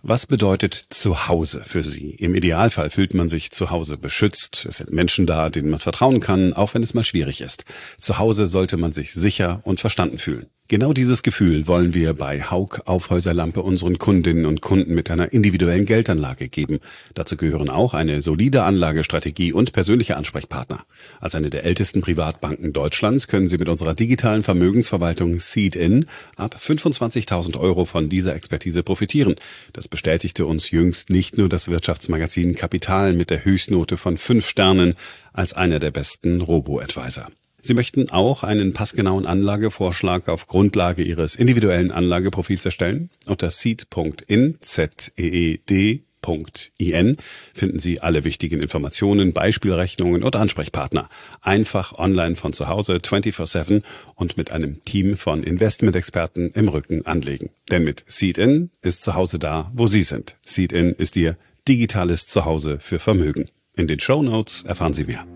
Was bedeutet Zuhause für Sie? Im Idealfall fühlt man sich zu Hause beschützt. Es sind Menschen da, denen man vertrauen kann, auch wenn es mal schwierig ist. Zu Hause sollte man sich sicher und verstanden fühlen. Genau dieses Gefühl wollen wir bei Hauck Aufhäuserlampe unseren Kundinnen und Kunden mit einer individuellen Geldanlage geben. Dazu gehören auch eine solide Anlagestrategie und persönliche Ansprechpartner. Als eine der ältesten Privatbanken Deutschlands können Sie mit unserer digitalen Vermögensverwaltung Seed-In ab 25.000 € von dieser Expertise profitieren. Das bestätigte uns jüngst nicht nur das Wirtschaftsmagazin Kapital mit der Höchstnote von 5 Sternen als einer der besten Robo-Advisor. Sie möchten auch einen passgenauen Anlagevorschlag auf Grundlage Ihres individuellen Anlageprofils erstellen? Unter seed.in, Z-E-E-D.in finden Sie alle wichtigen Informationen, Beispielrechnungen und Ansprechpartner. Einfach online von zu Hause 24/7 und mit einem Team von Investmentexperten im Rücken anlegen. Denn mit Seed-In ist zu Hause da, wo Sie sind. Seed-In ist Ihr digitales Zuhause für Vermögen. In den Shownotes erfahren Sie mehr.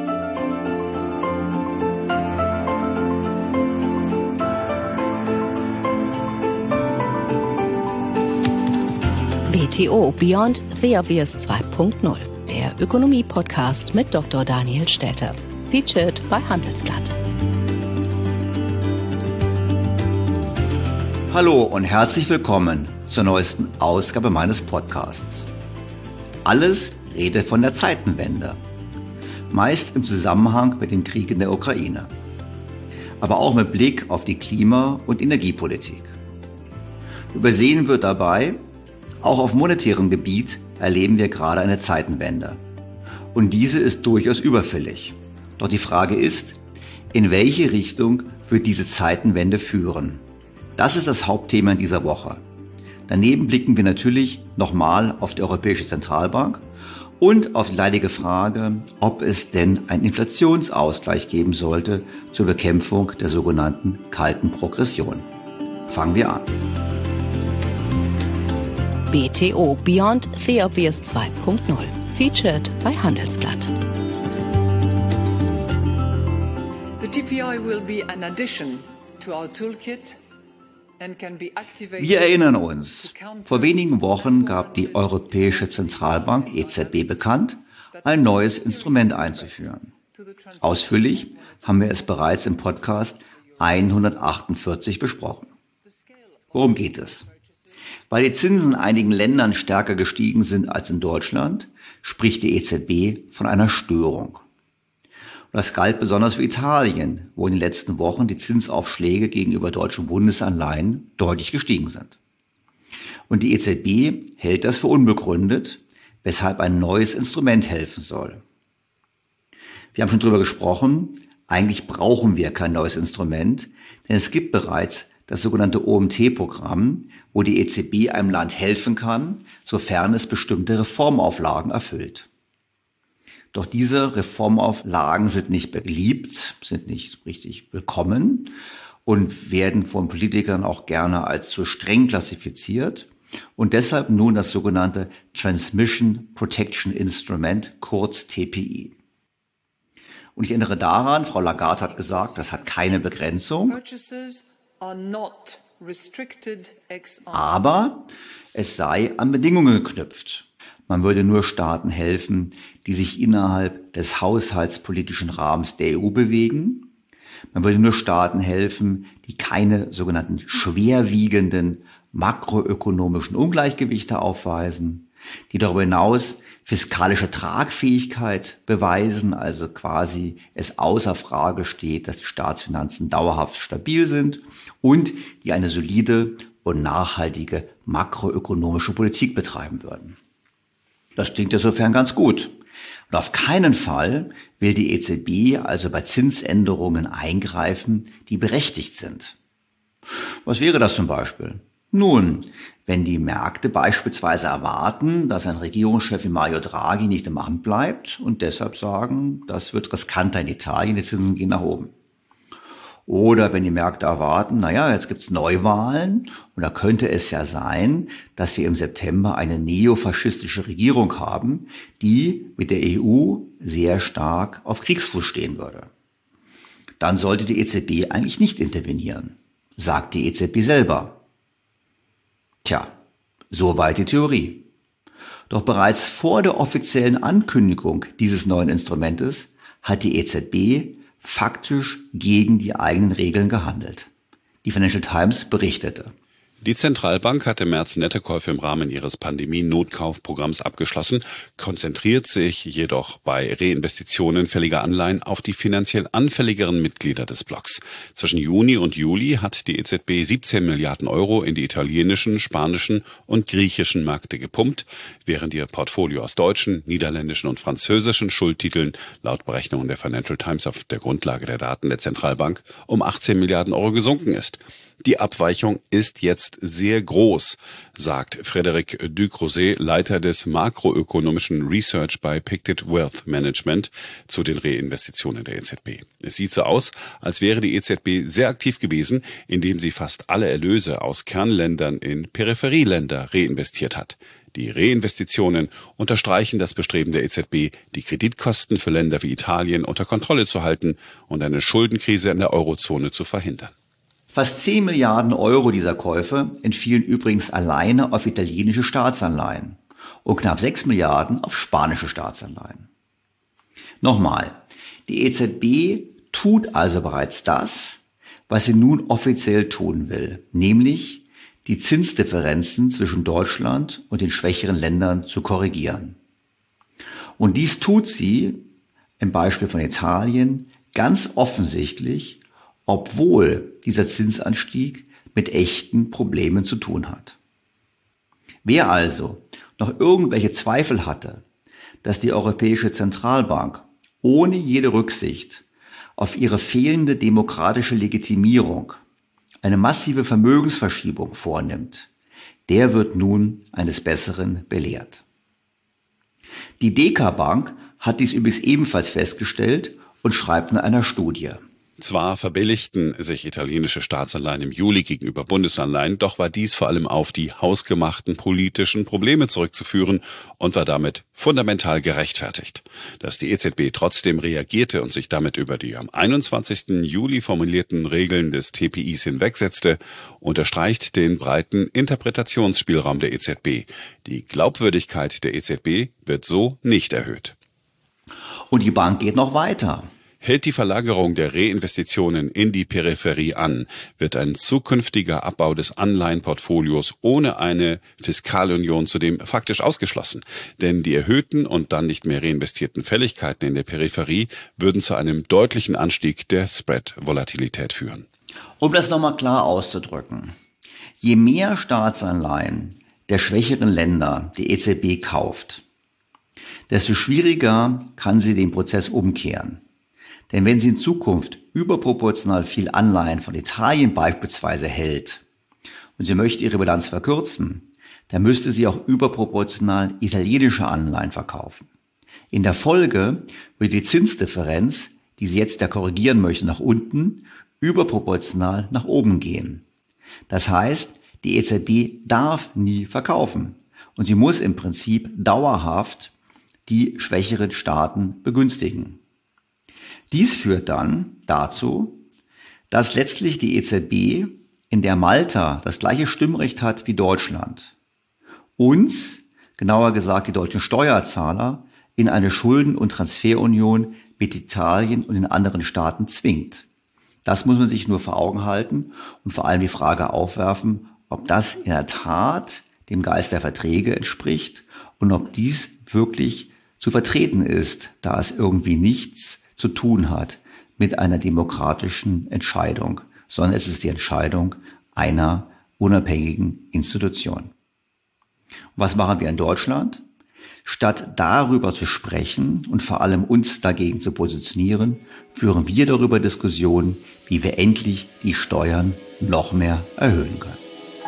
BTO Beyond the Obvious 2.0, der Ökonomie-Podcast mit Dr. Daniel Stelter. Featured bei Handelsblatt. Hallo und herzlich willkommen zur neuesten Ausgabe meines Podcasts. Alles redet von der Zeitenwende, meist im Zusammenhang mit dem Krieg in der Ukraine, aber auch mit Blick auf die Klima- und Energiepolitik. Übersehen wird dabei, auch auf monetärem Gebiet erleben wir gerade eine Zeitenwende. Und diese ist durchaus überfällig. Doch die Frage ist, in welche Richtung wird diese Zeitenwende führen? Das ist das Hauptthema in dieser Woche. Daneben blicken wir natürlich nochmal auf die Europäische Zentralbank und auf die leidige Frage, ob es denn einen Inflationsausgleich geben sollte zur Bekämpfung der sogenannten kalten Progression. Fangen wir an. BTO Beyond the Obvious 2.0, featured bei Handelsblatt. The TPI will be an addition to our toolkit and can be activated. Wir erinnern uns, vor wenigen Wochen gab die Europäische Zentralbank EZB bekannt, ein neues Instrument einzuführen. Ausführlich haben wir es bereits im Podcast 148 besprochen. Worum geht es? Weil die Zinsen in einigen Ländern stärker gestiegen sind als in Deutschland, spricht die EZB von einer Störung. Und das galt besonders für Italien, wo in den letzten Wochen die Zinsaufschläge gegenüber deutschen Bundesanleihen deutlich gestiegen sind. Und die EZB hält das für unbegründet, weshalb ein neues Instrument helfen soll. Wir haben schon darüber gesprochen, eigentlich brauchen wir kein neues Instrument, denn es gibt bereits das sogenannte OMT-Programm, wo die EZB einem Land helfen kann, sofern es bestimmte Reformauflagen erfüllt. Doch diese Reformauflagen sind nicht beliebt, sind nicht richtig willkommen und werden von Politikern auch gerne als zu streng klassifiziert und deshalb nun das sogenannte Transmission Protection Instrument, kurz TPI. Und ich erinnere daran, Frau Lagarde hat gesagt, das hat keine Begrenzung. Aber es sei an Bedingungen geknüpft. Man würde nur Staaten helfen, die sich innerhalb des haushaltspolitischen Rahmens der EU bewegen. Man würde nur Staaten helfen, die keine sogenannten schwerwiegenden makroökonomischen Ungleichgewichte aufweisen, die darüber hinaus fiskalische Tragfähigkeit beweisen, also quasi es außer Frage steht, dass die Staatsfinanzen dauerhaft stabil sind und die eine solide und nachhaltige makroökonomische Politik betreiben würden. Das klingt insofern ganz gut. Und auf keinen Fall will die EZB also bei Zinsänderungen eingreifen, die berechtigt sind. Was wäre das zum Beispiel? Nun, wenn die Märkte beispielsweise erwarten, dass ein Regierungschef wie Mario Draghi nicht im Amt bleibt und deshalb sagen, das wird riskanter in Italien, die Zinsen gehen nach oben. Oder wenn die Märkte erwarten, jetzt gibt's Neuwahlen und da könnte es ja sein, dass wir im September eine neofaschistische Regierung haben, die mit der EU sehr stark auf Kriegsfuß stehen würde. Dann sollte die EZB eigentlich nicht intervenieren, sagt die EZB selber. Tja, Soweit die Theorie. Doch bereits vor der offiziellen Ankündigung dieses neuen Instrumentes hat die EZB faktisch gegen die eigenen Regeln gehandelt. Die Financial Times berichtete. Die Zentralbank hat im März Nettokäufe im Rahmen ihres Pandemie-Notkaufprogramms abgeschlossen, konzentriert sich jedoch bei Reinvestitionen fälliger Anleihen auf die finanziell anfälligeren Mitglieder des Blocks. Zwischen Juni und Juli hat die EZB 17 Milliarden Euro in die italienischen, spanischen und griechischen Märkte gepumpt, während ihr Portfolio aus deutschen, niederländischen und französischen Schuldtiteln laut Berechnungen der Financial Times auf der Grundlage der Daten der Zentralbank um 18 Milliarden Euro gesunken ist. Die Abweichung ist jetzt sehr groß, sagt Frédéric Ducrozet, Leiter des makroökonomischen Research bei Pictet Wealth Management, zu den Reinvestitionen der EZB. Es sieht so aus, als wäre die EZB sehr aktiv gewesen, indem sie fast alle Erlöse aus Kernländern in Peripherieländer reinvestiert hat. Die Reinvestitionen unterstreichen das Bestreben der EZB, die Kreditkosten für Länder wie Italien unter Kontrolle zu halten und eine Schuldenkrise in der Eurozone zu verhindern. Fast 10 Milliarden Euro dieser Käufe entfielen übrigens alleine auf italienische Staatsanleihen und knapp 6 Milliarden auf spanische Staatsanleihen. Nochmal, die EZB tut also bereits das, was sie nun offiziell tun will, nämlich die Zinsdifferenzen zwischen Deutschland und den schwächeren Ländern zu korrigieren. Und dies tut sie, im Beispiel von Italien, ganz offensichtlich, obwohl dieser Zinsanstieg mit echten Problemen zu tun hat. Wer also noch irgendwelche Zweifel hatte, dass die Europäische Zentralbank ohne jede Rücksicht auf ihre fehlende demokratische Legitimierung eine massive Vermögensverschiebung vornimmt, der wird nun eines Besseren belehrt. Die DK Bank hat dies übrigens ebenfalls festgestellt und schreibt in einer Studie: Zwar verbilligten sich italienische Staatsanleihen im Juli gegenüber Bundesanleihen, doch war dies vor allem auf die hausgemachten politischen Probleme zurückzuführen und war damit fundamental gerechtfertigt. Dass die EZB trotzdem reagierte und sich damit über die am 21. Juli formulierten Regeln des TPIs hinwegsetzte, unterstreicht den breiten Interpretationsspielraum der EZB. Die Glaubwürdigkeit der EZB wird so nicht erhöht. Und die Bank geht noch weiter. Hält die Verlagerung der Reinvestitionen in die Peripherie an, wird ein zukünftiger Abbau des Anleihenportfolios ohne eine Fiskalunion zudem faktisch ausgeschlossen. Denn die erhöhten und dann nicht mehr reinvestierten Fälligkeiten in der Peripherie würden zu einem deutlichen Anstieg der Spread-Volatilität führen. Um das nochmal klar auszudrücken: Je mehr Staatsanleihen der schwächeren Länder die EZB kauft, desto schwieriger kann sie den Prozess umkehren. Denn wenn sie in Zukunft überproportional viel Anleihen von Italien beispielsweise hält und sie möchte ihre Bilanz verkürzen, dann müsste sie auch überproportional italienische Anleihen verkaufen. In der Folge würde die Zinsdifferenz, die sie jetzt ja korrigieren möchte, nach unten überproportional nach oben gehen. Das heißt, die EZB darf nie verkaufen und sie muss im Prinzip dauerhaft die schwächeren Staaten begünstigen. Dies führt dann dazu, dass letztlich die EZB, in der Malta das gleiche Stimmrecht hat wie Deutschland, uns, genauer gesagt die deutschen Steuerzahler, in eine Schulden- und Transferunion mit Italien und den anderen Staaten zwingt. Das muss man sich nur vor Augen halten und vor allem die Frage aufwerfen, ob das in der Tat dem Geist der Verträge entspricht und ob dies wirklich zu vertreten ist, da es irgendwie nichts zu tun hat mit einer demokratischen Entscheidung, sondern es ist die Entscheidung einer unabhängigen Institution. Und was machen wir in Deutschland? Statt darüber zu sprechen und vor allem uns dagegen zu positionieren, führen wir darüber Diskussionen, wie wir endlich die Steuern noch mehr erhöhen können.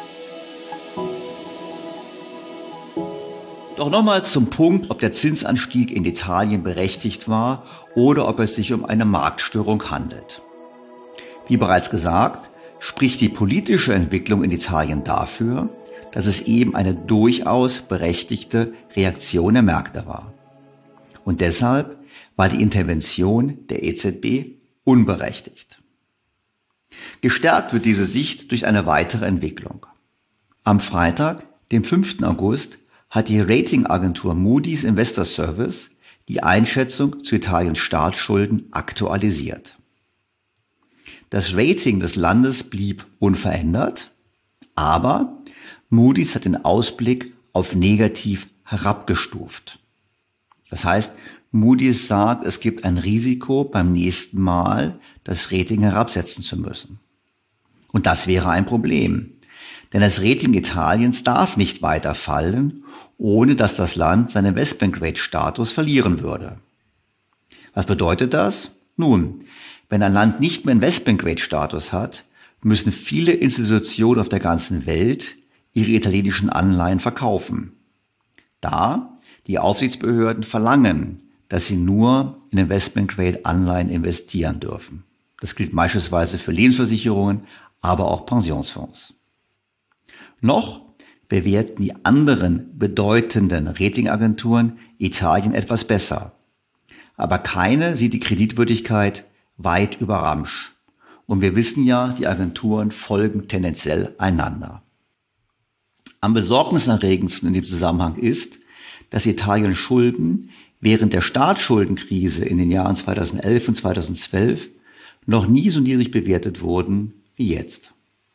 Doch nochmals zum Punkt, ob der Zinsanstieg in Italien berechtigt war oder ob es sich um eine Marktstörung handelt. Wie bereits gesagt, spricht die politische Entwicklung in Italien dafür, dass es eben eine durchaus berechtigte Reaktion der Märkte war. Und deshalb war die Intervention der EZB unberechtigt. Gestärkt wird diese Sicht durch eine weitere Entwicklung. Am Freitag Dem 5. August hat die Ratingagentur Moody's Investors Service die Einschätzung zu Italiens Staatsschulden aktualisiert. Das Rating des Landes blieb unverändert, aber Moody's hat den Ausblick auf negativ herabgestuft. Das heißt, Moody's sagt, es gibt ein Risiko, beim nächsten Mal das Rating herabsetzen zu müssen. Und das wäre ein Problem. Denn das Rating Italiens darf nicht weiter fallen, ohne dass das Land seinen Investment-Grade-Status verlieren würde. Was bedeutet das? Nun, wenn ein Land nicht mehr Investment-Grade-Status hat, müssen viele Institutionen auf der ganzen Welt ihre italienischen Anleihen verkaufen. Da die Aufsichtsbehörden verlangen, dass sie nur in Investment-Grade-Anleihen investieren dürfen. Das gilt beispielsweise für Lebensversicherungen, aber auch Pensionsfonds. Noch bewerten die anderen bedeutenden Ratingagenturen Italien etwas besser. Aber keine sieht die Kreditwürdigkeit weit über Ramsch. Und wir wissen ja, die Agenturen folgen tendenziell einander. Am besorgniserregendsten in dem Zusammenhang ist, dass Italiens Schulden während der Staatsschuldenkrise in den Jahren 2011 und 2012 noch nie so niedrig bewertet wurden wie jetzt.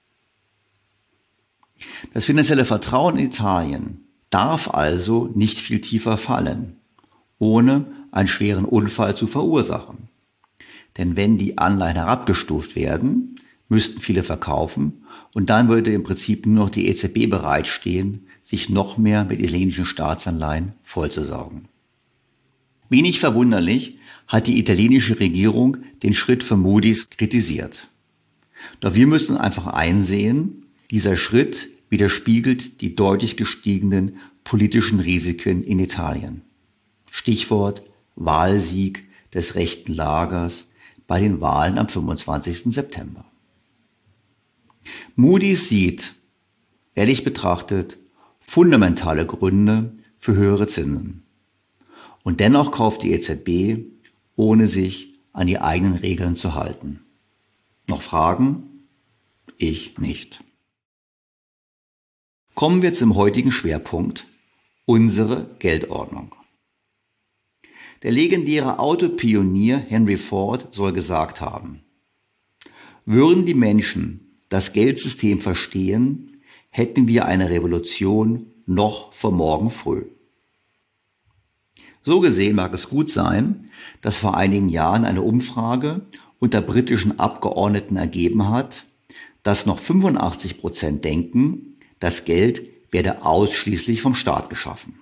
Das finanzielle Vertrauen in Italien darf also nicht viel tiefer fallen, ohne einen schweren Unfall zu verursachen. Denn wenn die Anleihen herabgestuft werden, müssten viele verkaufen und dann würde im Prinzip nur noch die EZB bereitstehen, sich noch mehr mit italienischen Staatsanleihen vollzusaugen. Wenig verwunderlich hat die italienische Regierung den Schritt von Moody's kritisiert. Doch wir müssen einfach einsehen, dieser Schritt widerspiegelt die deutlich gestiegenen politischen Risiken in Italien. Stichwort Wahlsieg des rechten Lagers bei den Wahlen am 25. September. Moody's sieht, ehrlich betrachtet, fundamentale Gründe für höhere Zinsen. Und dennoch kauft die EZB, ohne sich an die eigenen Regeln zu halten. Noch Fragen? Ich nicht. Kommen wir zum heutigen Schwerpunkt, unsere Geldordnung. Der legendäre Autopionier Henry Ford soll gesagt haben: Würden die Menschen das Geldsystem verstehen, hätten wir eine Revolution noch vor morgen früh. So gesehen mag es gut sein, dass vor einigen Jahren eine Umfrage unter britischen Abgeordneten ergeben hat, dass noch 85% denken, das Geld werde ausschließlich vom Staat geschaffen.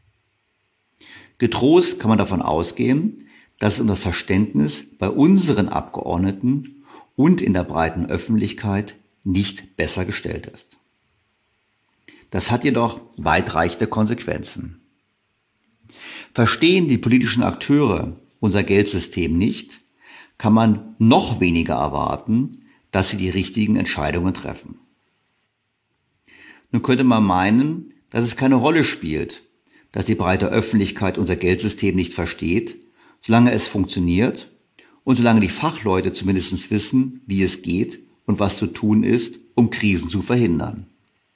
Getrost kann man davon ausgehen, dass es um das Verständnis bei unseren Abgeordneten und in der breiten Öffentlichkeit nicht besser gestellt ist. Das hat jedoch weitreichende Konsequenzen. Verstehen die politischen Akteure unser Geldsystem nicht, kann man noch weniger erwarten, dass sie die richtigen Entscheidungen treffen. Nun könnte man meinen, dass es keine Rolle spielt, dass die breite Öffentlichkeit unser Geldsystem nicht versteht, solange es funktioniert und solange die Fachleute zumindest wissen, wie es geht und was zu tun ist, um Krisen zu verhindern.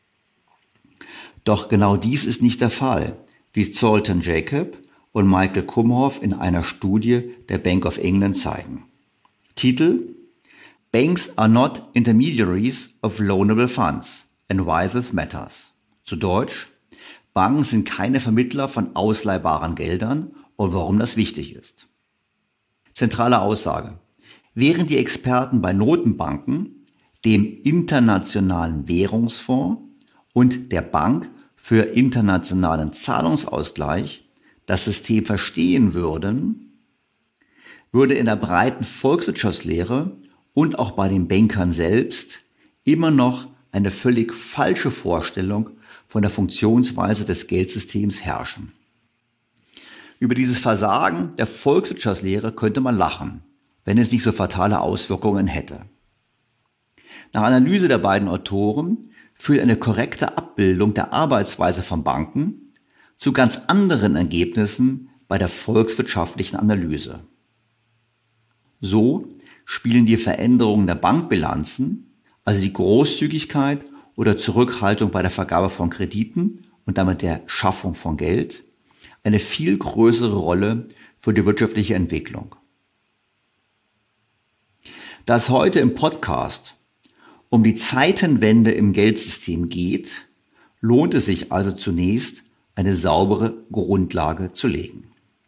Doch genau dies ist nicht der Fall, wie Zoltan Jacob und Michael Kumhoff in einer Studie der Bank of England zeigen. Titel: Banks are not intermediaries of loanable funds and why this matters. Zu Deutsch: Banken sind keine Vermittler von ausleihbaren Geldern und warum das wichtig ist. Zentrale Aussage: Während die Experten bei Notenbanken, dem Internationalen Währungsfonds und der Bank für internationalen Zahlungsausgleich das System verstehen würden, würde in der breiten Volkswirtschaftslehre und auch bei den Bankern selbst immer noch eine völlig falsche Vorstellung von der Funktionsweise des Geldsystems herrschen. Über dieses Versagen der Volkswirtschaftslehre könnte man lachen, wenn es nicht so fatale Auswirkungen hätte. Nach Analyse der beiden Autoren führt eine korrekte Abbildung der Arbeitsweise von Banken zu ganz anderen Ergebnissen bei der volkswirtschaftlichen Analyse. So spielen die Veränderungen der Bankbilanzen, also die Großzügigkeit oder Zurückhaltung bei der Vergabe von Krediten und damit der Schaffung von Geld eine viel größere Rolle für die wirtschaftliche Entwicklung. Da es heute im Podcast um die Zeitenwende im Geldsystem geht, lohnt es sich also zunächst, eine saubere Grundlage zu legen.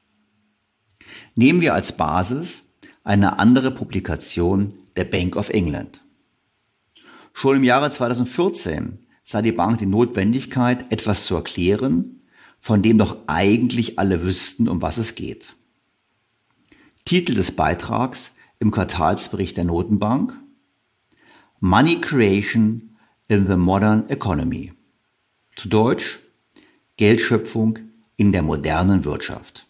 Nehmen wir als Basis eine andere Publikation der Bank of England. Schon im Jahre 2014 sah die Bank die Notwendigkeit, etwas zu erklären, von dem doch eigentlich alle wüssten, um was es geht. Titel des Beitrags im Quartalsbericht der Notenbank: Money Creation in the Modern Economy. Zu Deutsch: Geldschöpfung in der modernen Wirtschaft.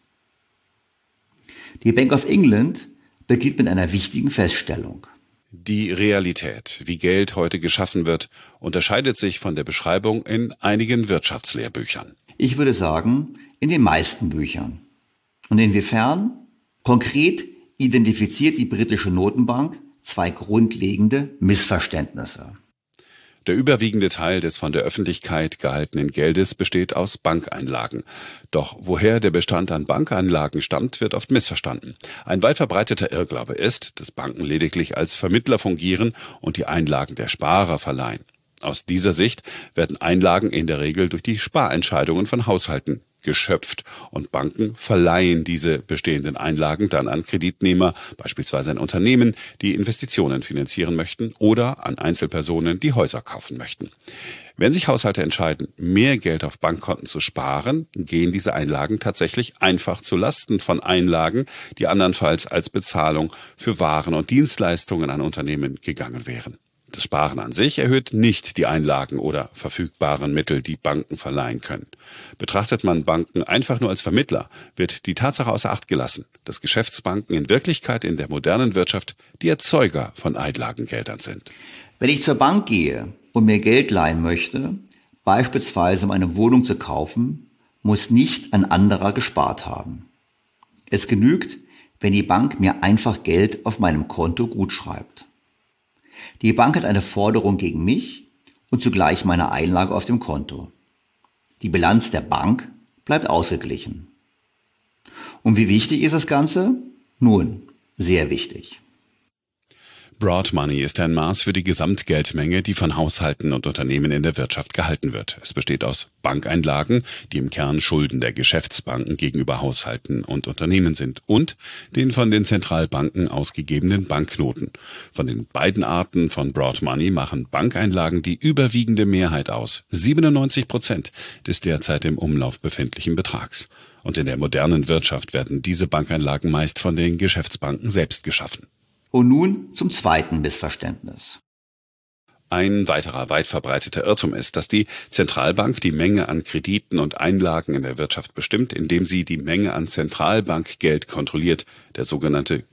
Die Bank of England beginnt mit einer wichtigen Feststellung. Die Realität, wie Geld heute geschaffen wird, unterscheidet sich von der Beschreibung in einigen Wirtschaftslehrbüchern. Ich würde sagen, in den meisten Büchern. Und inwiefern? Konkret identifiziert die britische Notenbank zwei grundlegende Missverständnisse. Der überwiegende Teil des von der Öffentlichkeit gehaltenen Geldes besteht aus Bankeinlagen. Doch woher der Bestand an Bankeinlagen stammt, wird oft missverstanden. Ein weit verbreiteter Irrglaube ist, dass Banken lediglich als Vermittler fungieren und die Einlagen der Sparer verleihen. Aus dieser Sicht werden Einlagen in der Regel durch die Sparentscheidungen von Haushalten geschöpft und Banken verleihen diese bestehenden Einlagen dann an Kreditnehmer, beispielsweise an Unternehmen, die Investitionen finanzieren möchten oder an Einzelpersonen, die Häuser kaufen möchten. Wenn sich Haushalte entscheiden, mehr Geld auf Bankkonten zu sparen, gehen diese Einlagen tatsächlich einfach zu Lasten von Einlagen, die andernfalls als Bezahlung für Waren und Dienstleistungen an Unternehmen gegangen wären. Das Sparen an sich erhöht nicht die Einlagen oder verfügbaren Mittel, die Banken verleihen können. Betrachtet man Banken einfach nur als Vermittler, wird die Tatsache außer Acht gelassen, dass Geschäftsbanken in Wirklichkeit in der modernen Wirtschaft die Erzeuger von Einlagengeldern sind. Wenn ich zur Bank gehe und mir Geld leihen möchte, beispielsweise um eine Wohnung zu kaufen, muss nicht ein anderer gespart haben. Es genügt, wenn die Bank mir einfach Geld auf meinem Konto gutschreibt. Die Bank hat eine Forderung gegen mich und zugleich meine Einlage auf dem Konto. Die Bilanz der Bank bleibt ausgeglichen. Und wie wichtig ist das Ganze? Nun, sehr wichtig. Broad Money ist ein Maß für die Gesamtgeldmenge, die von Haushalten und Unternehmen in der Wirtschaft gehalten wird. Es besteht aus Bankeinlagen, die im Kern Schulden der Geschäftsbanken gegenüber Haushalten und Unternehmen sind, und den von den Zentralbanken ausgegebenen Banknoten. Von den beiden Arten von Broad Money machen Bankeinlagen die überwiegende Mehrheit aus, 97% des derzeit im Umlauf befindlichen Betrags. Und in der modernen Wirtschaft werden diese Bankeinlagen meist von den Geschäftsbanken selbst geschaffen. Und nun zum zweiten Missverständnis. Ein weiterer weit verbreiteter Irrtum ist, dass die Zentralbank die Menge an Krediten und Einlagen in der Wirtschaft bestimmt, indem sie die Menge an Zentralbankgeld kontrolliert, der sogenannte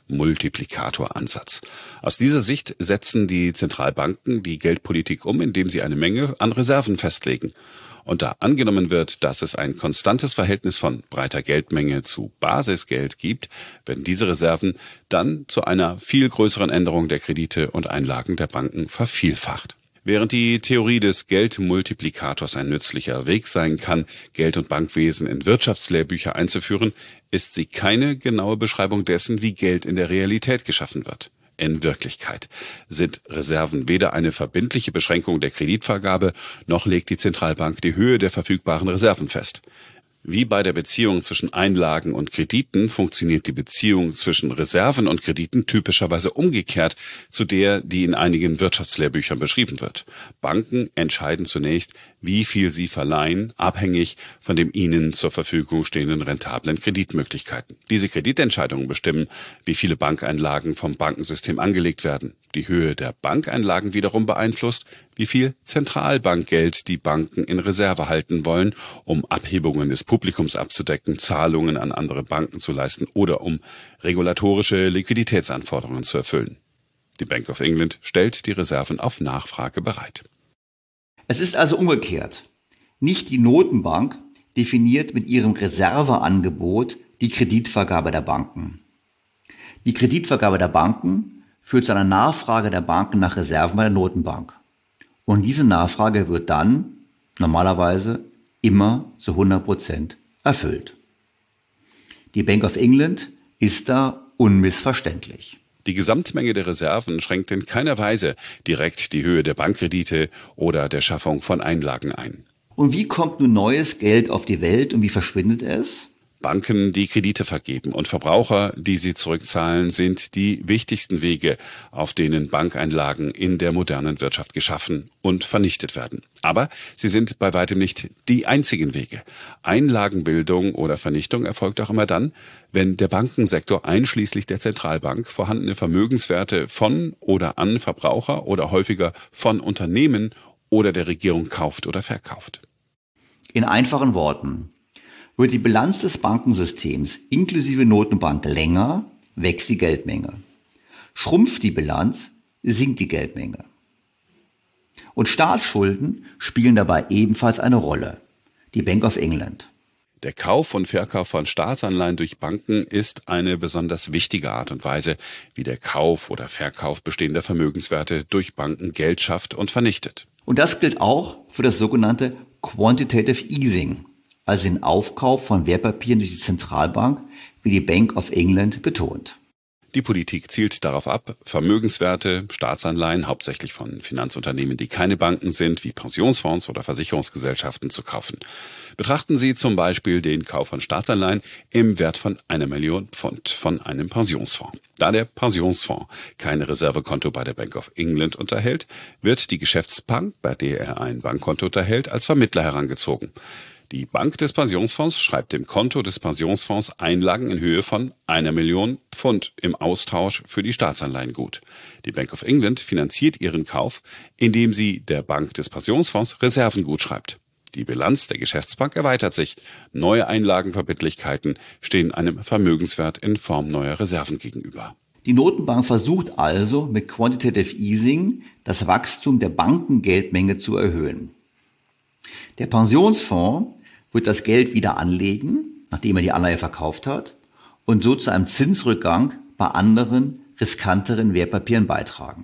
Geldmultiplikator-Ansatz. Aus dieser Sicht setzen die Zentralbanken die Geldpolitik um, indem sie eine Menge an Reserven festlegen. Und da angenommen wird, dass es ein konstantes Verhältnis von breiter Geldmenge zu Basisgeld gibt, werden diese Reserven dann zu einer viel größeren Änderung der Kredite und Einlagen der Banken vervielfacht. Während die Theorie des Geldmultiplikators ein nützlicher Weg sein kann, Geld- und Bankwesen in Wirtschaftslehrbücher einzuführen, ist sie keine genaue Beschreibung dessen, wie Geld in der Realität geschaffen wird. In Wirklichkeit sind Reserven weder eine verbindliche Beschränkung der Kreditvergabe, noch legt die Zentralbank die Höhe der verfügbaren Reserven fest. Wie bei der Beziehung zwischen Einlagen und Krediten funktioniert die Beziehung zwischen Reserven und Krediten typischerweise umgekehrt zu der, die in einigen Wirtschaftslehrbüchern beschrieben wird. Banken entscheiden zunächst, wie viel sie verleihen, abhängig von den ihnen zur Verfügung stehenden rentablen Kreditmöglichkeiten. Diese Kreditentscheidungen bestimmen, wie viele Bankeinlagen vom Bankensystem angelegt werden. Die Höhe der Bankeinlagen wiederum beeinflusst, wie viel Zentralbankgeld die Banken in Reserve halten wollen, um Abhebungen des Publikums abzudecken, Zahlungen an andere Banken zu leisten oder um regulatorische Liquiditätsanforderungen zu erfüllen. Die Bank of England stellt die Reserven auf Nachfrage bereit. Es ist also umgekehrt. Nicht die Notenbank definiert mit ihrem Reserveangebot die Kreditvergabe der Banken. Die Kreditvergabe der Banken führt zu einer Nachfrage der Banken nach Reserven bei der Notenbank. Und diese Nachfrage wird dann normalerweise immer zu 100% erfüllt. Die Bank of England ist da unmissverständlich. Die Gesamtmenge der Reserven schränkt in keiner Weise direkt die Höhe der Bankkredite oder der Schaffung von Einlagen ein. Und wie kommt nun neues Geld auf die Welt und wie verschwindet es? Banken, die Kredite vergeben und Verbraucher, die sie zurückzahlen, sind die wichtigsten Wege, auf denen Bankeinlagen in der modernen Wirtschaft geschaffen und vernichtet werden. Aber sie sind bei weitem nicht die einzigen Wege. Einlagenbildung oder Vernichtung erfolgt auch immer dann, wenn der Bankensektor einschließlich der Zentralbank vorhandene Vermögenswerte von oder an Verbraucher oder häufiger von Unternehmen oder der Regierung kauft oder verkauft. In einfachen Worten: Wird die Bilanz des Bankensystems inklusive Notenbank länger, wächst die Geldmenge. Schrumpft die Bilanz, sinkt die Geldmenge. Und Staatsschulden spielen dabei ebenfalls eine Rolle. Die Bank of England. Der Kauf und Verkauf von Staatsanleihen durch Banken ist eine besonders wichtige Art und Weise, wie der Kauf oder Verkauf bestehender Vermögenswerte durch Banken Geld schafft und vernichtet. Und das gilt auch für das sogenannte Quantitative Easing, also den Aufkauf von Wertpapieren durch die Zentralbank, wie die Bank of England betont. Die Politik zielt darauf ab, Vermögenswerte, Staatsanleihen, hauptsächlich von Finanzunternehmen, die keine Banken sind, wie Pensionsfonds oder Versicherungsgesellschaften, zu kaufen. Betrachten Sie zum Beispiel den Kauf von Staatsanleihen im Wert von 1 Million Pfund von einem Pensionsfonds. Da der Pensionsfonds kein Reservekonto bei der Bank of England unterhält, wird die Geschäftsbank, bei der er ein Bankkonto unterhält, als Vermittler herangezogen. Die Bank des Pensionsfonds schreibt dem Konto des Pensionsfonds Einlagen in Höhe von 1 Million Pfund im Austausch für die Staatsanleihen gut. Die Bank of England finanziert ihren Kauf, indem sie der Bank des Pensionsfonds Reserven gut schreibt. Die Bilanz der Geschäftsbank erweitert sich. Neue Einlagenverbindlichkeiten stehen einem Vermögenswert in Form neuer Reserven gegenüber. Die Notenbank versucht also mit Quantitative Easing das Wachstum der Bankengeldmenge zu erhöhen. Der Pensionsfonds wird das Geld wieder anlegen, nachdem er die Anleihe verkauft hat, und so zu einem Zinsrückgang bei anderen, riskanteren Wertpapieren beitragen.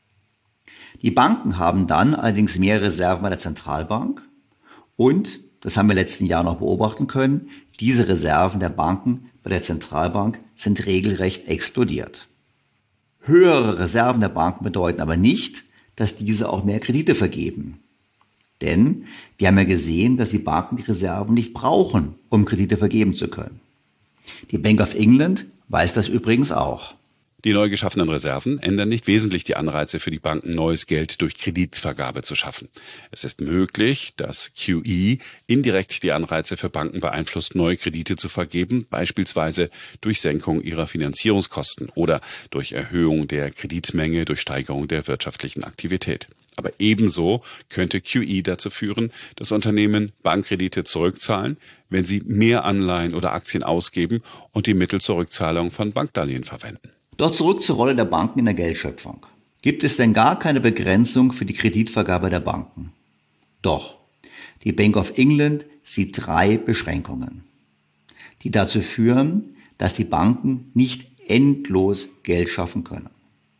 Die Banken haben dann allerdings mehr Reserven bei der Zentralbank und, das haben wir letzten Jahr noch beobachten können, diese Reserven der Banken bei der Zentralbank sind regelrecht explodiert. Höhere Reserven der Banken bedeuten aber nicht, dass diese auch mehr Kredite vergeben. Denn wir haben ja gesehen, dass die Banken die Reserven nicht brauchen, um Kredite vergeben zu können. Die Bank of England weiß das übrigens auch. Die neu geschaffenen Reserven ändern nicht wesentlich die Anreize für die Banken, neues Geld durch Kreditvergabe zu schaffen. Es ist möglich, dass QE indirekt die Anreize für Banken beeinflusst, neue Kredite zu vergeben, beispielsweise durch Senkung ihrer Finanzierungskosten oder durch Erhöhung der Kreditmenge durch Steigerung der wirtschaftlichen Aktivität. Aber ebenso könnte QE dazu führen, dass Unternehmen Bankkredite zurückzahlen, wenn sie mehr Anleihen oder Aktien ausgeben und die Mittel zur Rückzahlung von Bankdarlehen verwenden. Doch zurück zur Rolle der Banken in der Geldschöpfung. Gibt es denn gar keine Begrenzung für die Kreditvergabe der Banken? Doch, die Bank of England sieht 3 Beschränkungen, die dazu führen, dass die Banken nicht endlos Geld schaffen können.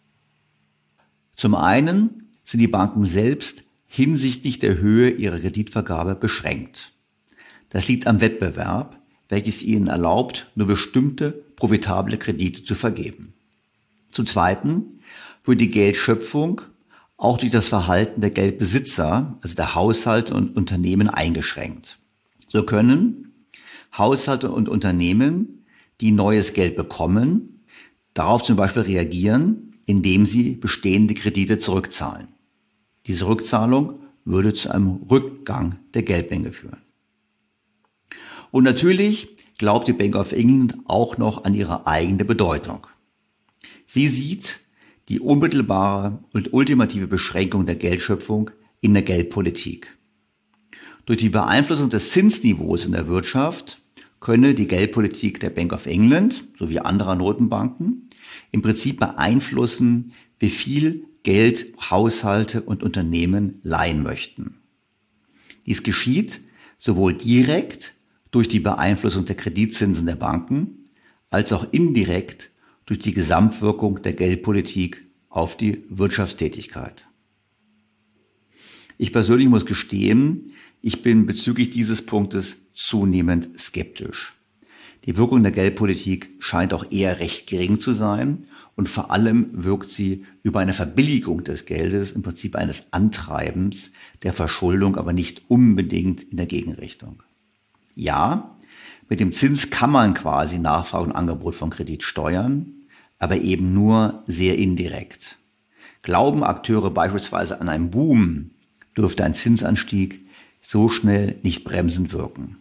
Zum einen sind die Banken selbst hinsichtlich der Höhe ihrer Kreditvergabe beschränkt. Das liegt am Wettbewerb, welches ihnen erlaubt, nur bestimmte profitable Kredite zu vergeben. Zum Zweiten wird die Geldschöpfung auch durch das Verhalten der Geldbesitzer, also der Haushalte und Unternehmen, eingeschränkt. So können Haushalte und Unternehmen, die neues Geld bekommen, darauf zum Beispiel reagieren, indem sie bestehende Kredite zurückzahlen. Diese Rückzahlung würde zu einem Rückgang der Geldmenge führen. Und natürlich glaubt die Bank of England auch noch an ihre eigene Bedeutung. Sie sieht die unmittelbare und ultimative Beschränkung der Geldschöpfung in der Geldpolitik. Durch die Beeinflussung des Zinsniveaus in der Wirtschaft könne die Geldpolitik der Bank of England sowie anderer Notenbanken im Prinzip beeinflussen, wie viel Geld Haushalte und Unternehmen leihen möchten. Dies geschieht sowohl direkt durch die Beeinflussung der Kreditzinsen der Banken als auch indirekt durch die Gesamtwirkung der Geldpolitik auf die Wirtschaftstätigkeit. Ich persönlich muss gestehen, ich bin bezüglich dieses Punktes zunehmend skeptisch. Die Wirkung der Geldpolitik scheint auch eher recht gering zu sein und vor allem wirkt sie über eine Verbilligung des Geldes, im Prinzip eines Antreibens der Verschuldung, aber nicht unbedingt in der Gegenrichtung. Ja, mit dem Zins kann man quasi Nachfrage und Angebot von Kredit steuern, aber eben nur sehr indirekt. Glauben Akteure beispielsweise an einen Boom, dürfte ein Zinsanstieg so schnell nicht bremsend wirken.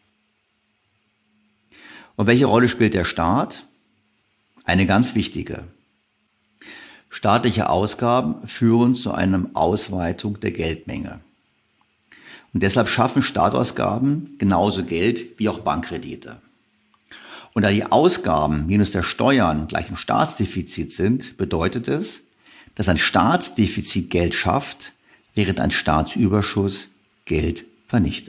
Und welche Rolle spielt der Staat? Eine ganz wichtige. Staatliche Ausgaben führen zu einer Ausweitung der Geldmenge. Und deshalb schaffen Staatsausgaben genauso Geld wie auch Bankkredite. Und da die Ausgaben minus der Steuern gleich dem Staatsdefizit sind, bedeutet es, dass ein Staatsdefizit Geld schafft, während ein Staatsüberschuss Geld vernichtet.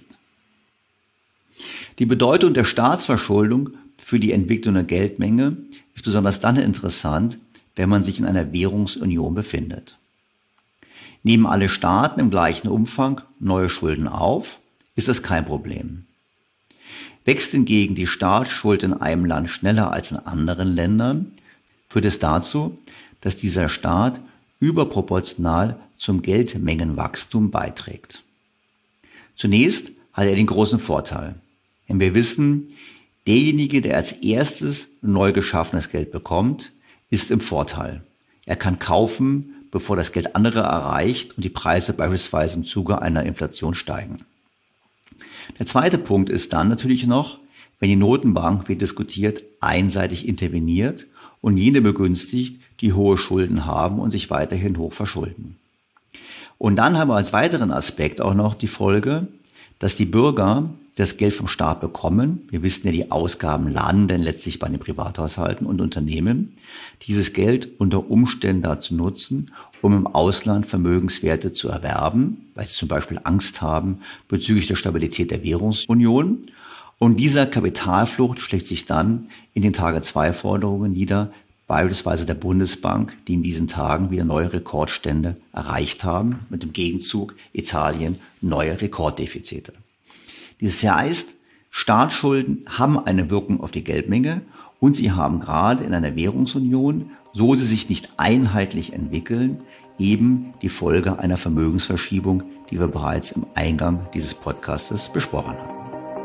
Die Bedeutung der Staatsverschuldung für die Entwicklung der Geldmenge ist besonders dann interessant, wenn man sich in einer Währungsunion befindet. Nehmen alle Staaten im gleichen Umfang neue Schulden auf, ist das kein Problem. Wächst hingegen die Staatsschuld in einem Land schneller als in anderen Ländern, führt es dazu, dass dieser Staat überproportional zum Geldmengenwachstum beiträgt. Zunächst hat er den großen Vorteil, denn wir wissen, derjenige, der als erstes neu geschaffenes Geld bekommt, ist im Vorteil. Er kann kaufen, bevor das Geld andere erreicht und die Preise beispielsweise im Zuge einer Inflation steigen. Der zweite Punkt ist dann natürlich noch, wenn die Notenbank, wie diskutiert, einseitig interveniert und jene begünstigt, die hohe Schulden haben und sich weiterhin hoch verschulden. Und dann haben wir als weiteren Aspekt auch noch die Folge, dass die Bürger das Geld vom Staat bekommen. Wir wissen ja, die Ausgaben landen letztlich bei den Privathaushalten und Unternehmen. Dieses Geld unter Umständen dazu nutzen, um im Ausland Vermögenswerte zu erwerben, weil sie zum Beispiel Angst haben bezüglich der Stabilität der Währungsunion. Und dieser Kapitalflucht schlägt sich dann in den Tage-2-Forderungen nieder, beispielsweise der Bundesbank, die in diesen Tagen wieder neue Rekordstände erreicht haben, mit dem Gegenzug Italien neue Rekorddefizite. Dieses heißt, Staatsschulden haben eine Wirkung auf die Geldmenge und sie haben gerade in einer Währungsunion, so sie sich nicht einheitlich entwickeln, eben die Folge einer Vermögensverschiebung, die wir bereits im Eingang dieses Podcastes besprochen haben.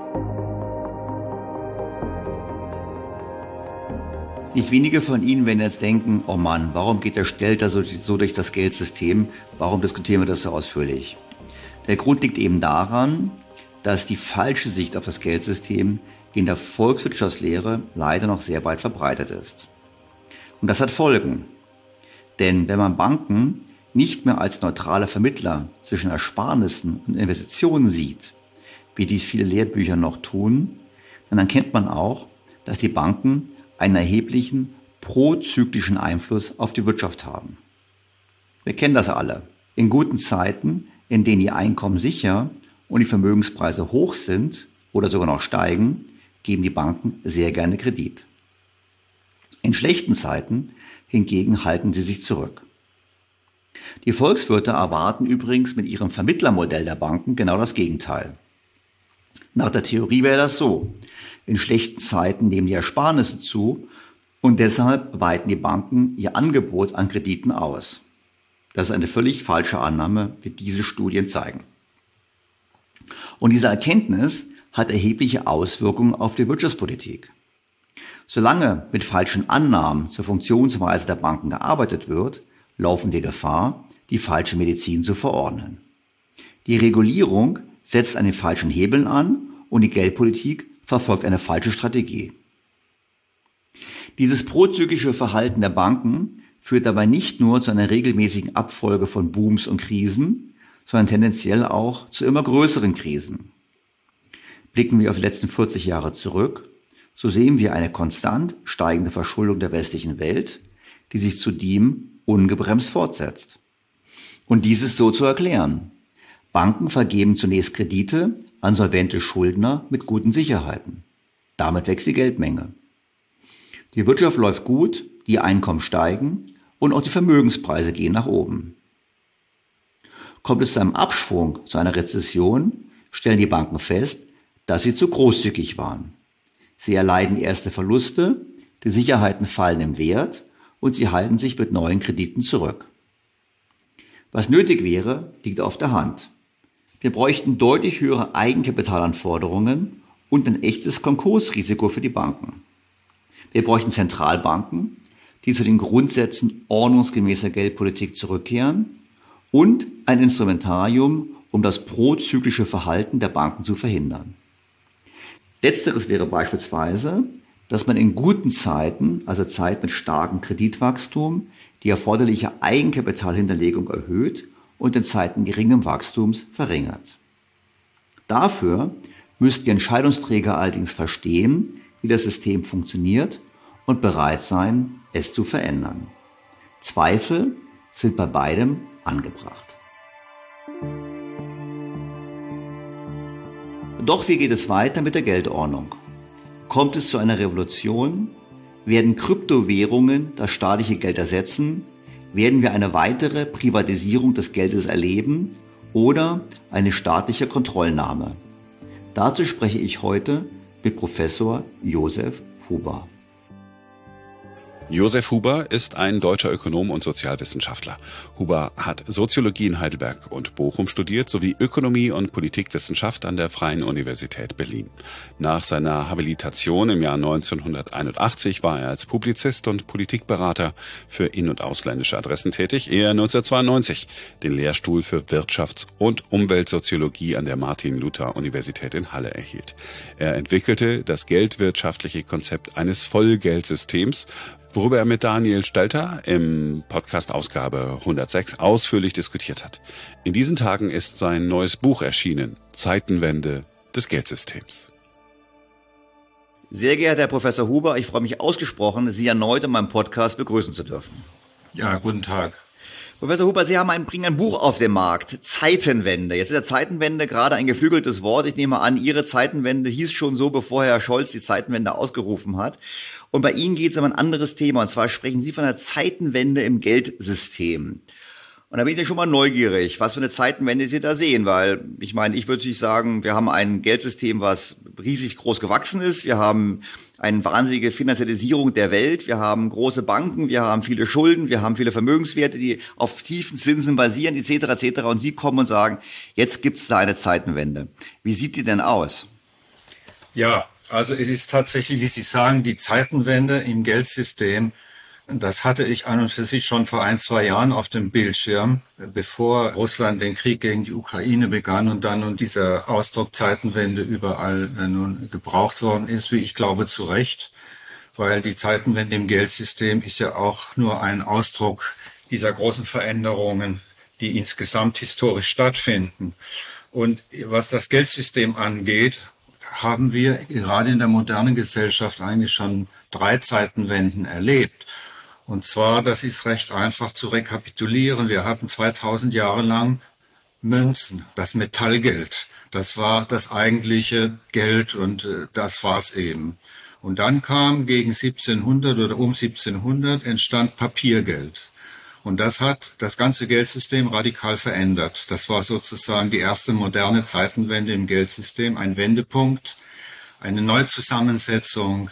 Nicht wenige von Ihnen werden jetzt denken, oh Mann, warum geht der Stelter so durch das Geldsystem? Warum diskutieren wir das so ausführlich? Der Grund liegt eben daran, dass die falsche Sicht auf das Geldsystem in der Volkswirtschaftslehre leider noch sehr weit verbreitet ist. Und das hat Folgen. Denn wenn man Banken nicht mehr als neutrale Vermittler zwischen Ersparnissen und Investitionen sieht, wie dies viele Lehrbücher noch tun, dann erkennt man auch, dass die Banken einen erheblichen prozyklischen Einfluss auf die Wirtschaft haben. Wir kennen das alle. In guten Zeiten, in denen die Einkommen sicher und die Vermögenspreise hoch sind oder sogar noch steigen, geben die Banken sehr gerne Kredit. In schlechten Zeiten hingegen halten sie sich zurück. Die Volkswirte erwarten übrigens mit ihrem Vermittlermodell der Banken genau das Gegenteil. Nach der Theorie wäre das so: In schlechten Zeiten nehmen die Ersparnisse zu und deshalb weiten die Banken ihr Angebot an Krediten aus. Das ist eine völlig falsche Annahme, wie diese Studien zeigen. Und diese Erkenntnis hat erhebliche Auswirkungen auf die Wirtschaftspolitik. Solange mit falschen Annahmen zur Funktionsweise der Banken gearbeitet wird, laufen wir Gefahr, die falsche Medizin zu verordnen. Die Regulierung setzt an den falschen Hebeln an und die Geldpolitik verfolgt eine falsche Strategie. Dieses prozyklische Verhalten der Banken führt dabei nicht nur zu einer regelmäßigen Abfolge von Booms und Krisen, sondern tendenziell auch zu immer größeren Krisen. Blicken wir auf die letzten 40 Jahre zurück, so sehen wir eine konstant steigende Verschuldung der westlichen Welt, die sich zudem ungebremst fortsetzt. Und dies ist so zu erklären. Banken vergeben zunächst Kredite an solvente Schuldner mit guten Sicherheiten. Damit wächst die Geldmenge. Die Wirtschaft läuft gut, die Einkommen steigen und auch die Vermögenspreise gehen nach oben. Kommt es zu einem Abschwung, zu einer Rezession, stellen die Banken fest, dass sie zu großzügig waren. Sie erleiden erste Verluste, die Sicherheiten fallen im Wert und sie halten sich mit neuen Krediten zurück. Was nötig wäre, liegt auf der Hand. Wir bräuchten deutlich höhere Eigenkapitalanforderungen und ein echtes Konkursrisiko für die Banken. Wir bräuchten Zentralbanken, die zu den Grundsätzen ordnungsgemäßer Geldpolitik zurückkehren und ein Instrumentarium, um das prozyklische Verhalten der Banken zu verhindern. Letzteres wäre beispielsweise, dass man in guten Zeiten, also Zeit mit starkem Kreditwachstum, die erforderliche Eigenkapitalhinterlegung erhöht und in Zeiten geringem Wachstums verringert. Dafür müssten die Entscheidungsträger allerdings verstehen, wie das System funktioniert und bereit sein, es zu verändern. Zweifel sind bei beidem angebracht. Doch wie geht es weiter mit der Geldordnung? Kommt es zu einer Revolution? Werden Kryptowährungen das staatliche Geld ersetzen? Werden wir eine weitere Privatisierung des Geldes erleben oder eine staatliche Kontrollnahme? Dazu spreche ich heute mit Professor Josef Huber. Josef Huber ist ein deutscher Ökonom und Sozialwissenschaftler. Huber hat Soziologie in Heidelberg und Bochum studiert, sowie Ökonomie und Politikwissenschaft an der Freien Universität Berlin. Nach seiner Habilitation im Jahr 1981 war er als Publizist und Politikberater für in- und ausländische Adressen tätig, ehe er 1992 den Lehrstuhl für Wirtschafts- und Umweltsoziologie an der Martin-Luther-Universität in Halle erhielt. Er entwickelte das geldwirtschaftliche Konzept eines Vollgeldsystems, worüber er mit Daniel Stelter im Podcast Ausgabe 106 ausführlich diskutiert hat. In diesen Tagen ist sein neues Buch erschienen, Zeitenwende des Geldsystems. Sehr geehrter Herr Professor Huber, ich freue mich ausgesprochen, Sie erneut in meinem Podcast begrüßen zu dürfen. Ja, guten Tag. Professor Huber, Sie bringen ein Buch auf den Markt, Zeitenwende. Jetzt ist ja Zeitenwende gerade ein geflügeltes Wort. Ich nehme an, Ihre Zeitenwende hieß schon so, bevor Herr Scholz die Zeitenwende ausgerufen hat. Und bei Ihnen geht es um ein anderes Thema. Und zwar sprechen Sie von einer Zeitenwende im Geldsystem. Und da bin ich schon mal neugierig, was für eine Zeitenwende Sie da sehen, weil ich meine, ich würde natürlich sagen, wir haben ein Geldsystem, was riesig groß gewachsen ist. Wir haben eine wahnsinnige Finanzialisierung der Welt. Wir haben große Banken, wir haben viele Schulden, wir haben viele Vermögenswerte, die auf tiefen Zinsen basieren, etc. etc. Und Sie kommen und sagen, jetzt gibt's da eine Zeitenwende. Wie sieht die denn aus? Ja, also es ist tatsächlich, wie Sie sagen, die Zeitenwende im Geldsystem. Das hatte ich an und für sich schon vor 1-2 Jahren auf dem Bildschirm, bevor Russland den Krieg gegen die Ukraine begann und dann nun dieser Ausdruck Zeitenwende überall nun gebraucht worden ist, wie ich glaube, zu Recht, weil die Zeitenwende im Geldsystem ist ja auch nur ein Ausdruck dieser großen Veränderungen, die insgesamt historisch stattfinden. Und was das Geldsystem angeht, haben wir gerade in der modernen Gesellschaft eigentlich schon 3 Zeitenwenden erlebt. Und zwar, das ist recht einfach zu rekapitulieren. Wir hatten 2000 Jahre lang Münzen, das Metallgeld. Das war das eigentliche Geld und das war's eben. Und dann kam gegen 1700 oder um 1700 entstand Papiergeld. Und das hat das ganze Geldsystem radikal verändert. Das war sozusagen die erste moderne Zeitenwende im Geldsystem, ein Wendepunkt, eine Neuzusammensetzung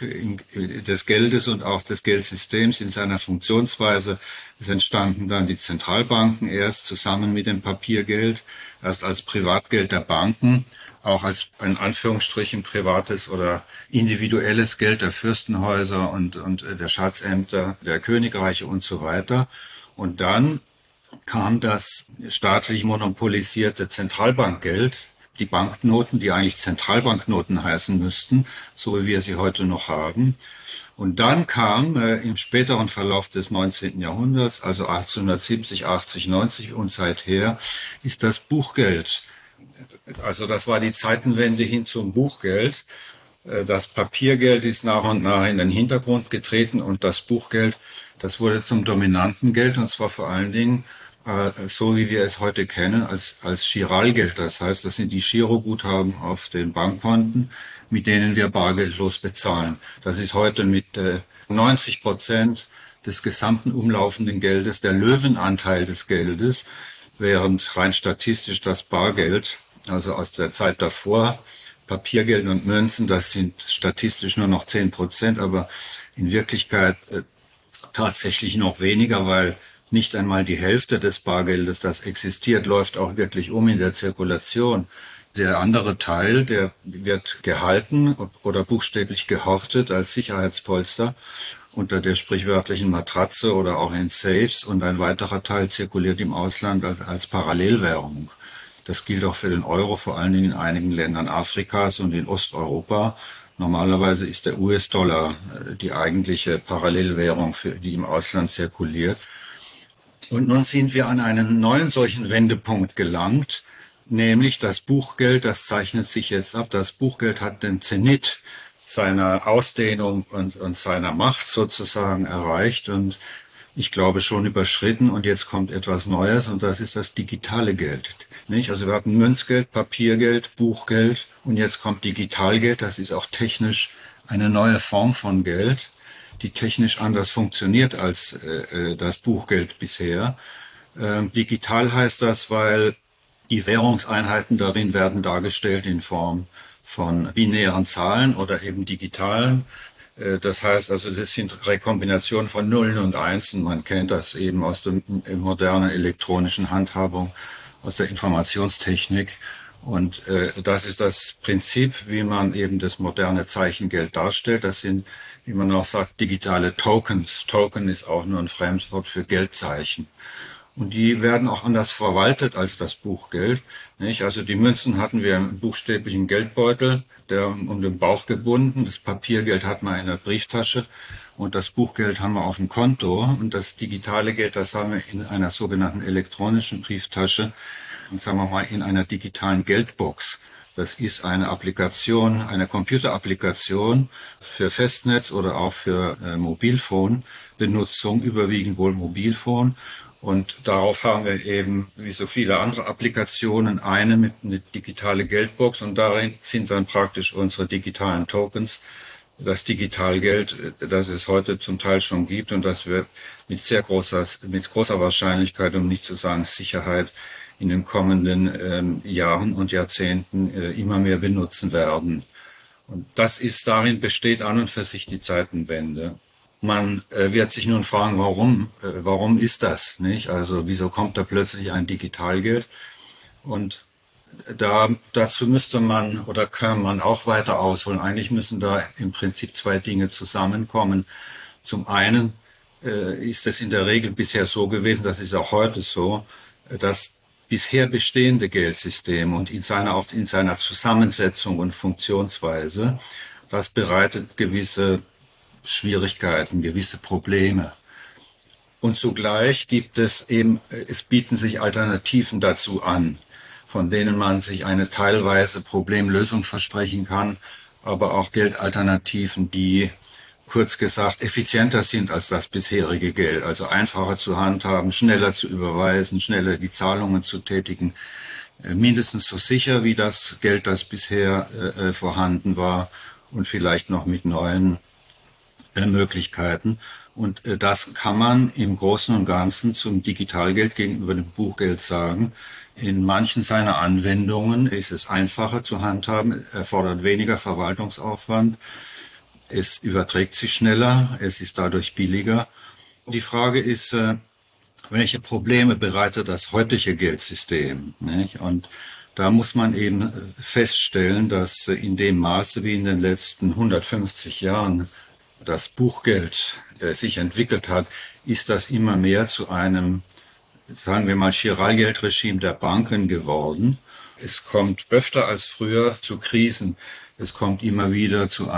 des Geldes und auch des Geldsystems in seiner Funktionsweise. Es entstanden dann die Zentralbanken erst zusammen mit dem Papiergeld, erst als Privatgeld der Banken, auch als in Anführungsstrichen privates oder individuelles Geld der Fürstenhäuser und der Schatzämter, der Königreiche und so weiter. Und dann kam das staatlich monopolisierte Zentralbankgeld, die Banknoten, die eigentlich Zentralbanknoten heißen müssten, so wie wir sie heute noch haben. Und dann kam im späteren Verlauf des 19. Jahrhunderts, also 1870, 80, 90 und seither, ist das Buchgeld. Also das war die Zeitenwende hin zum Buchgeld. Das Papiergeld ist nach und nach in den Hintergrund getreten und das Buchgeld, das wurde zum dominanten Geld, und zwar vor allen Dingen so wie wir es heute kennen, als Chiralgeld. Das heißt, das sind die Giroguthaben auf den Bankkonten, mit denen wir bargeldlos bezahlen. Das ist heute mit 90% des gesamten umlaufenden Geldes, der Löwenanteil des Geldes. während rein statistisch das Bargeld, also aus der Zeit davor, Papiergeld und Münzen, das sind statistisch nur noch 10%, aber in Wirklichkeit tatsächlich noch weniger, weil nicht einmal die Hälfte des Bargeldes, das existiert, läuft auch wirklich in der Zirkulation. Der andere Teil, der wird gehalten oder buchstäblich gehortet als Sicherheitspolster unter der sprichwörtlichen Matratze oder auch in Safes, und ein weiterer Teil zirkuliert im Ausland als Parallelwährung. Das gilt auch für den Euro, vor allen Dingen in einigen Ländern Afrikas und in Osteuropa. Normalerweise ist der US-Dollar die eigentliche Parallelwährung, die im Ausland zirkuliert. Und nun sind wir an einen neuen solchen Wendepunkt gelangt, nämlich das Buchgeld, das zeichnet sich jetzt ab. Das Buchgeld hat den Zenit seiner Ausdehnung und seiner Macht sozusagen erreicht und ich glaube schon überschritten, und jetzt kommt etwas Neues, und das ist das digitale Geld. Nicht? Also wir hatten Münzgeld, Papiergeld, Buchgeld, und jetzt kommt Digitalgeld. Das ist auch technisch eine neue Form von Geld, die technisch anders funktioniert als das Buchgeld bisher. Digital heißt das, weil die Währungseinheiten darin werden dargestellt in Form von binären Zahlen oder eben digitalen. Das heißt also, das sind Rekombinationen von Nullen und Einsen. Man kennt das eben aus der modernen elektronischen Handhabung, aus der Informationstechnik. Und das ist das Prinzip, wie man eben das moderne Zeichengeld darstellt. Das sind, wie man auch sagt, digitale Tokens. Token ist auch nur ein Fremdwort für Geldzeichen. Und die werden auch anders verwaltet als das Buchgeld. Nicht? Also die Münzen hatten wir im buchstäblichen Geldbeutel, der um den Bauch gebunden. Das Papiergeld hat man in der Brieftasche und das Buchgeld haben wir auf dem Konto. Und das digitale Geld, das haben wir in einer sogenannten elektronischen Brieftasche, und sagen wir mal in einer digitalen Geldbox. Das ist eine Applikation, eine Computerapplikation für Festnetz oder auch für Mobilfonbenutzung, überwiegend wohl Mobilfon. Und darauf haben wir eben, wie so viele andere Applikationen, eine digitale Geldbox, und darin sind dann praktisch unsere digitalen Tokens, das Digitalgeld, das es heute zum Teil schon gibt und das wir mit großer Wahrscheinlichkeit, um nicht zu sagen Sicherheit, in den kommenden Jahren und Jahrzehnten immer mehr benutzen werden. Und darin besteht an und für sich die Zeitenwende. Man wird sich nun fragen, warum ist das, nicht? Also wieso kommt da plötzlich ein Digitalgeld? Und dazu müsste man oder kann man auch weiter ausholen. Eigentlich müssen da im Prinzip zwei Dinge zusammenkommen. Zum einen ist es in der Regel bisher so gewesen, das ist auch heute so, dass bisher bestehende Geldsystem und in seiner Zusammensetzung und Funktionsweise, das bereitet gewisse Schwierigkeiten, gewisse Probleme. Und zugleich es bieten sich Alternativen dazu an, von denen man sich eine teilweise Problemlösung versprechen kann, aber auch Geldalternativen, die kurz gesagt effizienter sind als das bisherige Geld, also einfacher zu handhaben, schneller zu überweisen, schneller die Zahlungen zu tätigen, mindestens so sicher wie das Geld, das bisher vorhanden war, und vielleicht noch mit neuen Möglichkeiten. Und das kann man im Großen und Ganzen zum Digitalgeld gegenüber dem Buchgeld sagen. In manchen seiner Anwendungen ist es einfacher zu handhaben, erfordert weniger Verwaltungsaufwand, es überträgt sich schneller, es ist dadurch billiger. Die Frage ist, welche Probleme bereitet das heutige Geldsystem, nicht? Und da muss man eben feststellen, dass in dem Maße, wie in den letzten 150 Jahren das Buchgeld sich entwickelt hat, ist das immer mehr zu einem, sagen wir mal, Chiralgeldregime der Banken geworden. Es kommt öfter als früher zu Krisen. Es kommt immer wieder zu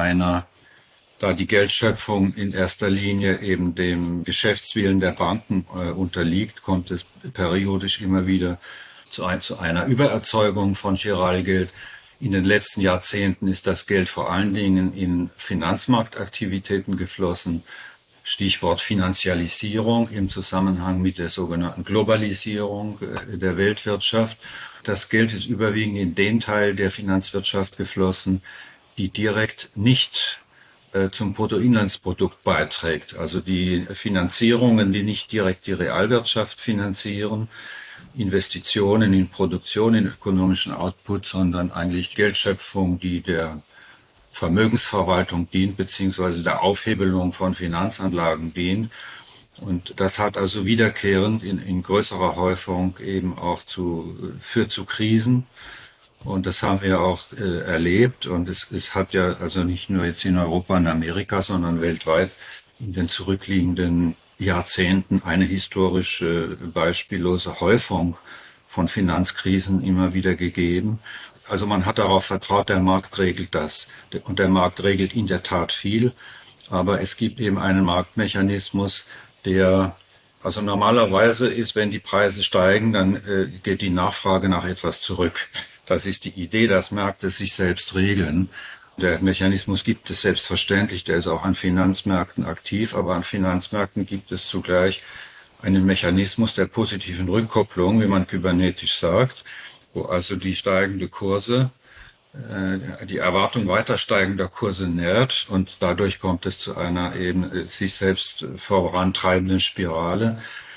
da die Geldschöpfung in erster Linie eben dem Geschäftswillen der Banken unterliegt, kommt es periodisch immer wieder zu einer Übererzeugung von Chiralgeld. In den letzten Jahrzehnten ist das Geld vor allen Dingen in Finanzmarktaktivitäten geflossen. Stichwort Finanzialisierung im Zusammenhang mit der sogenannten Globalisierung der Weltwirtschaft. Das Geld ist überwiegend in den Teil der Finanzwirtschaft geflossen, die direkt nicht zum Bruttoinlandsprodukt beiträgt. Also die Finanzierungen, die nicht direkt die Realwirtschaft finanzieren, Investitionen in Produktion, in ökonomischen Output, sondern eigentlich Geldschöpfung, die der Vermögensverwaltung dient, beziehungsweise der Aufhebelung von Finanzanlagen dient. Und das hat also wiederkehrend in größerer Häufung eben auch führt zu Krisen. Und das haben wir auch erlebt. Und es hat ja also nicht nur jetzt in Europa und Amerika, sondern weltweit in den zurückliegenden Jahrzehnten eine historische, beispiellose Häufung von Finanzkrisen immer wieder gegeben. Also man hat darauf vertraut, der Markt regelt das. Und der Markt regelt in der Tat viel. Aber es gibt eben einen Marktmechanismus, der, also normalerweise ist, wenn die Preise steigen, dann geht die Nachfrage nach etwas zurück. Das ist die Idee, dass Märkte sich selbst regeln. Der Mechanismus gibt es selbstverständlich, der ist auch an Finanzmärkten aktiv, aber an Finanzmärkten gibt es zugleich einen Mechanismus der positiven Rückkopplung, wie man kybernetisch sagt, wo also die steigende Kurse, die Erwartung weiter steigender Kurse nährt und dadurch kommt es zu einer eben sich selbst vorantreibenden Spirale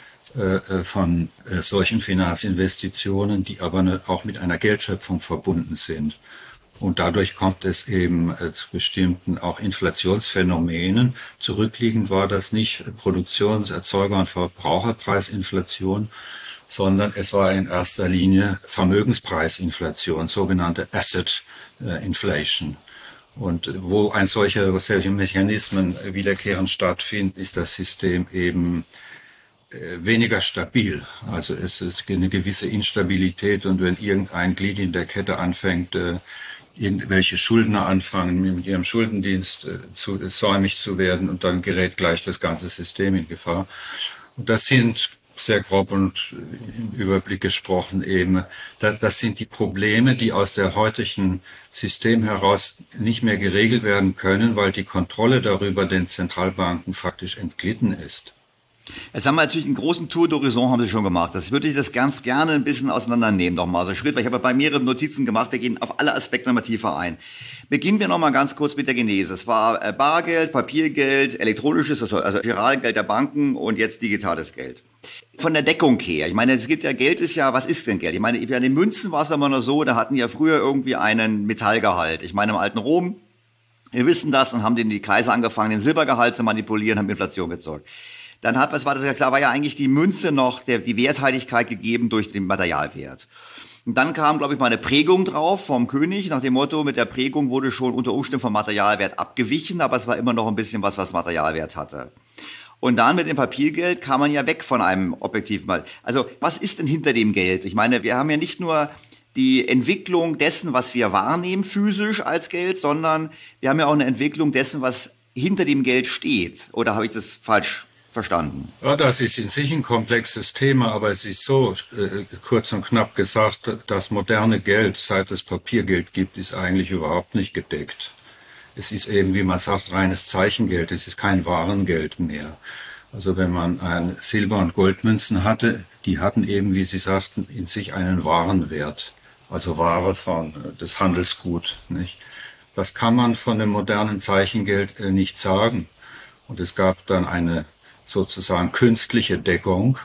von solchen Finanzinvestitionen, die aber auch mit einer Geldschöpfung verbunden sind. Und dadurch kommt es eben zu bestimmten auch Inflationsphänomenen. Zurückliegend war das nicht Produktions-, Erzeuger- und Verbraucherpreisinflation, sondern es war in erster Linie Vermögenspreisinflation, sogenannte Asset Inflation. Und wo solche Mechanismen wiederkehrend stattfinden, ist das System eben weniger stabil. Also es ist eine gewisse Instabilität und wenn irgendein Glied in der Kette anfängt, irgendwelche Schuldner anfangen, mit ihrem Schuldendienst säumig zu werden und dann gerät gleich das ganze System in Gefahr. Und das sind sehr grob und im Überblick gesprochen eben, das sind die Probleme, die aus der heutigen System heraus nicht mehr geregelt werden können, weil die Kontrolle darüber den Zentralbanken faktisch entglitten ist. Jetzt haben wir natürlich einen großen Tour d'Horizon, haben Sie schon gemacht. Das würde ich das ganz gerne ein bisschen auseinandernehmen nochmal, so Schritt, weil ich habe bei mehreren Notizen gemacht, wir gehen auf alle Aspekte nochmal tiefer ein. Beginnen wir nochmal ganz kurz mit der Genese. Es war Bargeld, Papiergeld, elektronisches, also Giralgeld der Banken und jetzt digitales Geld. Von der Deckung her, ich meine, es gibt ja, Geld ist ja, was ist denn Geld? Ich meine, bei den Münzen war es immer noch so, da hatten ja früher irgendwie einen Metallgehalt. Ich meine, im alten Rom, wir wissen das, und haben die Kaiser angefangen, den Silbergehalt zu manipulieren, haben Inflation gezeugt. Dann war ja eigentlich die Münze noch die Werthaltigkeit gegeben durch den Materialwert. Und dann kam, glaube ich, mal eine Prägung drauf vom König, nach dem Motto, mit der Prägung wurde schon unter Umständen vom Materialwert abgewichen, aber es war immer noch ein bisschen was Materialwert hatte. Und dann mit dem Papiergeld kam man ja weg von einem objektiven Mal. Also, was ist denn hinter dem Geld? Ich meine, wir haben ja nicht nur die Entwicklung dessen, was wir wahrnehmen physisch als Geld, sondern wir haben ja auch eine Entwicklung dessen, was hinter dem Geld steht. Oder habe ich das falsch verstanden? Ja, das ist in sich ein komplexes Thema, aber es ist so, kurz und knapp gesagt, das moderne Geld, seit es Papiergeld gibt, ist eigentlich überhaupt nicht gedeckt. Es ist eben, wie man sagt, reines Zeichengeld, es ist kein Warengeld mehr. Also wenn man Silber- und Goldmünzen hatte, die hatten eben, wie Sie sagten, in sich einen Warenwert, also Ware von das Handelsgut, nicht? Das kann man von dem modernen Zeichengeld nicht sagen. Und es gab dann eine sozusagen künstliche Deckung,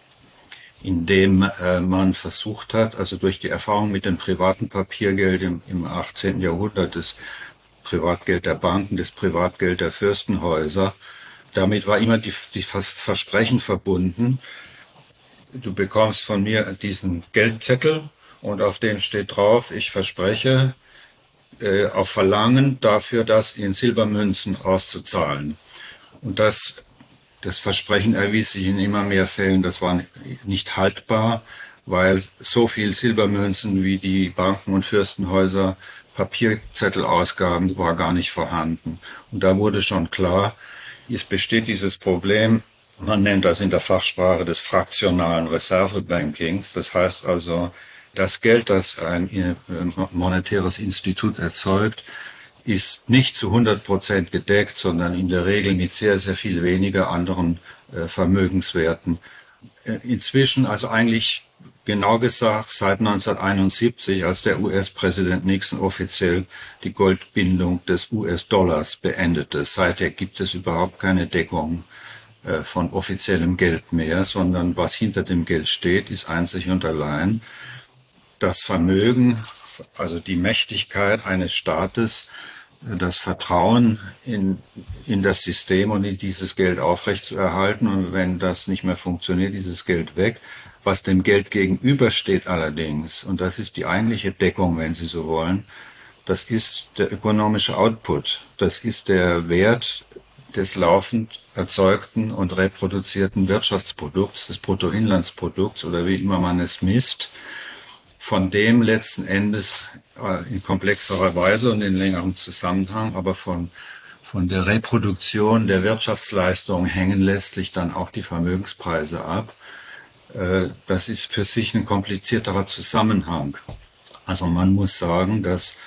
indem man versucht hat, also durch die Erfahrung mit dem privaten Papiergeld im 18. Jahrhundert, das Privatgeld der Banken, das Privatgeld der Fürstenhäuser, damit war immer die Versprechen verbunden, du bekommst von mir diesen Geldzettel und auf dem steht drauf, ich verspreche auf Verlangen dafür, das in Silbermünzen auszuzahlen. Und das Versprechen erwies sich in immer mehr Fällen, das war nicht haltbar, weil so viel Silbermünzen wie die Banken und Fürstenhäuser Papierzettel ausgaben, war gar nicht vorhanden. Und da wurde schon klar, es besteht dieses Problem, man nennt das in der Fachsprache des fraktionalen Reservebankings. Das heißt also, das Geld, das ein monetäres Institut erzeugt, ist nicht zu 100% gedeckt, sondern in der Regel mit sehr, sehr viel weniger anderen Vermögenswerten. Inzwischen, also eigentlich genau gesagt, seit 1971, als der US-Präsident Nixon offiziell die Goldbindung des US-Dollars beendete. Seither gibt es überhaupt keine Deckung von offiziellem Geld mehr, sondern was hinter dem Geld steht, ist einzig und allein das Vermögen, also die Mächtigkeit eines Staates, das Vertrauen in das System und in dieses Geld aufrechtzuerhalten. Und wenn das nicht mehr funktioniert, dieses Geld weg. Was dem Geld gegenübersteht allerdings, und das ist die eigentliche Deckung, wenn Sie so wollen, das ist der ökonomische Output. Das ist der Wert des laufend erzeugten und reproduzierten Wirtschaftsprodukts, des Bruttoinlandsprodukts oder wie immer man es misst, von dem letzten Endes in komplexerer Weise und in längerem Zusammenhang, aber von der Reproduktion der Wirtschaftsleistung hängen letztlich dann auch die Vermögenspreise ab. Das ist für sich ein komplizierterer Zusammenhang. Also man muss sagen, dass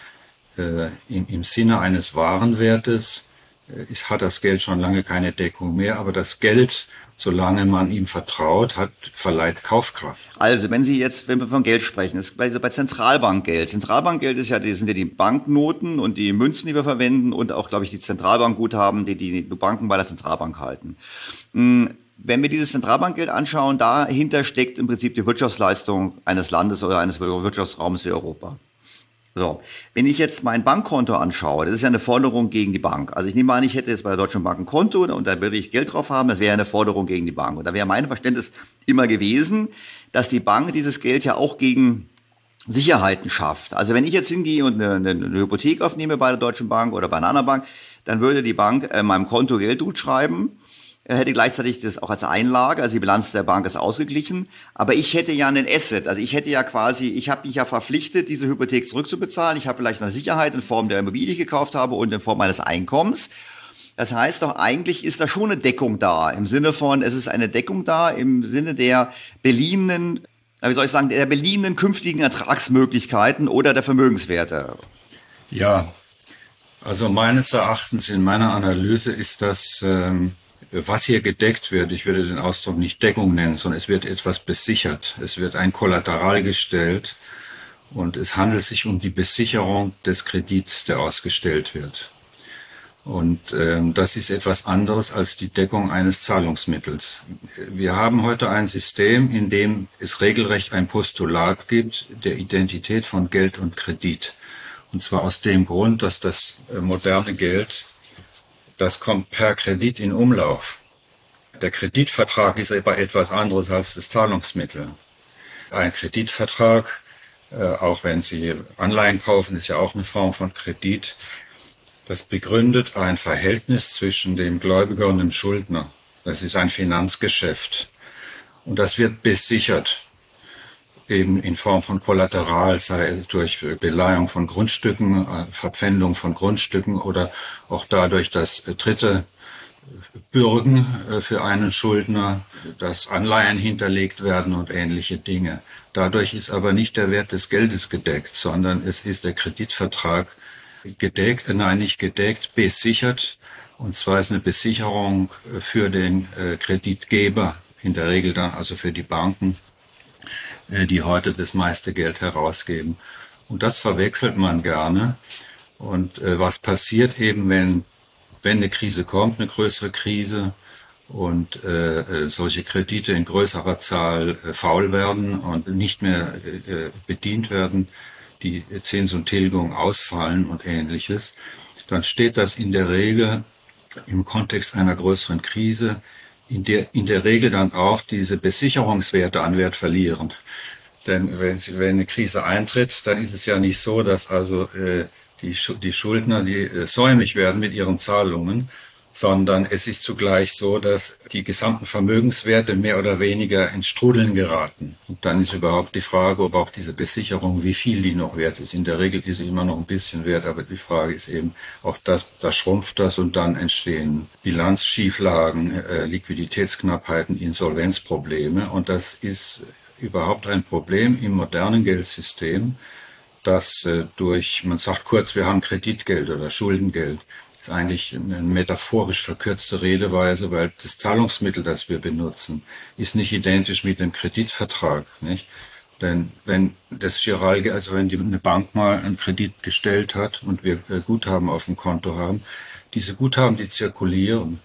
im Sinne eines Warenwertes hat das Geld schon lange keine Deckung mehr, aber das Geld, solange man ihm vertraut, verleiht Kaufkraft. Also, wenn wir von Geld sprechen, ist bei Zentralbankgeld. Zentralbankgeld sind ja die Banknoten und die Münzen, die wir verwenden und auch, glaube ich, die Zentralbankguthaben, die Banken bei der Zentralbank halten. Wenn wir dieses Zentralbankgeld anschauen, dahinter steckt im Prinzip die Wirtschaftsleistung eines Landes oder eines Wirtschaftsraums wie Europa. So, wenn ich jetzt mein Bankkonto anschaue, das ist ja eine Forderung gegen die Bank. Also ich nehme an, ich hätte jetzt bei der Deutschen Bank ein Konto und da würde ich Geld drauf haben, das wäre eine Forderung gegen die Bank. Und da wäre mein Verständnis immer gewesen, dass die Bank dieses Geld ja auch gegen Sicherheiten schafft. Also wenn ich jetzt hingehe und eine Hypothek aufnehme bei der Deutschen Bank oder bei einer anderen Bank, dann würde die Bank meinem Konto Geld gut schreiben, hätte gleichzeitig das auch als Einlage, also die Bilanz der Bank ist ausgeglichen, aber ich hätte ja einen Asset, also ich habe mich ja verpflichtet, diese Hypothek zurückzubezahlen, ich habe vielleicht eine Sicherheit in Form der Immobilie, die ich gekauft habe und in Form meines Einkommens. Das heißt doch, eigentlich ist da schon eine Deckung da, im Sinne von, es ist eine Deckung da, im Sinne der beliehenen, der beliehenen künftigen Ertragsmöglichkeiten oder der Vermögenswerte. Ja, also meines Erachtens in meiner Analyse ist das, was hier gedeckt wird, ich würde den Ausdruck nicht Deckung nennen, sondern es wird etwas besichert. Es wird ein Kollateral gestellt und es handelt sich um die Besicherung des Kredits, der ausgestellt wird. Und das ist etwas anderes als die Deckung eines Zahlungsmittels. Wir haben heute ein System, in dem es regelrecht ein Postulat gibt der Identität von Geld und Kredit. Und zwar aus dem Grund, dass das moderne Geld, das kommt per Kredit in Umlauf. Der Kreditvertrag ist aber etwas anderes als das Zahlungsmittel. Ein Kreditvertrag, auch wenn Sie Anleihen kaufen, ist ja auch eine Form von Kredit. Das begründet ein Verhältnis zwischen dem Gläubiger und dem Schuldner. Das ist ein Finanzgeschäft. Und das wird besichert, eben in Form von Kollateral, sei es durch Beleihung von Grundstücken, Verpfändung von Grundstücken oder auch dadurch, dass Dritte bürgen für einen Schuldner, dass Anleihen hinterlegt werden und ähnliche Dinge. Dadurch ist aber nicht der Wert des Geldes gedeckt, sondern es ist der Kreditvertrag besichert. Und zwar ist eine Besicherung für den Kreditgeber, in der Regel dann also für die Banken, die heute das meiste Geld herausgeben. Und das verwechselt man gerne. Und was passiert eben, wenn eine Krise kommt, eine größere Krise, und solche Kredite in größerer Zahl faul werden und nicht mehr bedient werden, die Zins und Tilgung ausfallen und Ähnliches, dann steht das in der Regel im Kontext einer größeren Krise, in der Regel dann auch diese Besicherungswerte an Wert verlieren. Denn wenn eine Krise eintritt, dann ist es ja nicht so, dass also die Schuldner säumig werden mit ihren Zahlungen, sondern es ist zugleich so, dass die gesamten Vermögenswerte mehr oder weniger ins Strudeln geraten. Und dann ist überhaupt die Frage, ob auch diese Besicherung, wie viel die noch wert ist. In der Regel ist sie immer noch ein bisschen wert, aber die Frage ist eben auch, da schrumpft das und dann entstehen Bilanzschieflagen, Liquiditätsknappheiten, Insolvenzprobleme. Und das ist überhaupt ein Problem im modernen Geldsystem, das man sagt kurz, wir haben Kreditgeld oder Schuldengeld. Das ist eigentlich eine metaphorisch verkürzte Redeweise, weil das Zahlungsmittel, das wir benutzen, ist nicht identisch mit dem Kreditvertrag, nicht? Denn wenn eine Bank mal einen Kredit gestellt hat und wir Guthaben auf dem Konto haben, diese Guthaben, die zirkulieren.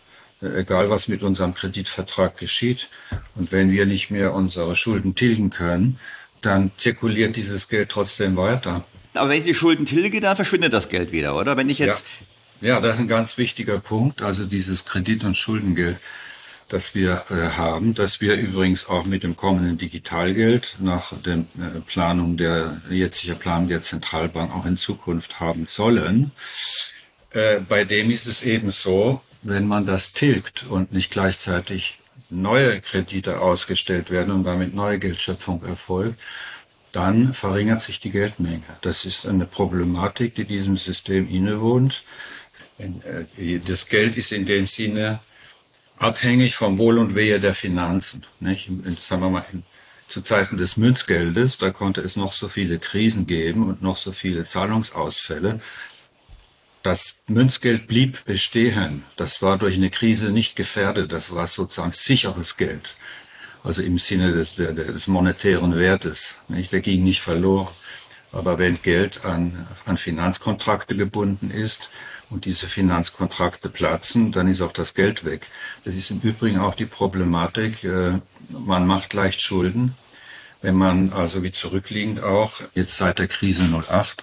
egal was mit unserem Kreditvertrag geschieht. Und wenn wir nicht mehr unsere Schulden tilgen können, dann zirkuliert dieses Geld trotzdem weiter. Aber wenn ich die Schulden tilge, dann verschwindet das Geld wieder, oder? Wenn ich jetzt Ja, das ist ein ganz wichtiger Punkt. Also dieses Kredit- und Schuldengeld, das wir haben, das wir übrigens auch mit dem kommenden Digitalgeld nach der jetzigen Planung der Zentralbank auch in Zukunft haben sollen. Bei dem ist es eben so, wenn man das tilgt und nicht gleichzeitig neue Kredite ausgestellt werden und damit neue Geldschöpfung erfolgt, dann verringert sich die Geldmenge. Das ist eine Problematik, die diesem System innewohnt. Das Geld ist in dem Sinne abhängig vom Wohl und Wehe der Finanzen. Nicht? Sagen wir mal, zu Zeiten des Münzgeldes, da konnte es noch so viele Krisen geben und noch so viele Zahlungsausfälle. Das Münzgeld blieb bestehen. Das war durch eine Krise nicht gefährdet. Das war sozusagen sicheres Geld. Also im Sinne des monetären Wertes. Nicht? Der ging nicht verloren. Aber wenn Geld an Finanzkontrakte gebunden ist und diese Finanzkontrakte platzen, dann ist auch das Geld weg. Das ist im Übrigen auch die Problematik. Man macht leicht Schulden. Wenn man also wie zurückliegend auch, jetzt seit der Krise 08,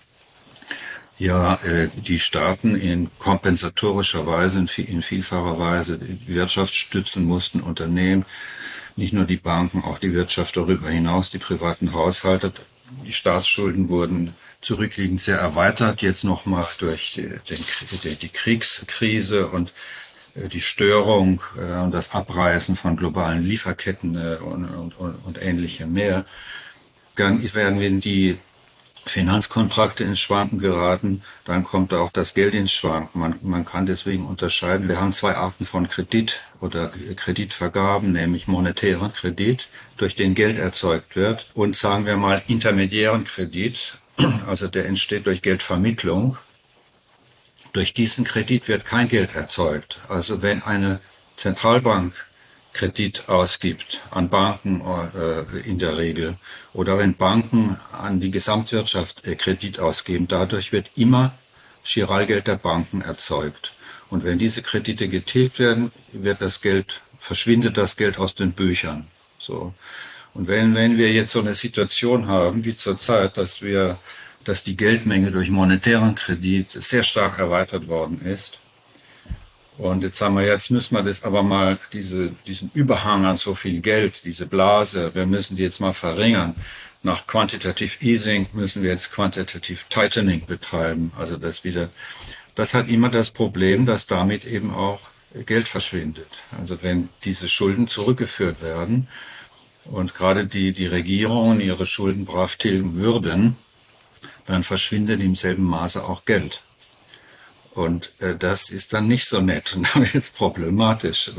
die Staaten in kompensatorischer Weise, in vielfacher Weise die Wirtschaft stützen mussten, Unternehmen, nicht nur die Banken, auch die Wirtschaft darüber hinaus, die privaten Haushalte. Die Staatsschulden wurden zurückliegend sehr erweitert, jetzt nochmal durch die Kriegskrise und die Störung und das Abreißen von globalen Lieferketten und ähnlichem mehr. Dann werden die Finanzkontrakte ins Schwanken geraten, dann kommt auch das Geld ins Schwanken. Man kann deswegen unterscheiden. Wir haben zwei Arten von Kredit oder Kreditvergaben, nämlich monetären Kredit, durch den Geld erzeugt wird, und sagen wir mal intermediären Kredit, also der entsteht durch Geldvermittlung. Durch diesen Kredit wird kein Geld erzeugt. Also wenn eine Zentralbank Kredit ausgibt an Banken in der Regel oder wenn Banken an die Gesamtwirtschaft Kredit ausgeben, dadurch wird immer Giralgeld der Banken erzeugt. Und wenn diese Kredite getilgt werden, verschwindet das Geld aus den Büchern. So. Und wenn wir jetzt so eine Situation haben wie zurzeit, dass die Geldmenge durch monetären Kredit sehr stark erweitert worden ist, und jetzt müssen wir das aber mal, diesen Überhang an so viel Geld, diese Blase, wir müssen die jetzt mal verringern. Nach Quantitative Easing müssen wir jetzt Quantitative Tightening betreiben. Also das hat immer das Problem, dass damit eben auch Geld verschwindet. Also wenn diese Schulden zurückgeführt werden und gerade die Regierungen ihre Schulden brav tilgen würden, dann verschwindet im selben Maße auch Geld. Und das ist dann nicht so nett und dann jetzt problematisch,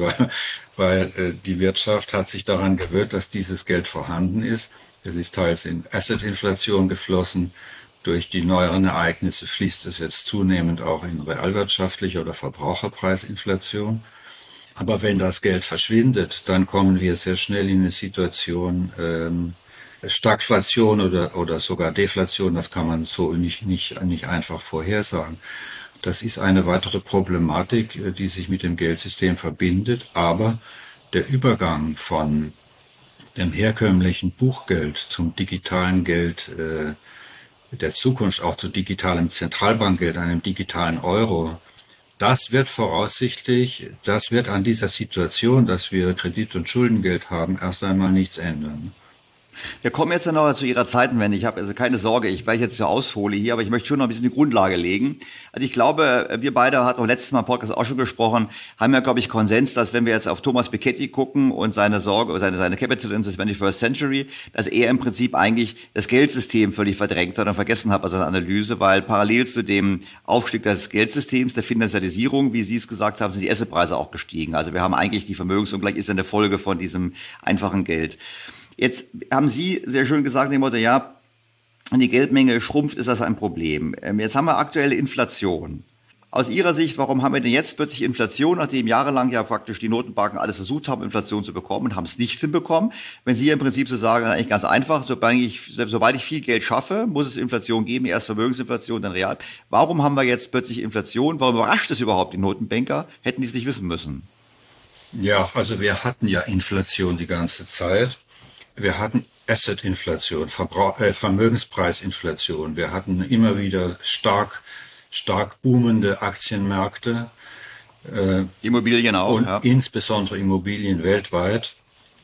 weil die Wirtschaft hat sich daran gewöhnt, dass dieses Geld vorhanden ist. Es ist teils in Asset-Inflation geflossen. Durch die neueren Ereignisse fließt es jetzt zunehmend auch in realwirtschaftliche oder Verbraucherpreisinflation. Aber wenn das Geld verschwindet, dann kommen wir sehr schnell in eine Situation Stagflation oder sogar Deflation. Das kann man so nicht einfach vorhersagen. Das ist eine weitere Problematik, die sich mit dem Geldsystem verbindet. Aber der Übergang von dem herkömmlichen Buchgeld zum digitalen Geld der Zukunft, auch zu digitalem Zentralbankgeld, einem digitalen Euro, das wird an dieser Situation, dass wir Kredit- und Schuldengeld haben, erst einmal nichts ändern. Wir kommen jetzt noch zu Ihrer Zeitenwende. Ich habe also keine Sorge, weil ich jetzt so aushole hier, aber ich möchte schon noch ein bisschen die Grundlage legen. Also ich glaube, wir beide hatten auch letztes Mal im Podcast auch schon gesprochen, haben ja, glaube ich, Konsens, dass wenn wir jetzt auf Thomas Piketty gucken und seine Capital in the 21st Century, dass er im Prinzip eigentlich das Geldsystem völlig verdrängt hat und vergessen hat bei seiner Analyse, weil parallel zu dem Aufstieg des Geldsystems, der Finanzialisierung, wie Sie es gesagt haben, sind die Assetpreise auch gestiegen. Also wir haben eigentlich die Vermögensungleichheit ist eine Folge von diesem einfachen Geld. Jetzt haben Sie sehr schön gesagt, wenn die Geldmenge schrumpft, ist das ein Problem. Jetzt haben wir aktuelle Inflation. Aus Ihrer Sicht, warum haben wir denn jetzt plötzlich Inflation, nachdem jahrelang ja praktisch die Notenbanken alles versucht haben, Inflation zu bekommen und haben es nicht hinbekommen? Wenn Sie im Prinzip so sagen, eigentlich ganz einfach, sobald ich viel Geld schaffe, muss es Inflation geben, erst Vermögensinflation, dann real. Warum haben wir jetzt plötzlich Inflation? Warum überrascht es überhaupt die Notenbanker? Hätten die es nicht wissen müssen? Ja, also wir hatten ja Inflation die ganze Zeit. Wir hatten Asset-Inflation, Vermögenspreisinflation. Wir hatten immer wieder stark boomende Aktienmärkte. Immobilien auch, und ja. insbesondere Immobilien weltweit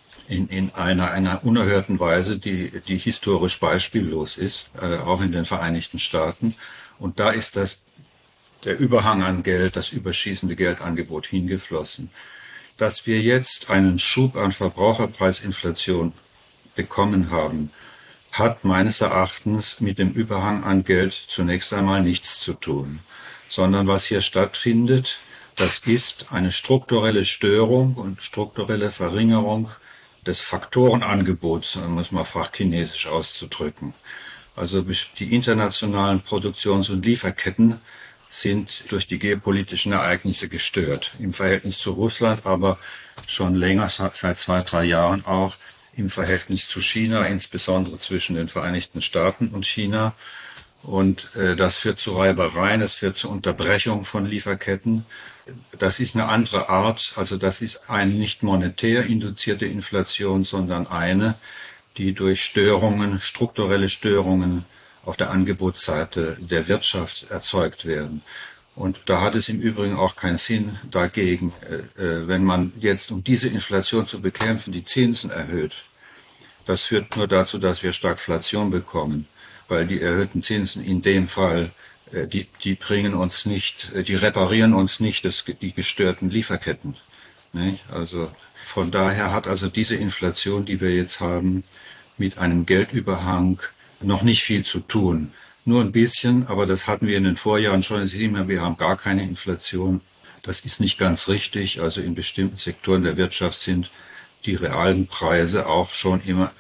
in einer unerhörten Weise, die historisch beispiellos ist, auch in den Vereinigten Staaten. Und da ist der Überhang an Geld, das überschießende Geldangebot hingeflossen. Dass wir jetzt einen Schub an Verbraucherpreisinflation bekommen haben, hat meines Erachtens mit dem Überhang an Geld zunächst einmal nichts zu tun, sondern was hier stattfindet, das ist eine strukturelle Störung und strukturelle Verringerung des Faktorenangebots, um es mal fachchinesisch auszudrücken. Also die internationalen Produktions- und Lieferketten sind durch die geopolitischen Ereignisse gestört. Im Verhältnis zu Russland, aber schon länger, seit 2-3 Jahren auch im Verhältnis zu China, insbesondere zwischen den Vereinigten Staaten und China. Und das führt zu Reibereien, das führt zur Unterbrechung von Lieferketten. Das ist eine andere Art, also das ist eine nicht monetär induzierte Inflation, sondern eine, die durch Störungen, strukturelle Störungen auf der Angebotsseite der Wirtschaft erzeugt werden. Und da hat es im Übrigen auch keinen Sinn dagegen, wenn man jetzt, um diese Inflation zu bekämpfen, die Zinsen erhöht. Das führt nur dazu, dass wir Stagflation bekommen, weil die erhöhten Zinsen in dem Fall, die bringen uns nicht, die reparieren uns nicht die gestörten Lieferketten. Nicht? Also von daher hat also diese Inflation, die wir jetzt haben, mit einem Geldüberhang noch nicht viel zu tun. Nur ein bisschen, aber das hatten wir in den Vorjahren schon. Es ist immer, wir haben gar keine Inflation. Das ist nicht ganz richtig. Also in bestimmten Sektoren der Wirtschaft sind die realen Preise auch schon immer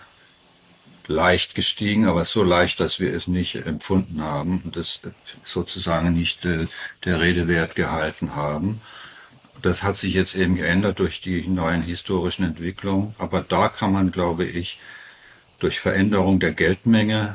leicht gestiegen, aber so leicht, dass wir es nicht empfunden haben und das sozusagen nicht der Rede wert gehalten haben. Das hat sich jetzt eben geändert durch die neuen historischen Entwicklungen. Aber da kann man, glaube ich, durch Veränderung der Geldmenge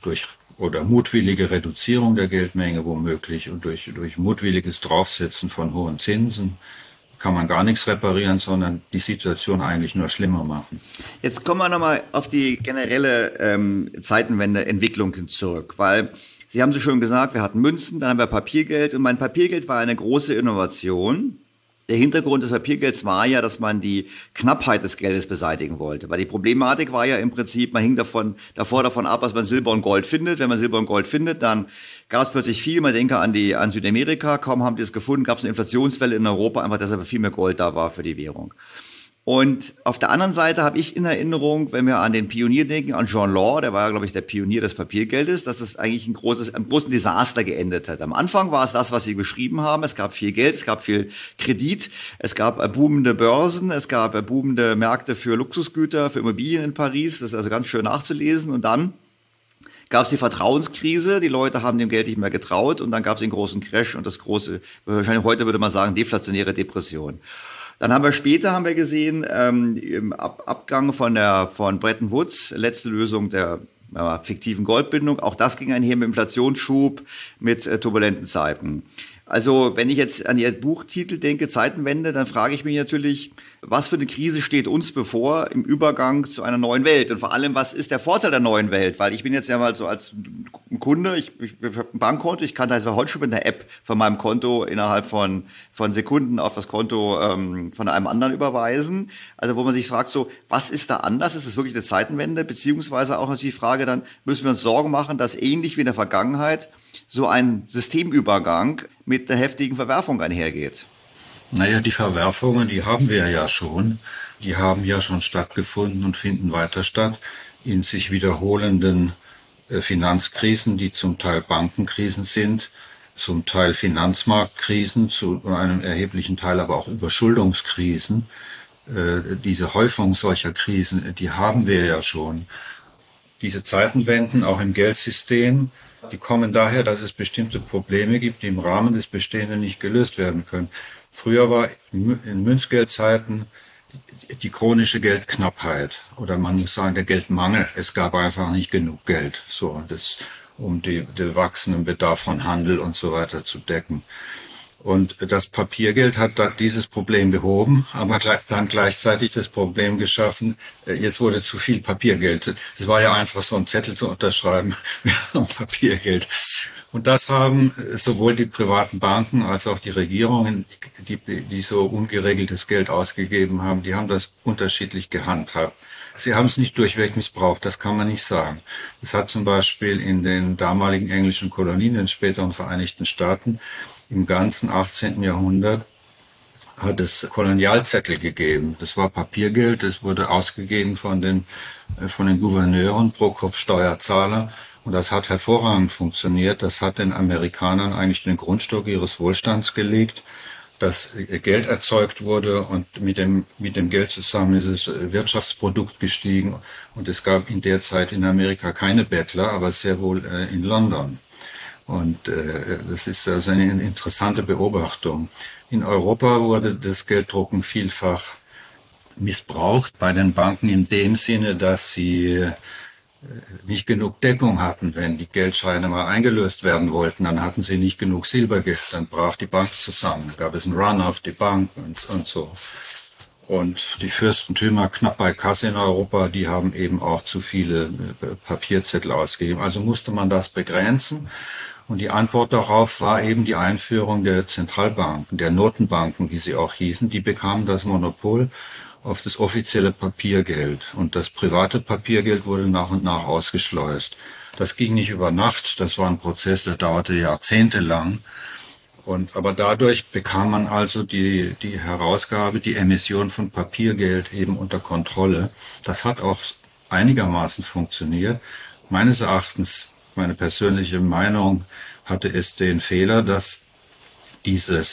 oder mutwillige Reduzierung der Geldmenge womöglich und durch mutwilliges Draufsetzen von hohen Zinsen kann man gar nichts reparieren, sondern die Situation eigentlich nur schlimmer machen. Jetzt kommen wir nochmal auf die generelle Zeitenwende-Entwicklung zurück, weil Sie haben es schon gesagt, wir hatten Münzen, dann haben wir Papiergeld und mein Papiergeld war eine große Innovation. Der Hintergrund des Papiergelds war ja, dass man die Knappheit des Geldes beseitigen wollte. Weil die Problematik war ja im Prinzip, man hing davor davon ab, was man Silber und Gold findet. Wenn man Silber und Gold findet, dann gab es plötzlich viel. Man denke an Südamerika, kaum haben die es gefunden, gab es eine Inflationswelle in Europa, einfach deshalb viel mehr Gold da war für die Währung. Und auf der anderen Seite habe ich in Erinnerung, wenn wir an den Pionier denken, an John Law, der war ja, glaube ich, der Pionier des Papiergeldes, dass es eigentlich ein großen Desaster geendet hat. Am Anfang war es das, was Sie beschrieben haben. Es gab viel Geld, es gab viel Kredit, es gab boomende Börsen, es gab boomende Märkte für Luxusgüter, für Immobilien in Paris. Das ist also ganz schön nachzulesen. Und dann gab es die Vertrauenskrise, die Leute haben dem Geld nicht mehr getraut und dann gab es den großen Crash und das große, wahrscheinlich heute würde man sagen, deflationäre Depression. Dann haben wir gesehen, im Abgang von Bretton Woods, letzte Lösung der fiktiven Goldbindung, auch das ging einher mit Inflationsschub, mit turbulenten Zeiten. Also wenn ich jetzt an Ihr Buchtitel denke, Zeitenwende, dann frage ich mich natürlich, was für eine Krise steht uns bevor im Übergang zu einer neuen Welt? Und vor allem, was ist der Vorteil der neuen Welt? Weil ich bin jetzt ja mal so als Kunde, ich habe ein Bankkonto, ich kann da heute schon mit einer App von meinem Konto innerhalb von Sekunden auf das Konto von einem anderen überweisen. Also wo man sich fragt, so, was ist da anders? Ist es wirklich eine Zeitenwende? Beziehungsweise auch natürlich die Frage, dann müssen wir uns Sorgen machen, dass ähnlich wie in der Vergangenheit so ein Systemübergang mit einer heftigen Verwerfung einhergeht. Naja, die Verwerfungen, die haben wir ja schon. Die haben ja schon stattgefunden und finden weiter statt in sich wiederholenden Finanzkrisen, die zum Teil Bankenkrisen sind, zum Teil Finanzmarktkrisen, zu einem erheblichen Teil aber auch Überschuldungskrisen. Diese Häufung solcher Krisen, die haben wir ja schon. Diese Zeitenwenden auch im Geldsystem, die kommen daher, dass es bestimmte Probleme gibt, die im Rahmen des Bestehenden nicht gelöst werden können. Früher war in Münzgeldzeiten die chronische Geldknappheit oder man muss sagen der Geldmangel. Es gab einfach nicht genug Geld, um den wachsenden Bedarf von Handel und so weiter zu decken. Und das Papiergeld hat dieses Problem behoben, aber dann gleichzeitig das Problem geschaffen, jetzt wurde zu viel Papiergeld. Das war ja einfach so ein Zettel zu unterschreiben, wir haben Papiergeld. Und das haben sowohl die privaten Banken als auch die Regierungen, die so ungeregeltes Geld ausgegeben haben, die haben das unterschiedlich gehandhabt. Sie haben es nicht durchweg missbraucht, das kann man nicht sagen. Es hat zum Beispiel in den damaligen englischen Kolonien, den späteren Vereinigten Staaten, im ganzen 18. Jahrhundert hat es Kolonialzettel gegeben. Das war Papiergeld, das wurde ausgegeben von den Gouverneuren pro Kopf Steuerzahler. Und das hat hervorragend funktioniert. Das hat den Amerikanern eigentlich den Grundstock ihres Wohlstands gelegt, dass Geld erzeugt wurde und mit dem Geld zusammen ist das Wirtschaftsprodukt gestiegen. Und es gab in der Zeit in Amerika keine Bettler, aber sehr wohl in London. Und das ist also eine interessante Beobachtung. In Europa wurde das Gelddrucken vielfach missbraucht bei den Banken in dem Sinne, dass sie nicht genug Deckung hatten. Wenn die Geldscheine mal eingelöst werden wollten, dann hatten sie nicht genug Silbergeld, dann brach die Bank zusammen. Dann gab es einen Run auf die Bank und so. Und die Fürstentümer knapp bei Kasse in Europa, die haben eben auch zu viele Papierzettel ausgegeben. Also musste man das begrenzen. Und die Antwort darauf war eben die Einführung der Zentralbanken, der Notenbanken, wie sie auch hießen. Die bekamen das Monopol auf das offizielle Papiergeld. Und das private Papiergeld wurde nach und nach ausgeschleust. Das ging nicht über Nacht. Das war ein Prozess, der dauerte jahrzehntelang. Aber dadurch bekam man also die Herausgabe, die Emission von Papiergeld eben unter Kontrolle. Das hat auch einigermaßen funktioniert. Meines Erachtens, meine persönliche Meinung, hatte es den Fehler, dass diese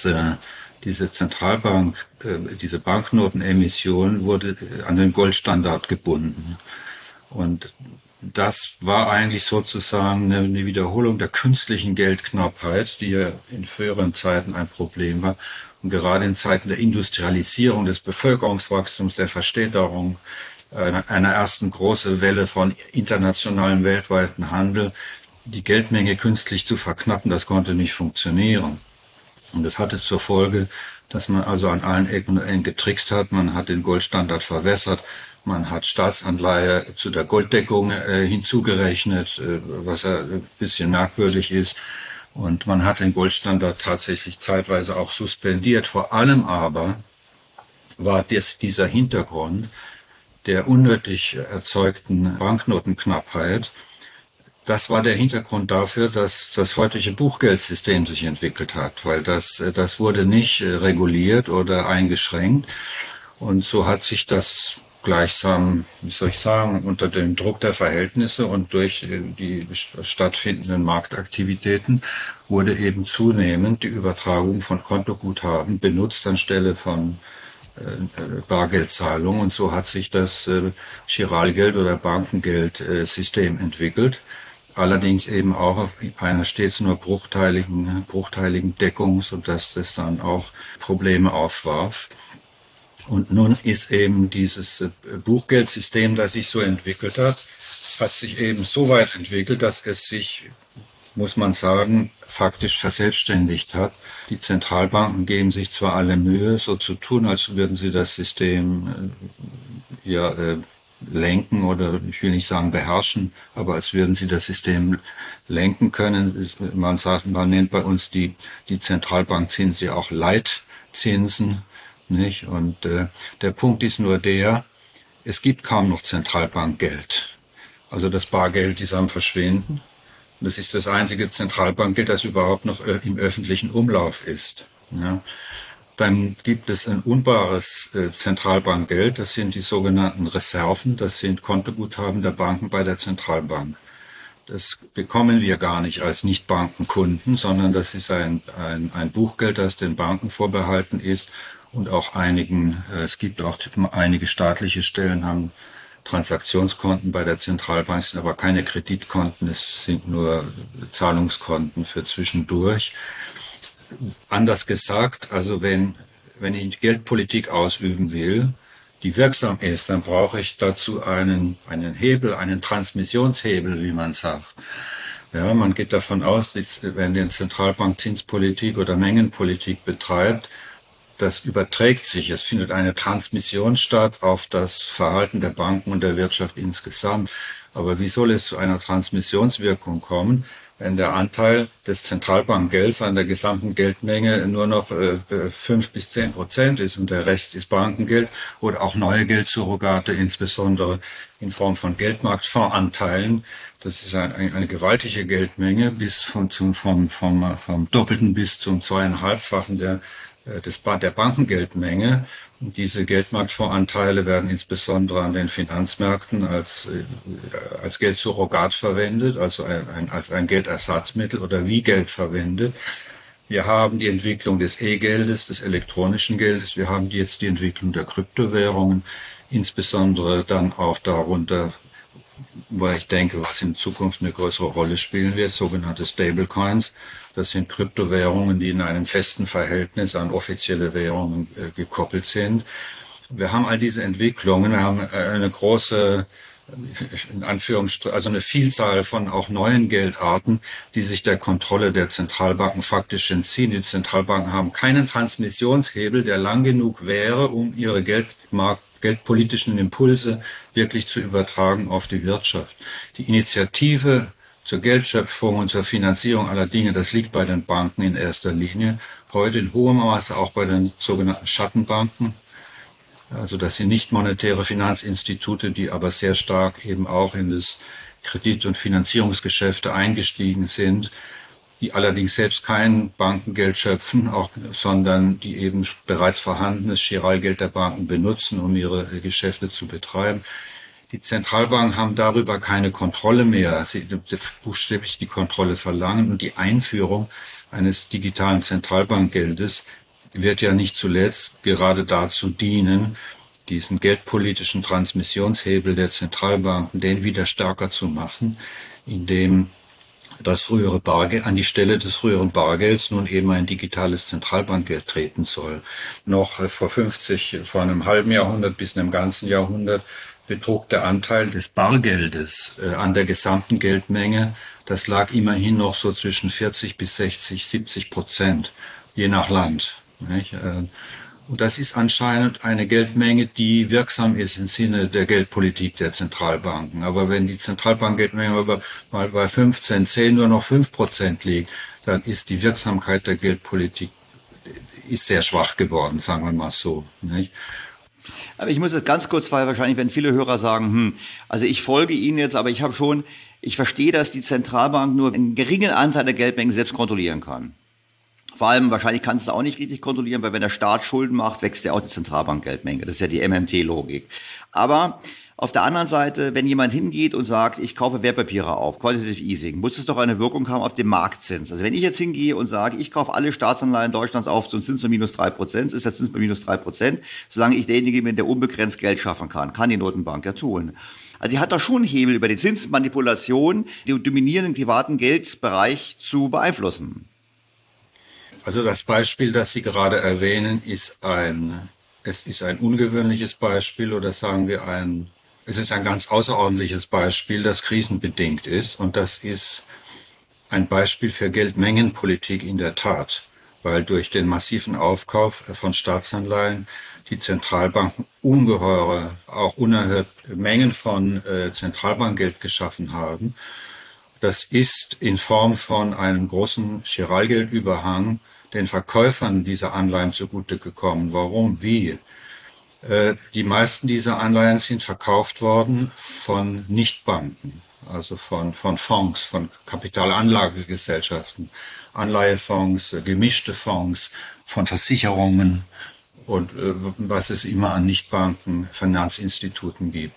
Zentralbank, diese Banknotenemission wurde an den Goldstandard gebunden. Und das war eigentlich sozusagen eine Wiederholung der künstlichen Geldknappheit, die ja in früheren Zeiten ein Problem war. Und gerade in Zeiten der Industrialisierung, des Bevölkerungswachstums, der Verstädterung, einer ersten großen Welle von internationalem weltweiten Handel, die Geldmenge künstlich zu verknappen, das konnte nicht funktionieren. Und das hatte zur Folge, dass man also an allen Ecken und Enden getrickst hat. Man hat den Goldstandard verwässert. Man hat Staatsanleihe zu der Golddeckung hinzugerechnet, was ein bisschen merkwürdig ist. Und man hat den Goldstandard tatsächlich zeitweise auch suspendiert. Vor allem aber war dieser Hintergrund der unnötig erzeugten Banknotenknappheit. Das war der Hintergrund dafür, dass das heutige Buchgeldsystem sich entwickelt hat, weil das wurde nicht reguliert oder eingeschränkt. Und so hat sich das gleichsam, wie soll ich sagen, unter dem Druck der Verhältnisse und durch die stattfindenden Marktaktivitäten wurde eben zunehmend die Übertragung von Kontoguthaben benutzt anstelle von Bargeldzahlung. Und so hat sich das Chiralgeld- oder Bankengeldsystem entwickelt. Allerdings eben auch auf einer stets nur bruchteiligen Deckung, sodass das dann auch Probleme aufwarf. Und nun ist eben dieses Buchgeldsystem, das sich so entwickelt hat sich eben so weit entwickelt, dass es sich, muss man sagen, faktisch verselbstständigt hat. Die Zentralbanken geben sich zwar alle Mühe, so zu tun, als würden sie das System lenken oder ich will nicht sagen beherrschen, aber als würden sie das System lenken können. Man nennt bei uns die Zentralbankzinsen auch Leitzinsen, nicht? Und der Punkt ist nur es gibt kaum noch Zentralbankgeld. Also das Bargeld ist am Verschwinden. Das ist das einzige Zentralbankgeld, das überhaupt noch im öffentlichen Umlauf ist. Ja. Dann gibt es ein unbares Zentralbankgeld, das sind die sogenannten Reserven, das sind Kontoguthaben der Banken bei der Zentralbank. Das bekommen wir gar nicht als Nicht-Bankenkunden, sondern das ist ein Buchgeld, das den Banken vorbehalten ist und auch es gibt auch einige staatliche Stellen, haben Transaktionskonten bei der Zentralbank, sind aber keine Kreditkonten, es sind nur Zahlungskonten für zwischendurch. Anders gesagt, also wenn ich Geldpolitik ausüben will, die wirksam ist, dann brauche ich dazu einen Hebel, einen Transmissionshebel, wie man sagt. Ja, man geht davon aus, wenn die Zentralbank Zinspolitik oder Mengenpolitik betreibt, das überträgt sich. Es findet eine Transmission statt auf das Verhalten der Banken und der Wirtschaft insgesamt. Aber wie soll es zu einer Transmissionswirkung kommen, wenn der Anteil des Zentralbankgelds an der gesamten Geldmenge nur noch 5-10% ist und der Rest ist Bankengeld oder auch neue Geldsurrogate, insbesondere in Form von Geldmarktfondsanteilen. Das ist eine gewaltige Geldmenge, vom Doppelten bis zum 2,5-fachen der Bankengeldmenge. Und diese Geldmarktfondsanteile werden insbesondere an den Finanzmärkten als Geldsurrogat verwendet, also als ein Geldersatzmittel oder wie Geld verwendet. Wir haben die Entwicklung des E-Geldes, des elektronischen Geldes. Wir haben jetzt die Entwicklung der Kryptowährungen, insbesondere dann auch darunter, weil ich denke, was in Zukunft eine größere Rolle spielen wird, sogenannte Stablecoins. Das sind Kryptowährungen, die in einem festen Verhältnis an offizielle Währungen gekoppelt sind. Wir haben all diese Entwicklungen, wir haben eine große, in Anführungsstrichen, also eine Vielzahl von auch neuen Geldarten, die sich der Kontrolle der Zentralbanken faktisch entziehen. Die Zentralbanken haben keinen Transmissionshebel, der lang genug wäre, um ihre geldpolitischen Impulse wirklich zu übertragen auf die Wirtschaft. Die Initiative zur Geldschöpfung und zur Finanzierung aller Dinge, das liegt bei den Banken in erster Linie. Heute in hohem Maße auch bei den sogenannten Schattenbanken. Also das sind nicht monetäre Finanzinstitute, die aber sehr stark eben auch in das Kredit- und Finanzierungsgeschäfte eingestiegen sind, die allerdings selbst kein Bankengeld schöpfen, sondern die eben bereits vorhandenes Giralgeld der Banken benutzen, um ihre Geschäfte zu betreiben. Die Zentralbanken haben darüber keine Kontrolle mehr. Sie buchstäblich die Kontrolle verlangen. Und die Einführung eines digitalen Zentralbankgeldes wird ja nicht zuletzt gerade dazu dienen, diesen geldpolitischen Transmissionshebel der Zentralbanken, den wieder stärker zu machen, indem das frühere Bargeld an die Stelle des früheren Bargelds nun eben ein digitales Zentralbankgeld treten soll. Noch vor einem halben Jahrhundert bis einem ganzen Jahrhundert betrug der Anteil des Bargeldes an der gesamten Geldmenge, das lag immerhin noch so zwischen 40 bis 60-70%, je nach Land. Nicht? Und das ist anscheinend eine Geldmenge, die wirksam ist im Sinne der Geldpolitik der Zentralbanken. Aber wenn die Zentralbankgeldmenge mal bei 10 nur noch 5% liegt, dann ist die Wirksamkeit der Geldpolitik ist sehr schwach geworden, sagen wir mal so. Nicht? Aber ich muss jetzt ganz kurz, weil wahrscheinlich werden viele Hörer sagen, also ich folge Ihnen jetzt, aber ich verstehe, dass die Zentralbank nur einen geringen Anteil der Geldmengen selbst kontrollieren kann. Vor allem, wahrscheinlich kannst du auch nicht richtig kontrollieren, weil wenn der Staat Schulden macht, wächst ja auch die Zentralbankgeldmenge. Das ist ja die MMT-Logik. Aber auf der anderen Seite, wenn jemand hingeht und sagt, ich kaufe Wertpapiere auf, Quantitative Easing, muss es doch eine Wirkung haben auf den Marktzins. Also wenn ich jetzt hingehe und sage, ich kaufe alle Staatsanleihen Deutschlands auf zum Zins von minus 3%, ist der Zins bei minus 3%, solange ich derjenige bin, der unbegrenzt Geld schaffen kann die Notenbank ja tun. Also die hat doch schon einen Hebel über die Zinsmanipulation, den dominierenden privaten Geldbereich zu beeinflussen. Also das Beispiel, das Sie gerade erwähnen, ist ein ungewöhnliches Beispiel oder sagen wir es ist ein ganz außerordentliches Beispiel, das krisenbedingt ist. Und das ist ein Beispiel für Geldmengenpolitik in der Tat, weil durch den massiven Aufkauf von Staatsanleihen die Zentralbanken ungeheure, auch unerhört Mengen von Zentralbankgeld geschaffen haben. Das ist in Form von einem großen Giralgeldüberhang den Verkäufern dieser Anleihen zugute gekommen. Warum? Wie? Die meisten dieser Anleihen sind verkauft worden von Nichtbanken, also von Fonds, von Kapitalanlagegesellschaften, Anleihefonds, gemischte Fonds, von Versicherungen und was es immer an Nichtbanken, Finanzinstituten gibt.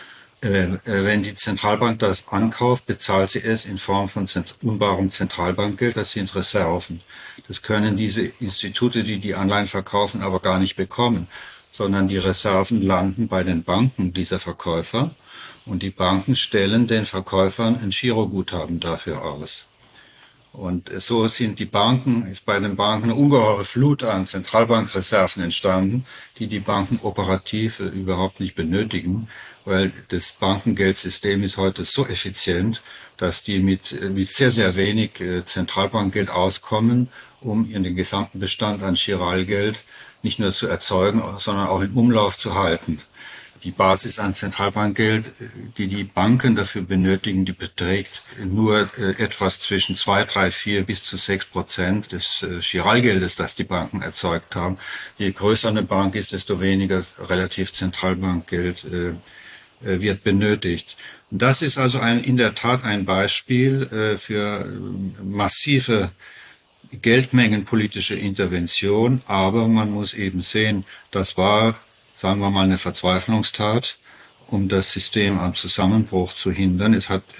Wenn die Zentralbank das ankauft, bezahlt sie es in Form von unbarem Zentralbankgeld, das sind Reserven. Das können diese Institute, die die Anleihen verkaufen, aber gar nicht bekommen, sondern die Reserven landen bei den Banken dieser Verkäufer und die Banken stellen den Verkäufern ein Giroguthaben dafür aus. Und so ist bei den Banken eine ungeheure Flut an Zentralbankreserven entstanden, die Banken operativ überhaupt nicht benötigen, weil das Bankengeldsystem ist heute so effizient dass die mit sehr, sehr wenig Zentralbankgeld auskommen, um ihren gesamten Bestand an Chiralgeld nicht nur zu erzeugen, sondern auch im Umlauf zu halten. Die Basis an Zentralbankgeld, die die Banken dafür benötigen, die beträgt nur etwas zwischen 2, 3, 4 bis zu 6% des Chiralgeldes, das die Banken erzeugt haben. Je größer eine Bank ist, desto weniger relativ Zentralbankgeld wird benötigt. Das ist also in der Tat ein Beispiel für massive geldmengenpolitische Intervention, aber man muss eben sehen, das war, sagen wir mal, eine Verzweiflungstat, um das System am Zusammenbruch zu hindern. Es hat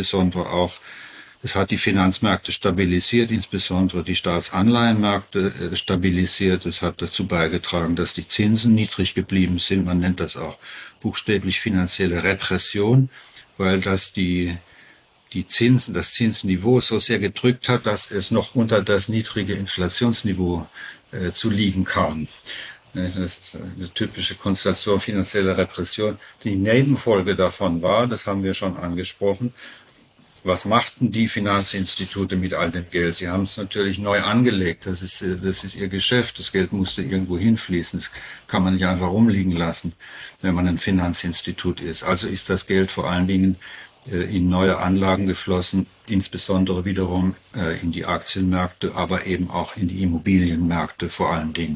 die Finanzmärkte stabilisiert, insbesondere die Staatsanleihenmärkte stabilisiert. Es hat dazu beigetragen, dass die Zinsen niedrig geblieben sind. Man nennt das auch buchstäblich finanzielle Repression, weil das das Zinsniveau so sehr gedrückt hat, dass es noch unter das niedrige Inflationsniveau zu liegen kam. Das ist eine typische Konstellation finanzieller Repression. Die Nebenfolge davon war, das haben wir schon angesprochen, was machten die Finanzinstitute mit all dem Geld? Sie haben es natürlich neu angelegt. Das ist ihr Geschäft. Das Geld musste irgendwo hinfließen. Das kann man nicht einfach rumliegen lassen, wenn man ein Finanzinstitut ist. Also ist das Geld vor allen Dingen in neue Anlagen geflossen, insbesondere wiederum in die Aktienmärkte, aber eben auch in die Immobilienmärkte vor allen Dingen.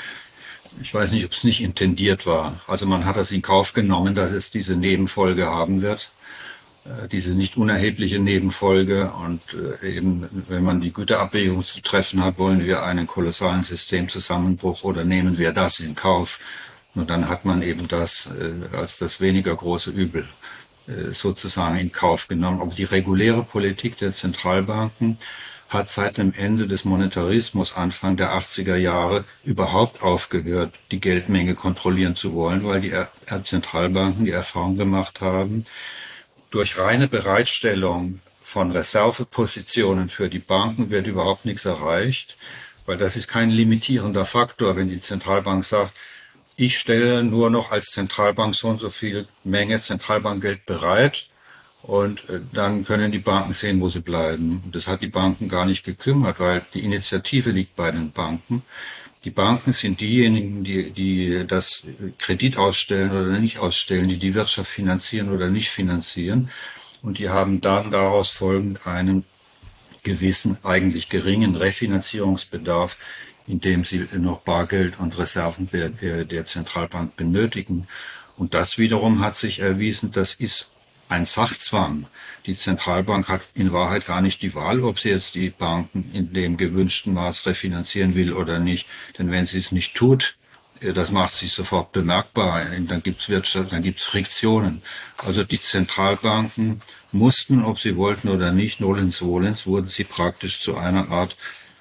Ich weiß nicht, ob es nicht intendiert war. Also man hat das in Kauf genommen, dass es diese Nebenfolge haben wird, diese nicht unerhebliche Nebenfolge. Und eben, wenn man die Güterabwägung zu treffen hat, wollen wir einen kolossalen Systemzusammenbruch oder nehmen wir das in Kauf? Und dann hat man eben das als das weniger große Übel sozusagen in Kauf genommen. Aber die reguläre Politik der Zentralbanken hat seit dem Ende des Monetarismus Anfang der 80er Jahre überhaupt aufgehört, die Geldmenge kontrollieren zu wollen, weil die Zentralbanken die Erfahrung gemacht haben, durch reine Bereitstellung von Reservepositionen für die Banken wird überhaupt nichts erreicht, weil das ist kein limitierender Faktor, wenn die Zentralbank sagt, ich stelle nur noch als Zentralbank so und so viel Menge Zentralbankgeld bereit und dann können die Banken sehen, wo sie bleiben. Das hat die Banken gar nicht gekümmert, weil die Initiative liegt bei den Banken. Die Banken sind diejenigen, die das Kredit ausstellen oder nicht ausstellen, die die Wirtschaft finanzieren oder nicht finanzieren. Und die haben dann daraus folgend einen gewissen, eigentlich geringen Refinanzierungsbedarf, indem sie noch Bargeld und Reserven der Zentralbank benötigen. Und das wiederum hat sich erwiesen, das ist ein Sachzwang. Die Zentralbank hat in Wahrheit gar nicht die Wahl, ob sie jetzt die Banken in dem gewünschten Maß refinanzieren will oder nicht. Denn wenn sie es nicht tut, das macht sich sofort bemerkbar. Dann gibt's Wirtschaft, dann gibt's Friktionen. Also die Zentralbanken mussten, ob sie wollten oder nicht, nolens volens, wurden sie praktisch zu einer Art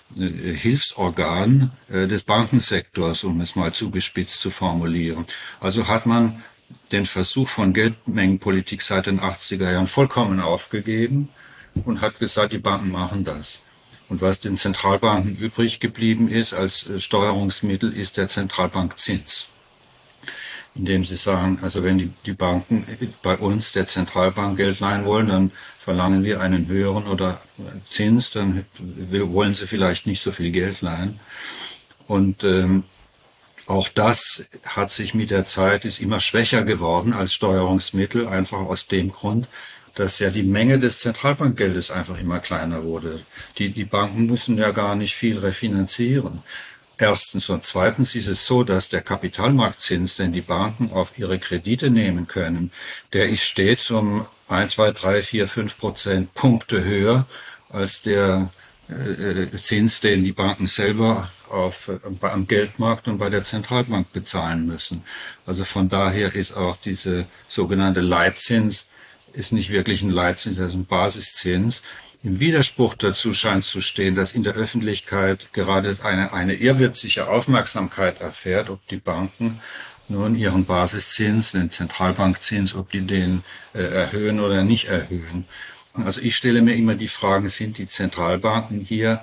Hilfsorgan des Bankensektors, um es mal zugespitzt zu formulieren. Also hat man den Versuch von Geldmengenpolitik seit den 80er Jahren vollkommen aufgegeben und hat gesagt, die Banken machen das. Und was den Zentralbanken übrig geblieben ist als Steuerungsmittel, ist der Zentralbankzins. Indem sie sagen, also wenn die Banken bei uns der Zentralbank Geld leihen wollen, dann verlangen wir einen höheren oder Zins, dann wollen sie vielleicht nicht so viel Geld leihen. Und auch das hat sich mit der Zeit, ist immer schwächer geworden als Steuerungsmittel, einfach aus dem Grund, dass ja die Menge des Zentralbankgeldes einfach immer kleiner wurde. Die Banken müssen ja gar nicht viel refinanzieren. Erstens und zweitens ist es so, dass der Kapitalmarktzins, den die Banken auf ihre Kredite nehmen können, der ist stets um 1, 2, 3, 4, 5 Prozentpunkte höher als der Zins, den die Banken selber am Geldmarkt und bei der Zentralbank bezahlen müssen. Also von daher ist auch diese sogenannte Leitzins ist nicht wirklich ein Leitzins, das ist ein Basiszins. Im Widerspruch dazu scheint zu stehen, dass in der Öffentlichkeit gerade eine ehrwürdige Aufmerksamkeit erfährt, ob die Banken nun ihren Basiszins, den Zentralbankzins, ob die den erhöhen oder nicht erhöhen. Also ich stelle mir immer die Frage, sind die Zentralbanken hier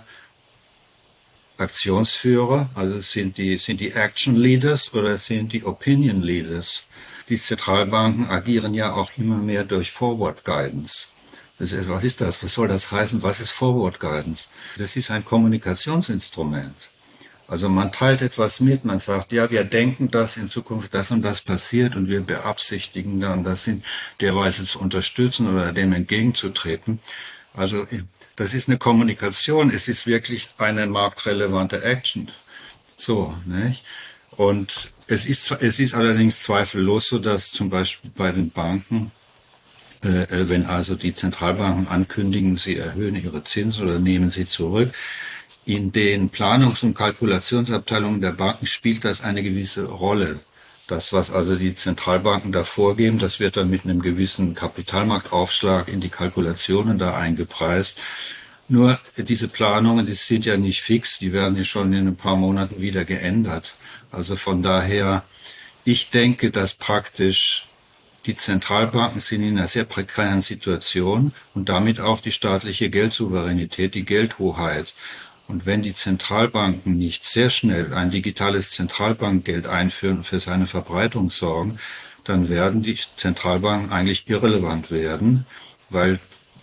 Aktionsführer, also sind die Action Leaders oder sind die Opinion Leaders? Die Zentralbanken agieren ja auch immer mehr durch Forward Guidance. Was ist das? Was soll das heißen? Was ist Forward Guidance? Das ist ein Kommunikationsinstrument. Also man teilt etwas mit, man sagt, ja, wir denken, dass in Zukunft das und das passiert und wir beabsichtigen dann, das in der Weise zu unterstützen oder dem entgegenzutreten. Also das ist eine Kommunikation, es ist wirklich eine marktrelevante Action. So, nicht? Und es ist allerdings zweifellos so, dass zum Beispiel bei den Banken, wenn also die Zentralbanken ankündigen, sie erhöhen ihre Zinsen oder nehmen sie zurück, in den Planungs- und Kalkulationsabteilungen der Banken spielt das eine gewisse Rolle. Das, was also die Zentralbanken da vorgeben, das wird dann mit einem gewissen Kapitalmarktaufschlag in die Kalkulationen da eingepreist. Nur diese Planungen, die sind ja nicht fix, die werden ja schon in ein paar Monaten wieder geändert. Also von daher, ich denke, dass praktisch die Zentralbanken sind in einer sehr prekären Situation und damit auch die staatliche Geldsouveränität, die Geldhoheit. Und wenn die Zentralbanken nicht sehr schnell ein digitales Zentralbankgeld einführen und für seine Verbreitung sorgen, dann werden die Zentralbanken eigentlich irrelevant werden, weil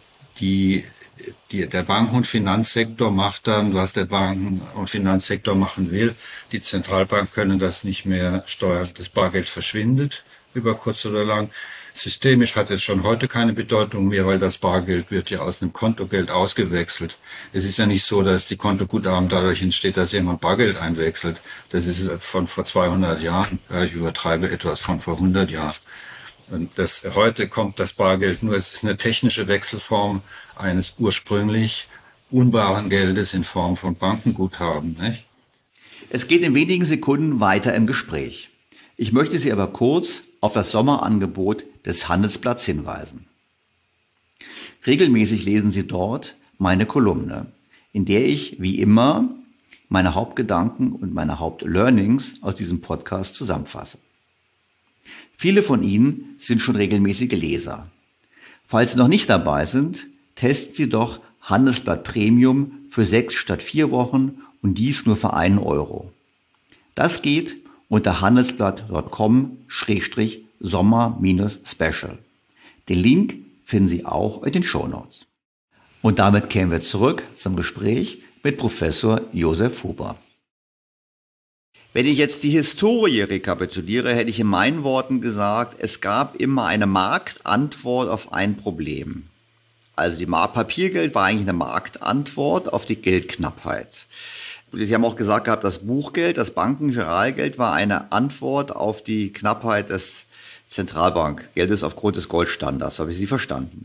der Banken- und Finanzsektor macht dann, was der Banken- und Finanzsektor machen will. Die Zentralbanken können das nicht mehr steuern. Das Bargeld verschwindet über kurz oder lang. Systemisch hat es schon heute keine Bedeutung mehr, weil das Bargeld wird ja aus einem Kontogeld ausgewechselt. Es ist ja nicht so, dass die Kontoguthaben dadurch entsteht, dass jemand Bargeld einwechselt. Das ist von vor 200 Jahren. Ja, ich übertreibe etwas von vor 100 Jahren. Und heute kommt das Bargeld nur, es ist eine technische Wechselform eines ursprünglich unbaren Geldes in Form von Bankenguthaben, nicht? Es geht in wenigen Sekunden weiter im Gespräch. Ich möchte Sie aber kurz auf das Sommerangebot des Handelsblatts hinweisen. Regelmäßig lesen Sie dort meine Kolumne, in der ich, wie immer, meine Hauptgedanken und meine Hauptlearnings aus diesem Podcast zusammenfasse. Viele von Ihnen sind schon regelmäßige Leser. Falls Sie noch nicht dabei sind, testen Sie doch Handelsblatt Premium für 6 statt 4 Wochen und dies nur für 1 Euro. Das geht unter handelsblatt.com/Sommer-Special. Den Link finden Sie auch in den Shownotes. Und damit kehren wir zurück zum Gespräch mit Professor Josef Huber. Wenn ich jetzt die Historie rekapituliere, hätte ich in meinen Worten gesagt, es gab immer eine Marktantwort auf ein Problem. Also die Papiergeld war eigentlich eine Marktantwort auf die Geldknappheit. Sie haben auch gesagt gehabt, das Buchgeld, das Banken-Giralgeld war eine Antwort auf die Knappheit des Zentralbankgeldes aufgrund des Goldstandards. Habe ich Sie verstanden?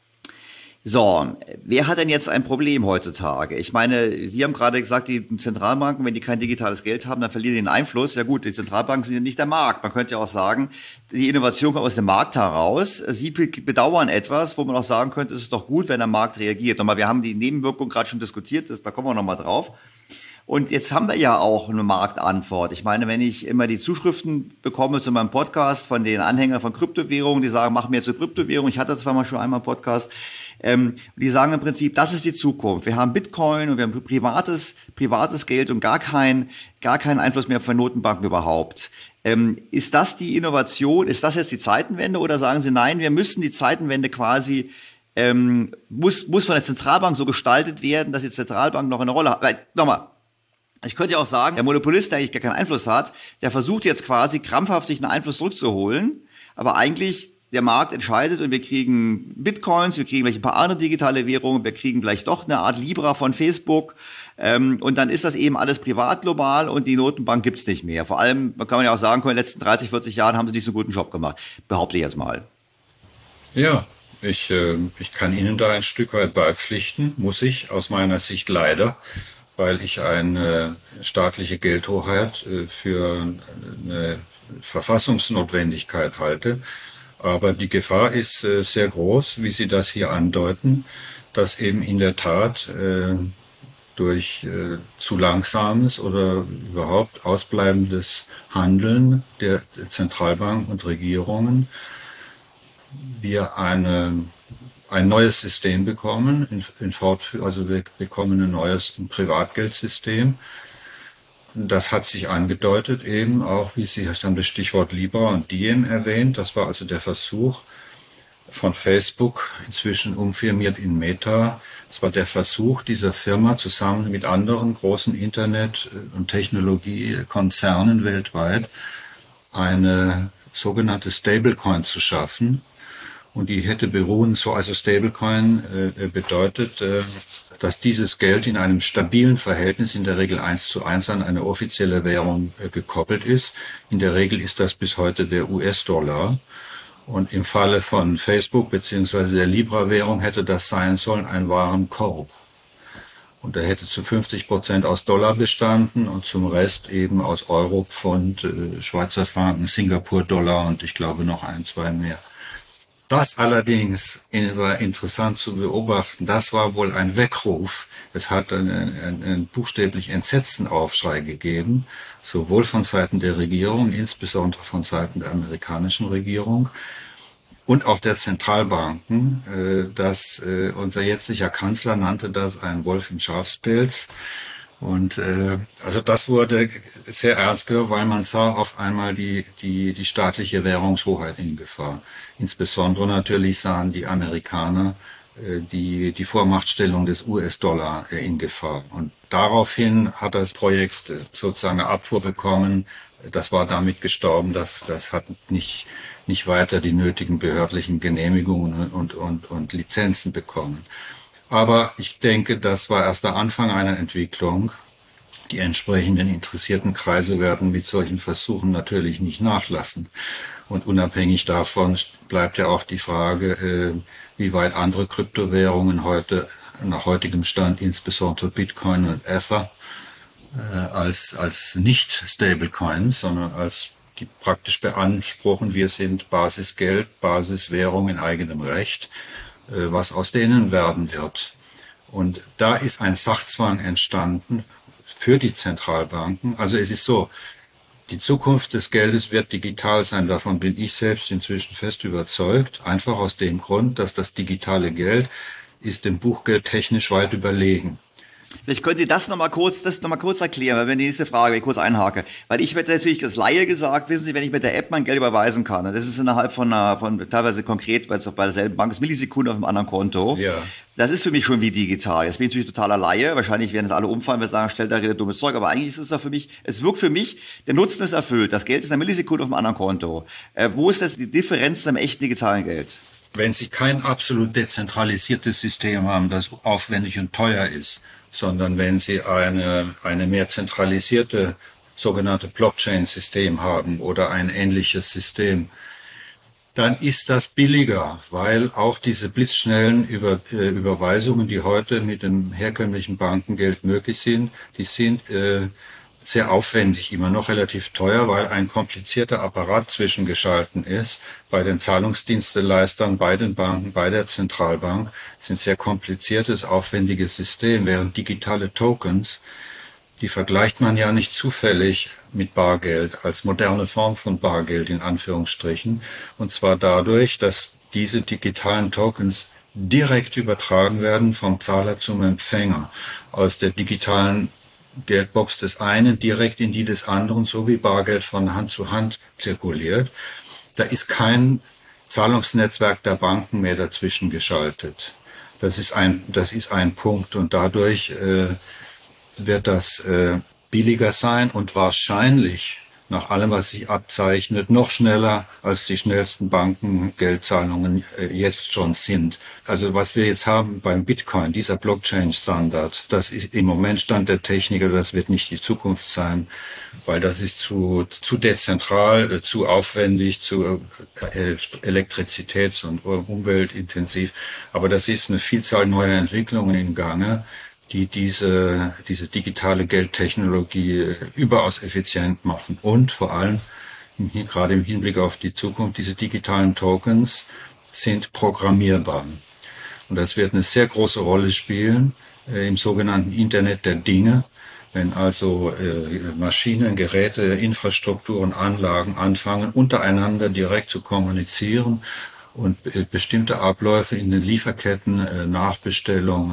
So, wer hat denn jetzt ein Problem heutzutage? Ich meine, Sie haben gerade gesagt, die Zentralbanken, wenn die kein digitales Geld haben, dann verlieren die den Einfluss. Ja gut, die Zentralbanken sind ja nicht der Markt. Man könnte ja auch sagen, die Innovation kommt aus dem Markt heraus. Sie bedauern etwas, wo man auch sagen könnte, es ist doch gut, wenn der Markt reagiert. Nochmal, wir haben die Nebenwirkung gerade schon diskutiert, da kommen wir nochmal drauf. Und jetzt haben wir ja auch eine Marktantwort. Ich meine, wenn ich immer die Zuschriften bekomme zu meinem Podcast von den Anhängern von Kryptowährungen, die sagen, mach mir zur Kryptowährung. Ich hatte zwar mal schon einmal einen Podcast. Die sagen im Prinzip, das ist die Zukunft. Wir haben Bitcoin und wir haben privates Geld und gar keinen Einfluss mehr von Notenbanken überhaupt. Ist das die Innovation? Ist das jetzt die Zeitenwende? Oder sagen Sie, nein, wir müssen die Zeitenwende quasi muss von der Zentralbank so gestaltet werden, dass die Zentralbank noch eine Rolle hat? Weil, nochmal, ich könnte ja auch sagen, der Monopolist, der eigentlich gar keinen Einfluss hat, der versucht jetzt quasi krampfhaft sich einen Einfluss zurückzuholen, aber eigentlich der Markt entscheidet und wir kriegen Bitcoins, wir kriegen vielleicht ein paar andere digitale Währungen, wir kriegen vielleicht doch eine Art Libra von Facebook und dann ist das eben alles privat global und die Notenbank gibt's nicht mehr. Vor allem, man kann ja auch sagen, in den letzten 30, 40 Jahren haben sie nicht so einen guten Job gemacht, behaupte ich jetzt mal. Ja, ich kann Ihnen da ein Stück weit beipflichten, muss ich aus meiner Sicht leider, weil ich eine staatliche Geldhoheit für eine Verfassungsnotwendigkeit halte. Aber die Gefahr ist sehr groß, wie Sie das hier andeuten, dass eben in der Tat durch zu langsames oder überhaupt ausbleibendes Handeln der Zentralbanken und Regierungen wir ein neues System bekommen, also wir bekommen ein Privatgeldsystem. Das hat sich angedeutet eben auch, wie Sie haben das Stichwort Libra und Diem erwähnt. Das war also der Versuch, von Facebook, inzwischen umfirmiert in Meta. Es war der Versuch dieser Firma, zusammen mit anderen großen Internet- und Technologiekonzernen weltweit eine sogenannte Stablecoin zu schaffen. Und die hätte beruhen, also Stablecoin bedeutet, dass dieses Geld in einem stabilen Verhältnis, in der Regel 1:1, an eine offizielle Währung gekoppelt ist. In der Regel ist das bis heute der US-Dollar. Und im Falle von Facebook bzw. der Libra-Währung hätte das sein sollen ein Warenkorb. Und der hätte zu 50% aus Dollar bestanden und zum Rest eben aus Euro, Pfund, Schweizer Franken, Singapur-Dollar und ich glaube noch 1, 2 mehr. Das allerdings war interessant zu beobachten. Das war wohl ein Weckruf. Es hat einen buchstäblich entsetzten Aufschrei gegeben, sowohl von Seiten der Regierung, insbesondere von Seiten der amerikanischen Regierung und auch der Zentralbanken. Unser jetziger Kanzler nannte das ein Wolf im Schafspelz. Und also das wurde sehr ernst genommen, weil man sah auf einmal die staatliche Währungshoheit in Gefahr. Insbesondere natürlich sahen die Amerikaner die Vormachtstellung des US-Dollar in Gefahr. Und daraufhin hat das Projekt sozusagen eine Abfuhr bekommen. Das war damit gestorben. Das hat nicht weiter die nötigen behördlichen Genehmigungen und Lizenzen bekommen. Aber ich denke, das war erst der Anfang einer Entwicklung. Die entsprechenden interessierten Kreise werden mit solchen Versuchen natürlich nicht nachlassen. Und unabhängig davon bleibt ja auch die Frage, wie weit andere Kryptowährungen heute, nach heutigem Stand, insbesondere Bitcoin und Ether, als nicht Stablecoins, sondern als die praktisch beanspruchen, wir sind Basisgeld, Basiswährung in eigenem Recht, was aus denen werden wird. Und da ist ein Sachzwang entstanden für die Zentralbanken. Also es ist so, die Zukunft des Geldes wird digital sein. Davon bin ich selbst inzwischen fest überzeugt. Einfach aus dem Grund, dass das digitale Geld ist dem Buchgeld technisch weit überlegen. Vielleicht können Sie das nochmal kurz erklären, weil wenn die nächste Frage, wenn ich kurz einhake. Weil ich werde natürlich das Laie gesagt, wissen Sie, wenn ich mit der App mein Geld überweisen kann, und das ist innerhalb von teilweise konkret, weil es auch bei derselben Bank ist, Millisekunden auf einem anderen Konto. Ja. Das ist für mich schon wie digital. Jetzt bin ich natürlich totaler Laie. Wahrscheinlich werden es alle umfallen, wenn sagen, stellt da redet dummes Zeug. Aber eigentlich ist es doch für mich, es wirkt für mich, der Nutzen ist erfüllt. Das Geld ist in einer Millisekunde auf einem anderen Konto. Wo ist das die Differenz zum echten digitalen Geld? Wenn Sie kein absolut dezentralisiertes System haben, das aufwendig und teuer ist, sondern wenn Sie eine mehr zentralisierte sogenannte Blockchain-System haben oder ein ähnliches System, dann ist das billiger, weil auch diese blitzschnellen Überweisungen, die heute mit dem herkömmlichen Bankengeld möglich sind, die sind sehr aufwendig, immer noch relativ teuer, weil ein komplizierter Apparat zwischengeschalten ist. Bei den Zahlungsdienstleistern, bei den Banken, bei der Zentralbank sind sehr kompliziertes, aufwendiges System, während digitale Tokens, die vergleicht man ja nicht zufällig mit Bargeld als moderne Form von Bargeld in Anführungsstrichen. Und zwar dadurch, dass diese digitalen Tokens direkt übertragen werden vom Zahler zum Empfänger aus der digitalen Geldbox des einen direkt in die des anderen, so wie Bargeld von Hand zu Hand zirkuliert. Da ist kein Zahlungsnetzwerk der Banken mehr dazwischen geschaltet. Das ist ein Punkt und dadurch wird das billiger sein und wahrscheinlich, nach allem, was sich abzeichnet, noch schneller als die schnellsten Bankengeldzahlungen jetzt schon sind. Also was wir jetzt haben beim Bitcoin, dieser Blockchain-Standard, das ist im Moment Stand der Technik, aber das wird nicht die Zukunft sein, weil das ist zu dezentral, zu aufwendig, zu elektrizitäts- und umweltintensiv. Aber das ist eine Vielzahl neuer Entwicklungen im Gange, die diese digitale Geldtechnologie überaus effizient machen. Und vor allem, gerade im Hinblick auf die Zukunft, diese digitalen Tokens sind programmierbar. Und das wird eine sehr große Rolle spielen im sogenannten Internet der Dinge. Wenn also Maschinen, Geräte, Infrastrukturen, Anlagen anfangen, untereinander direkt zu kommunizieren, und bestimmte Abläufe in den Lieferketten,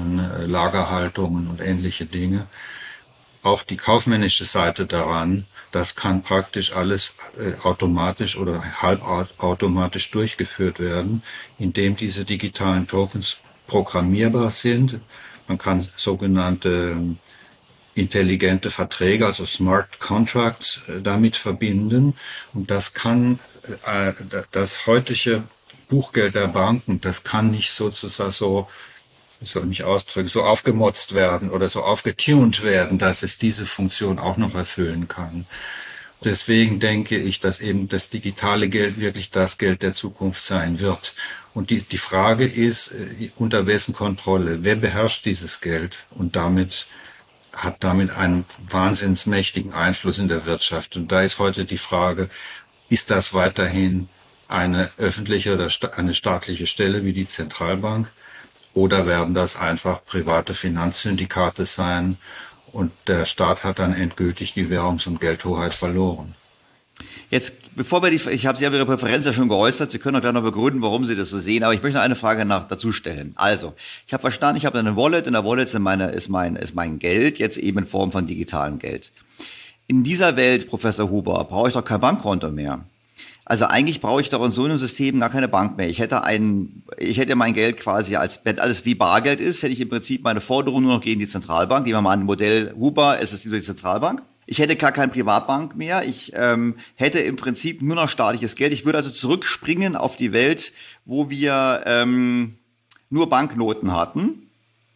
Nachbestellungen, Lagerhaltungen und ähnliche Dinge. Auch die kaufmännische Seite daran Das kann praktisch alles automatisch oder halbautomatisch durchgeführt werden, indem diese digitalen Tokens programmierbar sind. Man kann sogenannte intelligente Verträge, also Smart Contracts, damit verbinden. Und das kann das heutige Buchgeld der Banken, das kann nicht sozusagen so, ich soll mich ausdrücken, so aufgemotzt werden oder so aufgetunt werden, dass es diese Funktion auch noch erfüllen kann. Deswegen denke ich, dass eben das digitale Geld wirklich das Geld der Zukunft sein wird. Und die Frage ist, unter wessen Kontrolle? Wer beherrscht dieses Geld? Und hat damit einen wahnsinnsmächtigen Einfluss in der Wirtschaft. Und da ist heute die Frage, ist das weiterhin eine öffentliche oder eine staatliche Stelle wie die Zentralbank? Oder werden das einfach private Finanzsyndikate sein und der Staat hat dann endgültig die Währungs- und Geldhoheit verloren? Jetzt, Sie haben Ihre Präferenz ja schon geäußert, Sie können auch gleich noch begründen, warum Sie das so sehen, aber ich möchte noch eine Frage dazu stellen. Also, ich habe verstanden, ich habe eine Wallet, in der Wallet ist mein Geld, jetzt eben in Form von digitalem Geld. In dieser Welt, Professor Huber, brauche ich doch kein Bankkonto mehr. Also eigentlich brauche ich doch in so einem System gar keine Bank mehr. Ich hätte mein Geld quasi wenn alles wie Bargeld ist, hätte ich im Prinzip meine Forderung nur noch gegen die Zentralbank. Nehmen wir mal ein Modell Huber, es ist die Zentralbank. Ich hätte gar keine Privatbank mehr. Ich hätte im Prinzip nur noch staatliches Geld. Ich würde also zurückspringen auf die Welt, wo wir nur Banknoten hatten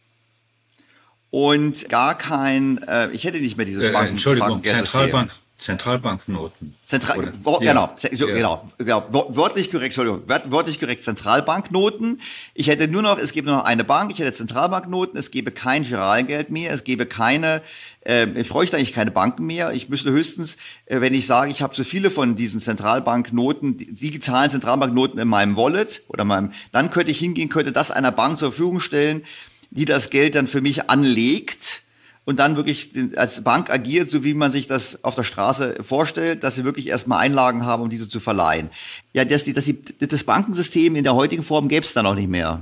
und gar ich hätte nicht mehr dieses Entschuldigung, Zentralbanknoten. Genau, wörtlich korrekt, Zentralbanknoten. Es gäbe nur noch eine Bank, ich hätte Zentralbanknoten, es gäbe kein Giralgeld mehr, es gäbe ich bräuchte eigentlich keine Banken mehr. Ich müsste höchstens, wenn ich sage, ich habe so viele von diesen digitalen Zentralbanknoten in meinem Wallet dann könnte ich hingehen, könnte das einer Bank zur Verfügung stellen, die das Geld dann für mich anlegt und dann wirklich als Bank agiert, so wie man sich das auf der Straße vorstellt, dass sie wirklich erstmal Einlagen haben, um diese zu verleihen. Ja, das Bankensystem in der heutigen Form gäbe es dann auch nicht mehr.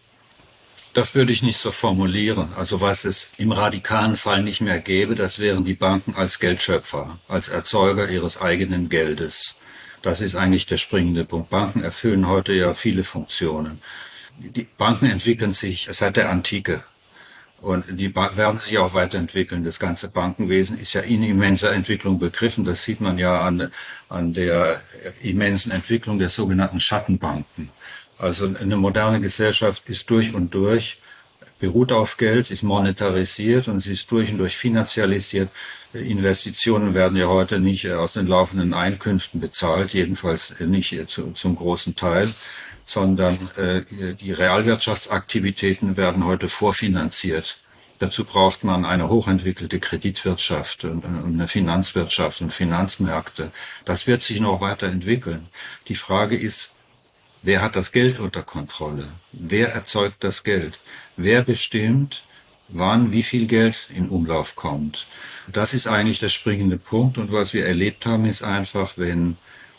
Das würde ich nicht so formulieren. Also was es im radikalen Fall nicht mehr gäbe, das wären die Banken als Geldschöpfer, als Erzeuger ihres eigenen Geldes. Das ist eigentlich der springende Punkt. Banken erfüllen heute ja viele Funktionen. Die Banken entwickeln sich seit der Antike. Und die werden sich auch weiterentwickeln. Das ganze Bankenwesen ist ja in immenser Entwicklung begriffen. Das sieht man ja an der immensen Entwicklung der sogenannten Schattenbanken. Also eine moderne Gesellschaft ist durch und durch, beruht auf Geld, ist monetarisiert und sie ist durch und durch finanzialisiert. Investitionen werden ja heute nicht aus den laufenden Einkünften bezahlt, jedenfalls nicht zum großen Teil, sondern die Realwirtschaftsaktivitäten werden heute vorfinanziert. Dazu braucht man eine hochentwickelte Kreditwirtschaft und eine Finanzwirtschaft und Finanzmärkte. Das wird sich noch weiterentwickeln. Die Frage ist, wer hat das Geld unter Kontrolle? Wer erzeugt das Geld? Wer bestimmt, wann wie viel Geld in Umlauf kommt? Das ist eigentlich der springende Punkt. Und was wir erlebt haben, ist einfach, wenn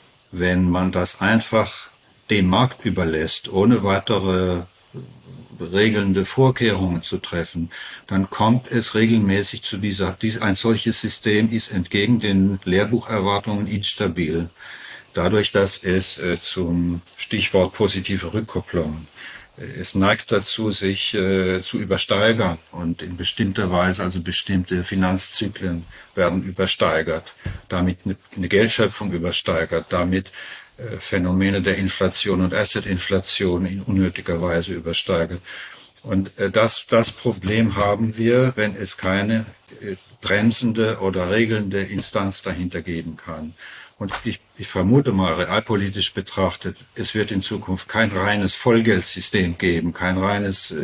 man das einfach dem Markt überlässt, ohne weitere regelnde Vorkehrungen zu treffen, dann kommt es regelmäßig zu ein solches System ist entgegen den Lehrbucherwartungen instabil. Dadurch, dass es zum Stichwort positive Rückkopplung, es neigt dazu, sich zu übersteigern und in bestimmter Weise, also bestimmte Finanzzyklen werden übersteigert, damit eine Geldschöpfung übersteigert, damit Phänomene der Inflation und Assetinflation in unnötiger Weise übersteigert. Und das Problem haben wir, wenn es keine bremsende oder regelnde Instanz dahinter geben kann. Und ich vermute mal, realpolitisch betrachtet, es wird in Zukunft kein reines Vollgeldsystem geben, kein reines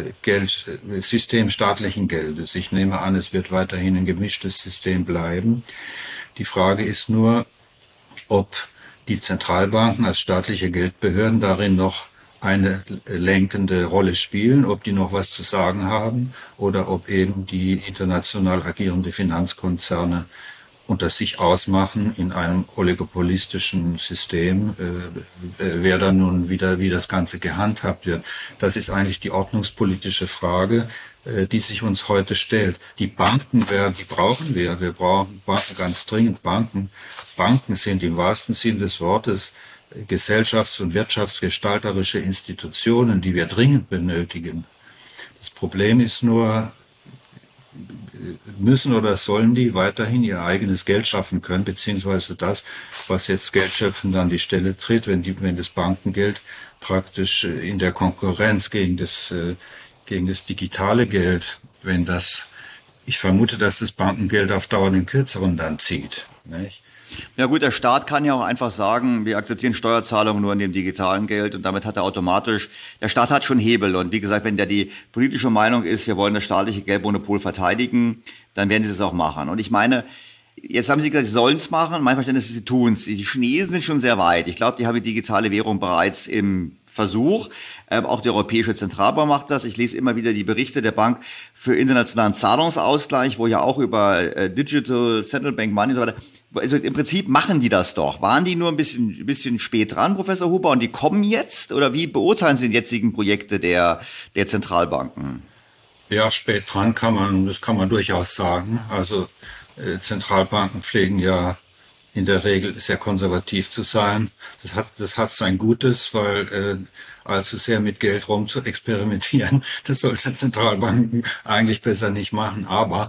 System staatlichen Geldes. Ich nehme an, es wird weiterhin ein gemischtes System bleiben. Die Frage ist nur, ob die Zentralbanken als staatliche Geldbehörden darin noch eine lenkende Rolle spielen, ob die noch was zu sagen haben oder ob eben die international agierende Finanzkonzerne unter sich ausmachen in einem oligopolistischen System, wer dann nun wieder, wie das Ganze gehandhabt wird. Das ist eigentlich die ordnungspolitische Frage. die sich uns heute stellt. Die Banken die brauchen wir. Wir brauchen Banken ganz dringend. Banken sind im wahrsten Sinn des Wortes gesellschafts- und wirtschaftsgestalterische Institutionen, die wir dringend benötigen. Das Problem ist nur, müssen oder sollen die weiterhin ihr eigenes Geld schaffen können, beziehungsweise das, was jetzt Geldschöpfend an die Stelle tritt, wenn das Bankengeld praktisch in der Konkurrenz gegen das digitale Geld, ich vermute, dass das Bankengeld auf Dauer den Kürzeren dann zieht, nicht? Ja gut, der Staat kann ja auch einfach sagen, wir akzeptieren Steuerzahlungen nur in dem digitalen Geld und damit hat er automatisch, der Staat hat schon Hebel und wie gesagt, wenn der die politische Meinung ist, wir wollen das staatliche Geldmonopol verteidigen, dann werden sie es auch machen. Und ich meine, jetzt haben Sie gesagt, sie sollen es machen, mein Verständnis ist, sie tun es. Die Chinesen sind schon sehr weit. Ich glaube, die haben die digitale Währung bereits im Versuch. Auch die Europäische Zentralbank macht das. Ich lese immer wieder die Berichte der Bank für internationalen Zahlungsausgleich, wo ja auch über Digital Central Bank Money und so weiter. Also im Prinzip machen die das doch. Waren die nur ein bisschen spät dran, Professor Huber, und die kommen jetzt? Oder wie beurteilen Sie die jetzigen Projekte der Zentralbanken? Ja, spät dran das kann man durchaus sagen. Also Zentralbanken pflegen ja in der Regel sehr konservativ zu sein. Das hat sein Gutes, weil allzu sehr mit Geld rum zu experimentieren, das sollte Zentralbanken eigentlich besser nicht machen. Aber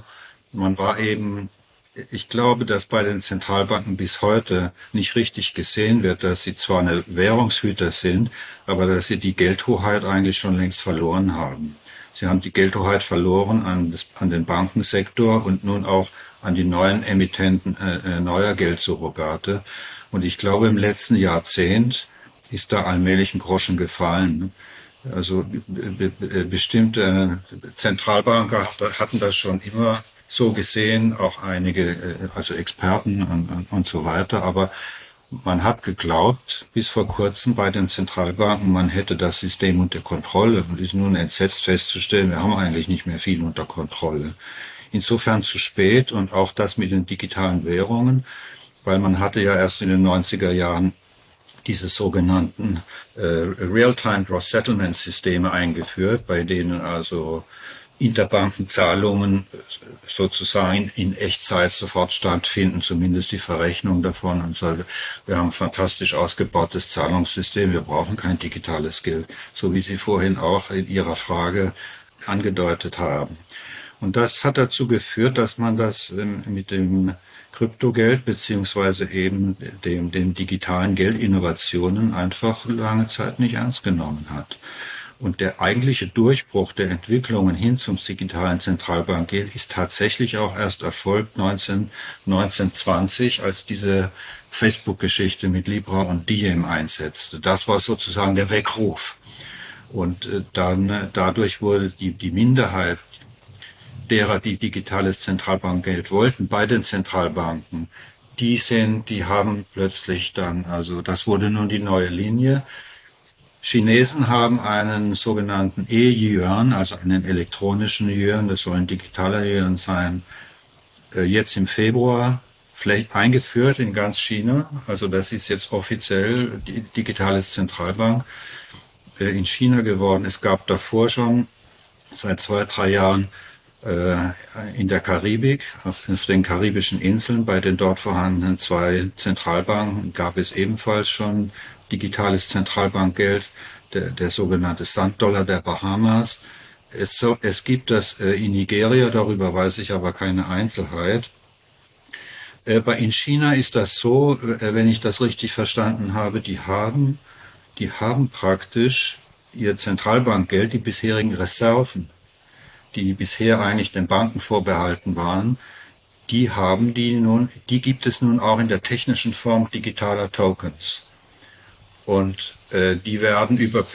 ich glaube, dass bei den Zentralbanken bis heute nicht richtig gesehen wird, dass sie zwar eine Währungshüter sind, aber dass sie die Geldhoheit eigentlich schon längst verloren haben. Sie haben die Geldhoheit verloren an den Bankensektor und nun auch an die neuen Emittenten neuer Geldsurrogate. Und ich glaube, im letzten Jahrzehnt ist da allmählich ein Groschen gefallen. Also bestimmte Zentralbanken hatten das schon immer so gesehen, auch einige, also Experten und so weiter. Aber man hat geglaubt, bis vor kurzem bei den Zentralbanken, man hätte das System unter Kontrolle und ist nun entsetzt festzustellen, wir haben eigentlich nicht mehr viel unter Kontrolle. Insofern zu spät und auch das mit den digitalen Währungen, weil man hatte ja erst in den 90er Jahren diese sogenannten Real-Time Gross Settlement Systeme eingeführt, bei denen also Interbankenzahlungen sozusagen in Echtzeit sofort stattfinden, zumindest die Verrechnung davon. Und so, wir haben ein fantastisch ausgebautes Zahlungssystem, wir brauchen kein digitales Geld, so wie Sie vorhin auch in Ihrer Frage angedeutet haben. Und das hat dazu geführt, dass man das mit dem Kryptogeld beziehungsweise eben den digitalen Geldinnovationen einfach lange Zeit nicht ernst genommen hat. Und der eigentliche Durchbruch der Entwicklungen hin zum digitalen Zentralbankgeld ist tatsächlich auch erst erfolgt 1920, als diese Facebook-Geschichte mit Libra und Diem einsetzte. Das war sozusagen der Weckruf. Und dann dadurch wurde die Minderheit derer, die digitales Zentralbankgeld wollten, bei den Zentralbanken, die haben plötzlich dann, also das wurde nun die neue Linie. Chinesen haben einen sogenannten E-Yuan, also einen elektronischen Yuan, das soll ein digitaler Yuan sein, jetzt im Februar vielleicht eingeführt in ganz China. Also das ist jetzt offiziell die digitales Zentralbank in China geworden. Es gab davor schon seit 2-3 Jahren in der Karibik, auf den karibischen Inseln, bei den dort vorhandenen 2 Zentralbanken gab es ebenfalls schon digitales Zentralbankgeld, der sogenannte Sanddollar der Bahamas. Es gibt das in Nigeria, darüber weiß ich aber keine Einzelheit. In China ist das so, wenn ich das richtig verstanden habe, die haben praktisch ihr Zentralbankgeld, die bisherigen Reserven, die bisher eigentlich den Banken vorbehalten waren, die gibt es nun auch in der technischen Form digitaler Tokens. Und die werden über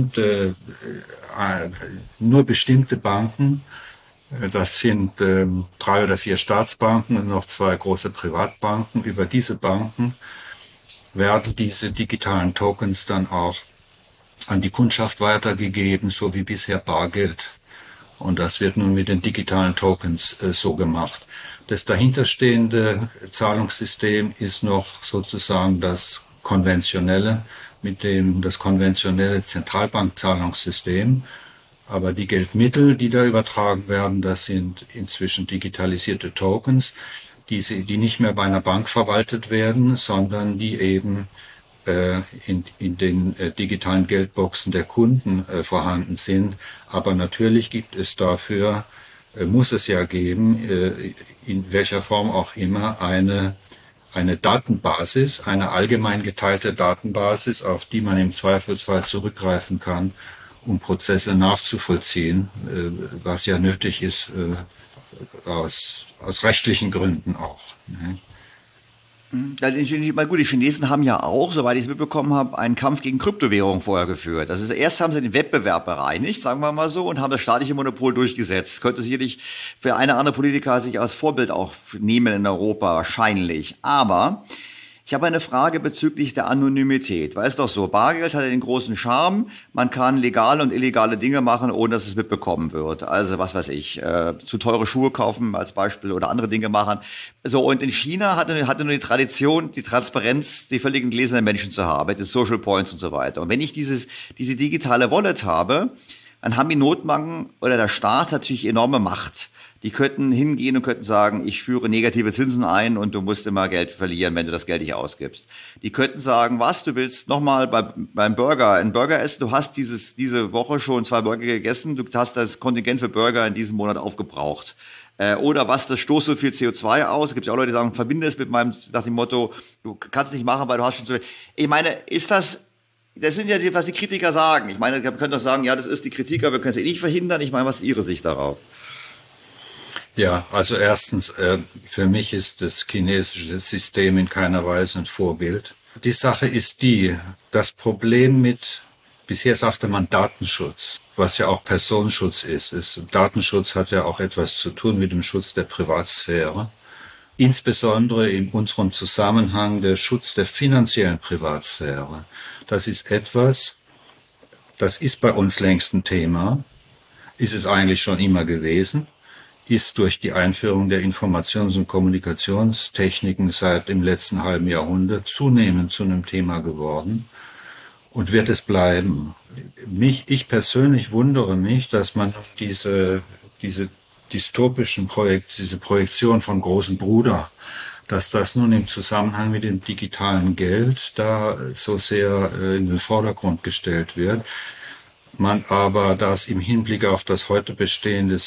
nur bestimmte Banken, das sind 3 oder 4 Staatsbanken und noch 2 große Privatbanken, über diese Banken werden diese digitalen Tokens dann auch an die Kundschaft weitergegeben, so wie bisher Bargeld. Und das wird nun mit den digitalen Tokens so gemacht. Das dahinterstehende Zahlungssystem ist noch sozusagen das konventionelle Zentralbankzahlungssystem. Aber die Geldmittel, die da übertragen werden, das sind inzwischen digitalisierte Tokens, die nicht mehr bei einer Bank verwaltet werden, sondern die eben in den digitalen Geldboxen der Kunden vorhanden sind. Aber natürlich gibt es dafür, muss es ja geben, in welcher Form auch immer, eine Datenbasis, eine allgemein geteilte Datenbasis, auf die man im Zweifelsfall zurückgreifen kann, um Prozesse nachzuvollziehen, was ja nötig ist aus rechtlichen Gründen auch. Ne? Die Chinesen haben ja auch, soweit ich es mitbekommen habe, einen Kampf gegen Kryptowährungen vorher geführt. Das ist, erst haben sie den Wettbewerb bereinigt, sagen wir mal so, und haben das staatliche Monopol durchgesetzt. Könnte sicherlich für eine andere Politiker sich als Vorbild auch nehmen in Europa, wahrscheinlich. Aber ich habe eine Frage bezüglich der Anonymität. Weißt doch so, Bargeld hat ja den großen Charme, man kann legale und illegale Dinge machen, ohne dass es mitbekommen wird. Also was weiß ich, zu teure Schuhe kaufen als Beispiel oder andere Dinge machen. So, und in China hatte nur die Tradition, die Transparenz, die völlig gläsernen Menschen zu haben, die Social Points und so weiter. Und wenn ich diese digitale Wallet habe, dann haben die Notbanken oder der Staat natürlich enorme Macht. Die könnten hingehen und könnten sagen, ich führe negative Zinsen ein und du musst immer Geld verlieren, wenn du das Geld nicht ausgibst. Die könnten sagen, du willst nochmal beim Burger einen Burger essen, du hast diese Woche schon 2 Burger gegessen, du hast das Kontingent für Burger in diesem Monat aufgebraucht. Oder das stoßt so viel CO2 aus. Es gibt ja auch Leute, die sagen, verbinde es mit nach dem Motto, du kannst nicht machen, weil du hast schon zu viel. Ich meine, das sind ja was die Kritiker sagen. Ich meine, wir können doch sagen, ja, das ist die Kritiker, wir können es nicht verhindern. Ich meine, was ist Ihre Sicht darauf? Ja, also erstens, für mich ist das chinesische System in keiner Weise ein Vorbild. Die Sache ist das Problem bisher sagte man Datenschutz, was ja auch Personenschutz ist. Datenschutz hat ja auch etwas zu tun mit dem Schutz der Privatsphäre. Insbesondere in unserem Zusammenhang der Schutz der finanziellen Privatsphäre. Das ist etwas, das ist bei uns längst ein Thema, ist es eigentlich schon immer gewesen. Ist durch die Einführung der Informations- und Kommunikationstechniken seit dem letzten halben Jahrhundert zunehmend zu einem Thema geworden und wird es bleiben. Ich persönlich wundere mich, dass man diese dystopischen diese Projektion von großem Bruder, dass das nun im Zusammenhang mit dem digitalen Geld da so sehr in den Vordergrund gestellt wird. Man aber das im Hinblick auf das heute bestehende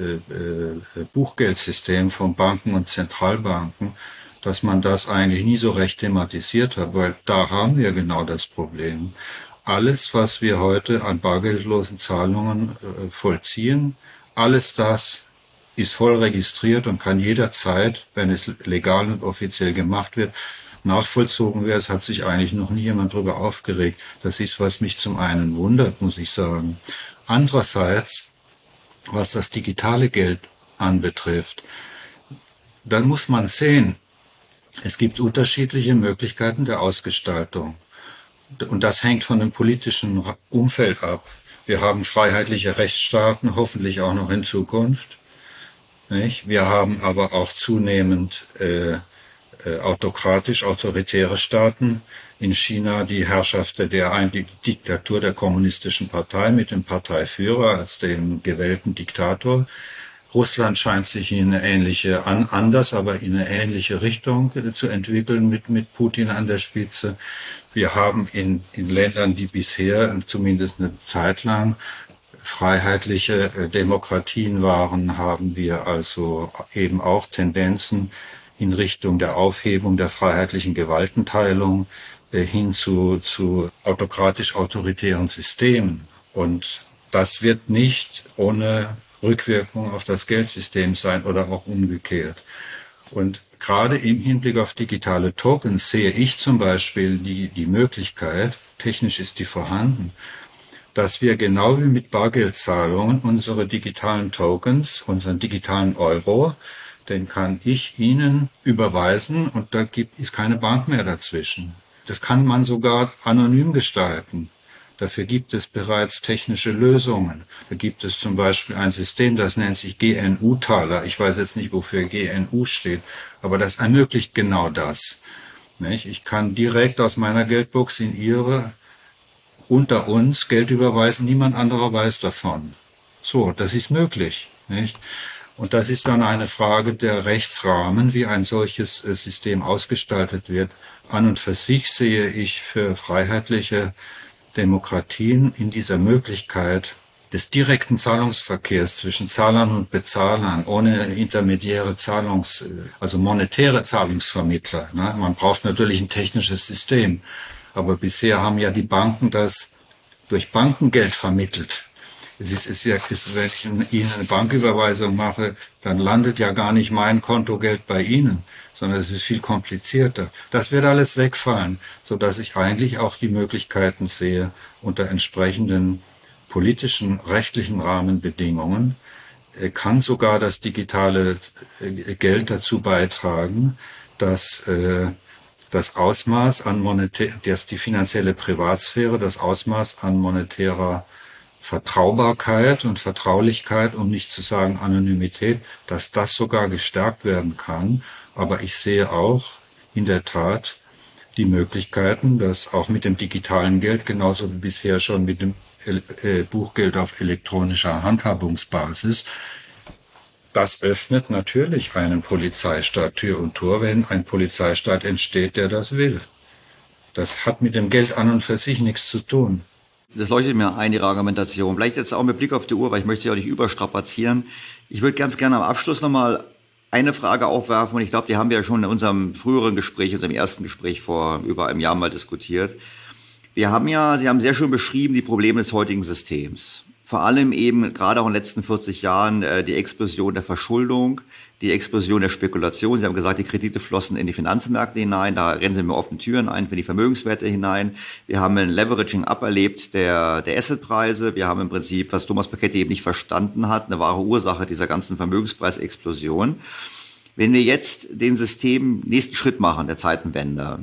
Buchgeldsystem von Banken und Zentralbanken, dass man das eigentlich nie so recht thematisiert hat, weil da haben wir genau das Problem. Alles, was wir heute an bargeldlosen Zahlungen vollziehen, alles das ist voll registriert und kann jederzeit, wenn es legal und offiziell gemacht wird, nachvollzogen wird. Es hat sich eigentlich noch nie jemand darüber aufgeregt. Das ist, was mich zum einen wundert, muss ich sagen. Andererseits, was das digitale Geld anbetrifft, dann muss man sehen, es gibt unterschiedliche Möglichkeiten der Ausgestaltung. Und das hängt von dem politischen Umfeld ab. Wir haben freiheitliche Rechtsstaaten, hoffentlich auch noch in Zukunft. Nicht? Wir haben aber auch zunehmend autokratisch-autoritäre Staaten. In China die Herrschaft die Diktatur der kommunistischen Partei mit dem Parteiführer als dem gewählten Diktator. Russland scheint sich in eine ähnliche, anders, aber in eine ähnliche Richtung zu entwickeln mit Putin an der Spitze. Wir haben in Ländern, die bisher zumindest eine Zeit lang freiheitliche Demokratien waren, haben wir also eben auch Tendenzen in Richtung der Aufhebung der freiheitlichen Gewaltenteilung hin zu autokratisch-autoritären Systemen. Und das wird nicht ohne Rückwirkung auf das Geldsystem sein oder auch umgekehrt. Und gerade im Hinblick auf digitale Tokens sehe ich zum Beispiel die Möglichkeit, technisch ist die vorhanden, dass wir genau wie mit Bargeldzahlungen unsere digitalen Tokens, unseren digitalen Euro, den kann ich Ihnen überweisen und da ist keine Bank mehr dazwischen. Das kann man sogar anonym gestalten. Dafür gibt es bereits technische Lösungen. Da gibt es zum Beispiel ein System, das nennt sich GNU-Taler. Ich weiß jetzt nicht, wofür GNU steht, aber das ermöglicht genau das. Ich kann direkt aus meiner Geldbox in Ihre unter uns Geld überweisen, niemand anderer weiß davon. So, das ist möglich, nicht? Und das ist dann eine Frage der Rechtsrahmen, wie ein solches System ausgestaltet wird. An und für sich sehe ich für freiheitliche Demokratien in dieser Möglichkeit des direkten Zahlungsverkehrs zwischen Zahlern und Bezahlern, ohne intermediäre also monetäre Zahlungsvermittler. Ne? Man braucht natürlich ein technisches System. Aber bisher haben ja die Banken das durch Bankengeld vermittelt. Wenn ich Ihnen eine Banküberweisung mache, dann landet ja gar nicht mein Kontogeld bei Ihnen, sondern es ist viel komplizierter. Das wird alles wegfallen, sodass ich eigentlich auch die Möglichkeiten sehe, unter entsprechenden politischen, rechtlichen Rahmenbedingungen kann sogar das digitale Geld dazu beitragen, dass das Ausmaß an dass die finanzielle Privatsphäre, das Ausmaß an monetärer Vertraubarkeit und Vertraulichkeit, um nicht zu sagen Anonymität, dass das sogar gestärkt werden kann. Aber ich sehe auch in der Tat die Möglichkeiten, dass auch mit dem digitalen Geld, genauso wie bisher schon mit dem Buchgeld auf elektronischer Handhabungsbasis, das öffnet natürlich einen Polizeistaat Tür und Tor, wenn ein Polizeistaat entsteht, der das will. Das hat mit dem Geld an und für sich nichts zu tun. Das leuchtet mir ein, Ihre Argumentation. Vielleicht jetzt auch mit Blick auf die Uhr, weil ich möchte Sie auch nicht überstrapazieren. Ich würde ganz gerne am Abschluss nochmal eine Frage aufwerfen, und ich glaube, die haben wir ja schon in unserem früheren Gespräch, unserem ersten Gespräch vor über einem Jahr mal diskutiert. Sie haben sehr schön beschrieben, die Probleme des heutigen Systems. Vor allem eben gerade auch in den letzten 40 Jahren die Explosion der Verschuldung, die Explosion der Spekulation. Sie haben gesagt, die Kredite flossen in die Finanzmärkte hinein, da rennen sie mir offene Türen ein, für die Vermögenswerte hinein. Wir haben ein Leveraging-up erlebt der Assetpreise. Wir haben im Prinzip, was Thomas Piketty eben nicht verstanden hat, eine wahre Ursache dieser ganzen Vermögenspreisexplosion. Wenn wir jetzt den System nächsten Schritt machen, der Zeitenwende,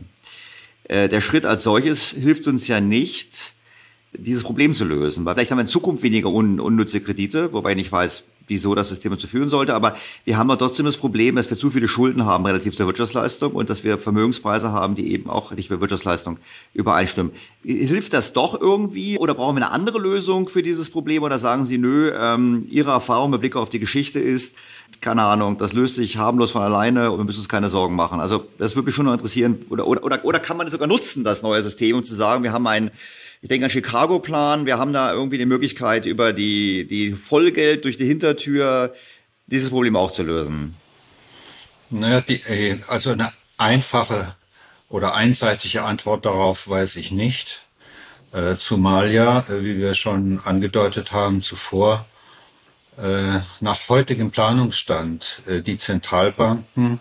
der Schritt als solches hilft uns ja nicht, dieses Problem zu lösen. Weil vielleicht haben wir in Zukunft weniger unnütze Kredite, wobei ich nicht weiß, wieso das System dazu führen sollte. Aber wir haben doch trotzdem das Problem, dass wir zu viele Schulden haben relativ zur Wirtschaftsleistung und dass wir Vermögenspreise haben, die eben auch nicht mit Wirtschaftsleistung übereinstimmen. Hilft das doch irgendwie oder brauchen wir eine andere Lösung für dieses Problem? Oder sagen Sie, nö, Ihre Erfahrung mit Blick auf die Geschichte ist, keine Ahnung, das löst sich harmlos von alleine und wir müssen uns keine Sorgen machen. Also das würde mich schon noch interessieren. Oder kann man das sogar nutzen, das neue System, um zu sagen, wir haben ich denke an Chicago-Plan, wir haben da irgendwie die Möglichkeit, über die Vollgeld durch die Hintertür dieses Problem auch zu lösen. Naja, also eine einfache oder einseitige Antwort darauf weiß ich nicht. Zumal ja, wie wir schon angedeutet haben zuvor, nach heutigem Planungsstand die Zentralbanken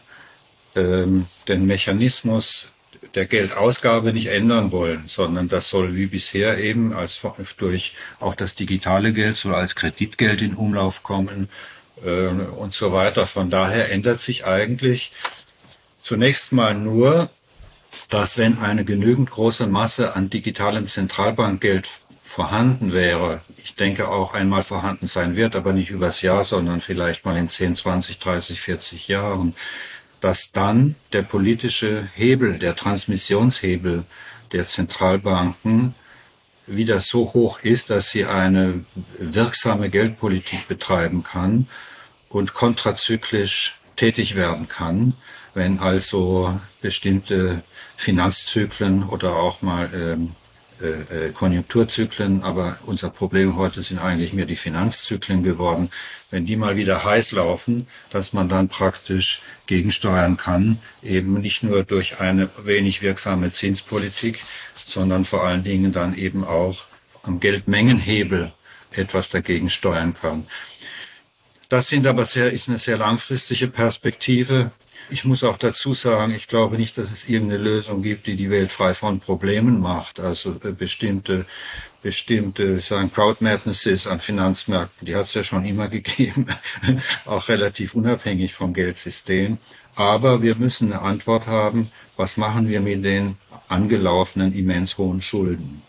den Mechanismus der Geldausgabe nicht ändern wollen, sondern das soll wie bisher eben durch auch das digitale Geld soll als Kreditgeld in Umlauf kommen und so weiter. Von daher ändert sich eigentlich zunächst mal nur, dass wenn eine genügend große Masse an digitalem Zentralbankgeld vorhanden wäre, ich denke auch einmal vorhanden sein wird, aber nicht übers Jahr, sondern vielleicht mal in 10, 20, 30, 40 Jahren, dass dann der politische Hebel, der Transmissionshebel der Zentralbanken wieder so hoch ist, dass sie eine wirksame Geldpolitik betreiben kann und kontrazyklisch tätig werden kann, wenn also bestimmte Finanzzyklen oder auch mal Konjunkturzyklen, aber unser Problem heute sind eigentlich mehr die Finanzzyklen geworden, wenn die mal wieder heiß laufen, dass man dann praktisch gegensteuern kann, eben nicht nur durch eine wenig wirksame Zinspolitik, sondern vor allen Dingen dann eben auch am Geldmengenhebel etwas dagegen steuern kann. Das ist eine sehr langfristige Perspektive. Ich muss auch dazu sagen, ich glaube nicht, dass es irgendeine Lösung gibt, die die Welt frei von Problemen macht. Also bestimmte sagen Crowd Madnesses an Finanzmärkten, die hat es ja schon immer gegeben, auch relativ unabhängig vom Geldsystem. Aber wir müssen eine Antwort haben, was machen wir mit den angelaufenen immens hohen Schulden?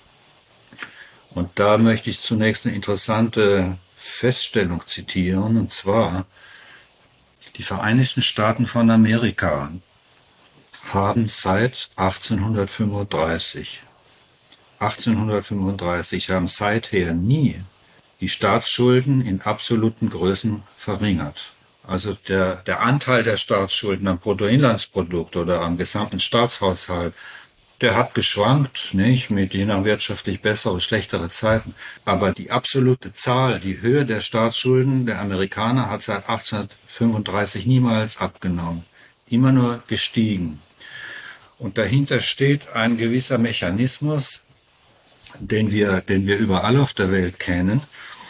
Und da möchte ich zunächst eine interessante Feststellung zitieren, und zwar: Die Vereinigten Staaten von Amerika haben seit 1835 haben seither nie die Staatsschulden in absoluten Größen verringert. Also der Anteil der Staatsschulden am Bruttoinlandsprodukt oder am gesamten Staatshaushalt, der hat geschwankt, nicht? Mit je nach wirtschaftlich bessere, schlechtere Zeiten. Aber die absolute Zahl, die Höhe der Staatsschulden der Amerikaner hat seit 1835 niemals abgenommen. Immer nur gestiegen. Und dahinter steht ein gewisser Mechanismus, den wir überall auf der Welt kennen.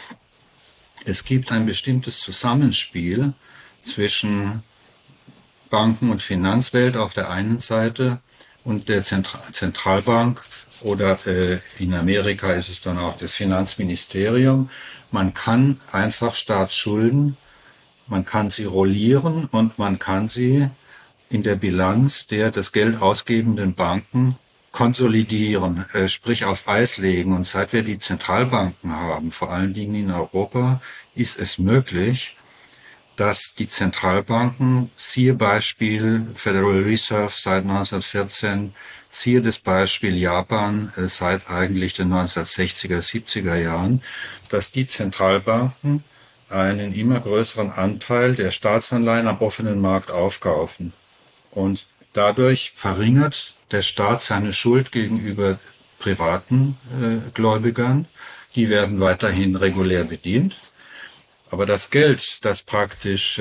Es gibt ein bestimmtes Zusammenspiel zwischen Banken- und Finanzwelt auf der einen Seite und der Zentralbank oder in Amerika ist es dann auch das Finanzministerium. Man kann einfach Staatsschulden, man kann sie rollieren und man kann sie in der Bilanz der das Geld ausgebenden Banken konsolidieren, sprich auf Eis legen. Und seit wir die Zentralbanken haben, vor allen Dingen in Europa, ist es möglich, dass die Zentralbanken, siehe Beispiel Federal Reserve seit 1914, siehe das Beispiel Japan seit eigentlich den 1960er, 70er Jahren, dass die Zentralbanken einen immer größeren Anteil der Staatsanleihen am offenen Markt aufkaufen. Und dadurch verringert der Staat seine Schuld gegenüber privaten Gläubigern. Die werden weiterhin regulär bedient. Aber das Geld, das praktisch,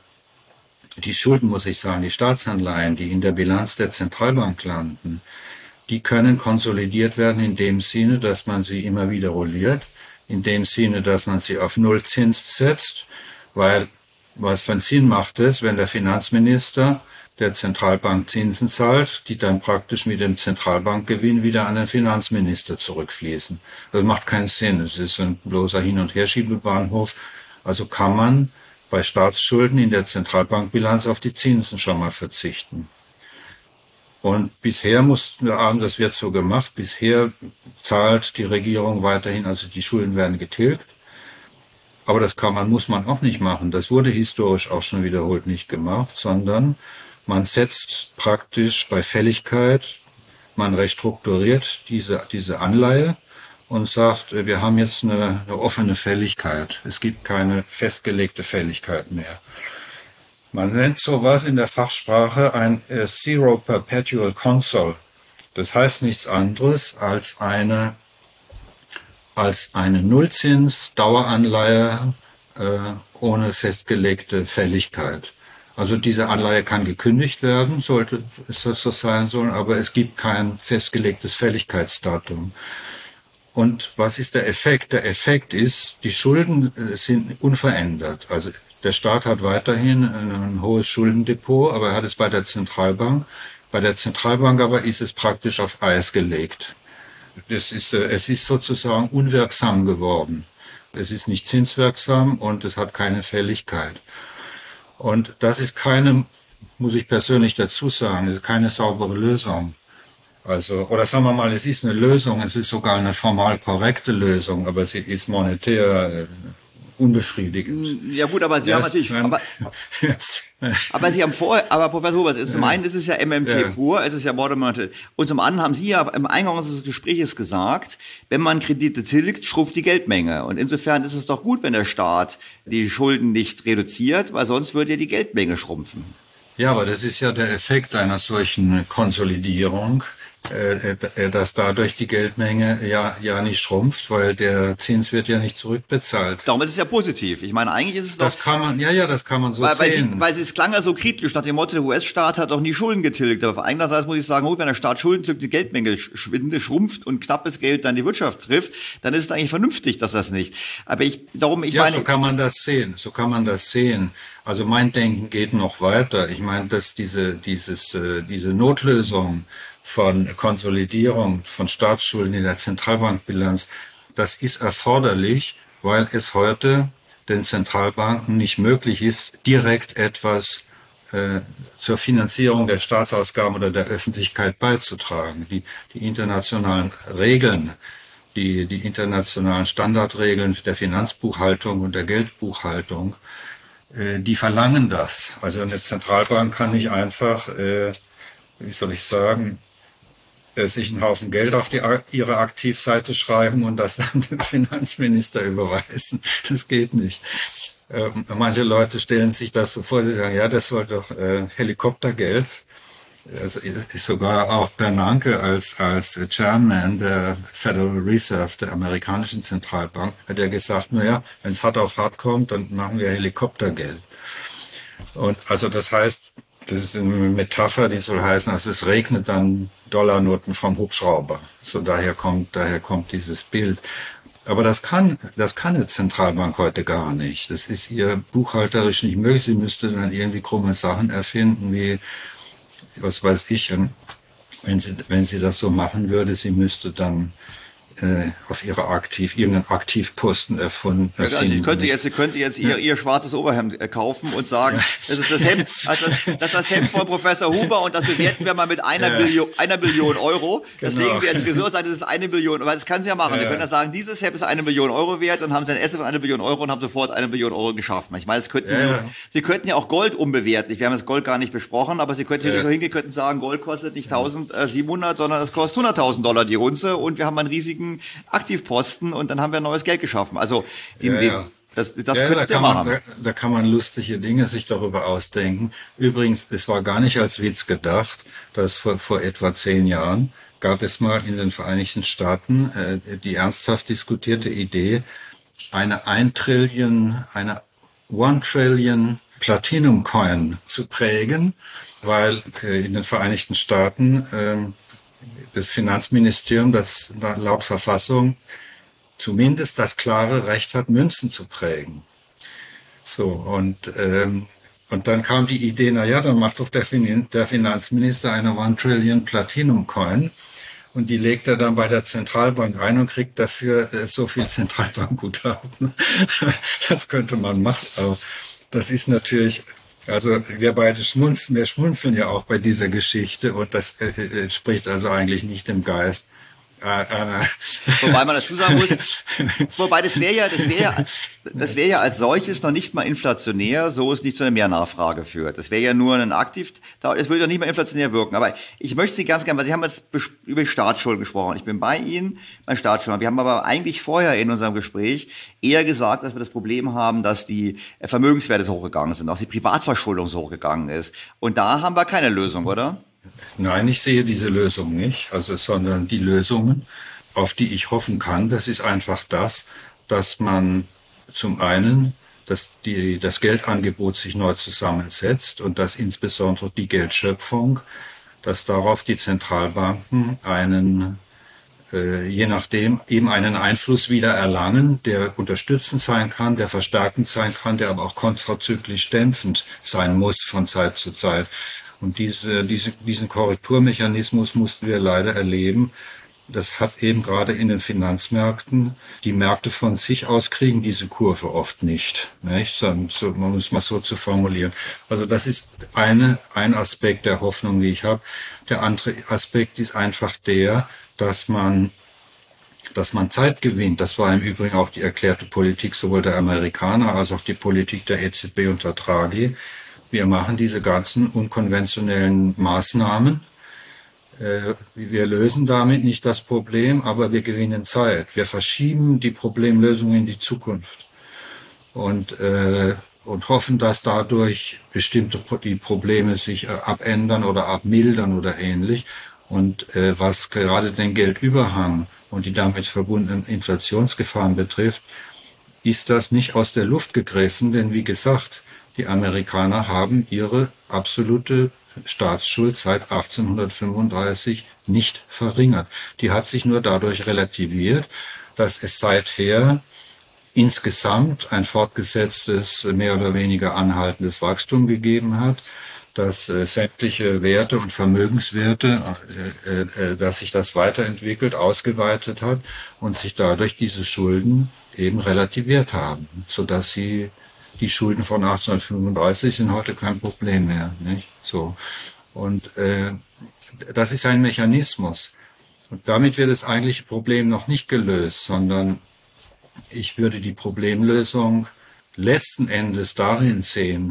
die Schulden, muss ich sagen, die Staatsanleihen, die in der Bilanz der Zentralbank landen, die können konsolidiert werden in dem Sinne, dass man sie immer wieder rolliert, in dem Sinne, dass man sie auf Nullzins setzt, weil was für einen Sinn macht es, wenn der Finanzminister der Zentralbank Zinsen zahlt, die dann praktisch mit dem Zentralbankgewinn wieder an den Finanzminister zurückfließen. Das macht keinen Sinn. Es ist ein bloßer Hin- und Herschiebebahnhof. Also kann man bei Staatsschulden in der Zentralbankbilanz auf die Zinsen schon mal verzichten. Und bisher mussten wir haben, das wird so gemacht, bisher zahlt die Regierung weiterhin, also die Schulden werden getilgt. Aber das muss man auch nicht machen. Das wurde historisch auch schon wiederholt nicht gemacht, sondern man setzt praktisch bei Fälligkeit, man restrukturiert diese Anleihe und sagt, wir haben jetzt eine offene Fälligkeit. Es gibt keine festgelegte Fälligkeit mehr. Man nennt sowas in der Fachsprache ein Zero Perpetual Consol. Das heißt nichts anderes als eine Nullzins-Daueranleihe ohne festgelegte Fälligkeit. Also diese Anleihe kann gekündigt werden, sollte es das so sein sollen, aber es gibt kein festgelegtes Fälligkeitsdatum. Und was ist der Effekt? Der Effekt ist, die Schulden sind unverändert. Also der Staat hat weiterhin ein hohes Schuldendepot, aber er hat es bei der Zentralbank. Bei der Zentralbank aber ist es praktisch auf Eis gelegt. Es ist sozusagen unwirksam geworden. Es ist nicht zinswirksam und es hat keine Fälligkeit. Und das ist keine, muss ich persönlich dazu sagen, es ist keine saubere Lösung. Also, oder sagen wir mal, es ist eine Lösung, es ist sogar eine formal korrekte Lösung, aber sie ist monetär unbefriedigend. Ja gut, aber Sie haben natürlich, aber Sie haben vorher, aber Professor Huber, zum einen ist es ja MMT pur, es ist ja Watermoney. Und zum anderen haben Sie ja im Eingang unseres Gespräches gesagt, wenn man Kredite tilgt, schrumpft die Geldmenge. Und insofern ist es doch gut, wenn der Staat die Schulden nicht reduziert, weil sonst würde ja die Geldmenge schrumpfen. Ja, aber das ist ja der Effekt einer solchen Konsolidierung, dass dadurch die Geldmenge ja nicht schrumpft, weil der Zins wird ja nicht zurückbezahlt. Darum ist es ja positiv. Ich meine, eigentlich ist es doch... Das kann man so sehen. Weil es klang ja so kritisch nach dem Motto, der US-Staat hat doch nie Schulden getilgt. Aber auf einer Seite muss ich sagen, wenn der Staat Schulden tilgt, die Geldmenge schrumpft und knappes Geld dann die Wirtschaft trifft, dann ist es eigentlich vernünftig, dass das nicht. Aber so kann man das sehen. Also mein Denken geht noch weiter. Ich meine, dass diese Notlösung von Konsolidierung von Staatsschulden in der Zentralbankbilanz, das ist erforderlich, weil es heute den Zentralbanken nicht möglich ist, direkt etwas zur Finanzierung der Staatsausgaben oder der Öffentlichkeit beizutragen. Die internationalen Regeln, die internationalen Standardregeln der Finanzbuchhaltung und der Geldbuchhaltung, die verlangen das. Also eine Zentralbank kann nicht einfach, wie soll ich sagen, sich einen Haufen Geld auf ihre Aktivseite schreiben und das dann dem Finanzminister überweisen. Das geht nicht. Manche Leute stellen sich das so vor, sie sagen, ja, das soll doch Helikoptergeld. Also ist sogar auch Bernanke als Chairman der Federal Reserve, der amerikanischen Zentralbank, hat er gesagt, naja, wenn es hart auf hart kommt, dann machen wir Helikoptergeld. Und also das heißt, das ist eine Metapher, die soll heißen, also es regnet dann Dollarnoten vom Hubschrauber. So daher kommt dieses Bild. Aber das kann eine Zentralbank heute gar nicht. Das ist ihr buchhalterisch nicht möglich. Sie müsste dann irgendwie krumme Sachen erfinden, wie, was weiß ich, wenn sie das so machen würde, sie müsste dann auf irgendeinen Aktivposten erfinden. Ja, also sie könnte jetzt ihr schwarzes Oberhemd kaufen und sagen, das ist das Hemd, das Hemd von Professor Huber und das bewerten wir mal mit einer Billion Euro. Das legen wir ins Tresor und sagen, das ist 1 Billion. Aber das kann sie ja machen. Sie können ja sagen, dieses Hemd ist 1 Billion Euro wert und haben sie ein Asset von 1 Billion Euro und haben sofort 1 Billion Euro geschaffen. Ich meine, sie könnten ja auch Gold umbewerten. Wir haben das Gold gar nicht besprochen, aber sie könnten so hingehen, könnten sagen, Gold kostet nicht 1.700, sondern es kostet $100.000 die Unze und wir haben einen riesigen Aktivposten und dann haben wir neues Geld geschaffen. Also das könnten Sie machen. Da kann man lustige Dinge sich darüber ausdenken. Übrigens, es war gar nicht als Witz gedacht, dass vor etwa 10 Jahren gab es mal in den Vereinigten Staaten die ernsthaft diskutierte Idee, eine 1 Trillion Platinum Coin zu prägen, weil in den Vereinigten Staaten das Finanzministerium, das laut Verfassung zumindest das klare Recht hat, Münzen zu prägen. So, und dann kam die Idee, dann macht doch der Finanzminister eine 1 Trillion Platinum Coin und die legt er dann bei der Zentralbank ein und kriegt dafür so viel Zentralbankguthaben. Das könnte man machen, aber das ist natürlich... Also wir beide schmunzeln ja auch bei dieser Geschichte und das entspricht also eigentlich nicht dem Geist. Wobei man dazu sagen muss, das wäre ja als solches noch nicht mal inflationär, so es nicht zu einer Mehrnachfrage führt. Das wäre ja nur ein Aktiv, es würde ja nicht mal inflationär wirken. Aber ich möchte Sie ganz gerne, weil Sie haben jetzt über die Staatsschulden gesprochen. Ich bin bei Ihnen bei Staatsschulden. Wir haben aber eigentlich vorher in unserem Gespräch eher gesagt, dass wir das Problem haben, dass die Vermögenswerte so hochgegangen sind, dass die Privatverschuldung so hochgegangen ist. Und da haben wir keine Lösung, oder? Nein, ich sehe diese Lösung nicht, sondern die Lösungen, auf die ich hoffen kann, das ist einfach das, dass man zum einen, dass das Geldangebot sich neu zusammensetzt und dass insbesondere die Geldschöpfung, dass darauf die Zentralbanken je nachdem eben einen Einfluss wieder erlangen, der unterstützend sein kann, der verstärkend sein kann, der aber auch kontrazyklisch dämpfend sein muss von Zeit zu Zeit. Und diesen Korrekturmechanismus mussten wir leider erleben. Das hat eben gerade in den Finanzmärkten, die Märkte von sich aus kriegen diese Kurve oft nicht. Man muss mal so zu formulieren. Also das ist ein Aspekt der Hoffnung, die ich habe. Der andere Aspekt ist einfach der, dass man Zeit gewinnt. Das war im Übrigen auch die erklärte Politik sowohl der Amerikaner als auch die Politik der EZB unter Draghi. Wir machen diese ganzen unkonventionellen Maßnahmen. Wir lösen damit nicht das Problem, aber wir gewinnen Zeit. Wir verschieben die Problemlösung in die Zukunft und hoffen, dass dadurch die Probleme sich abändern oder abmildern oder ähnlich. Und was gerade den Geldüberhang und die damit verbundenen Inflationsgefahren betrifft, ist das nicht aus der Luft gegriffen, denn wie gesagt, die Amerikaner haben ihre absolute Staatsschuld seit 1835 nicht verringert. Die hat sich nur dadurch relativiert, dass es seither insgesamt ein fortgesetztes, mehr oder weniger anhaltendes Wachstum gegeben hat, dass sämtliche Werte und Vermögenswerte, dass sich das weiterentwickelt, ausgeweitet hat und sich dadurch diese Schulden eben relativiert haben, sodass die Schulden von 1835 sind heute kein Problem mehr, nicht? So. Und das ist ein Mechanismus. Und damit wird das eigentliche Problem noch nicht gelöst, sondern ich würde die Problemlösung letzten Endes darin sehen,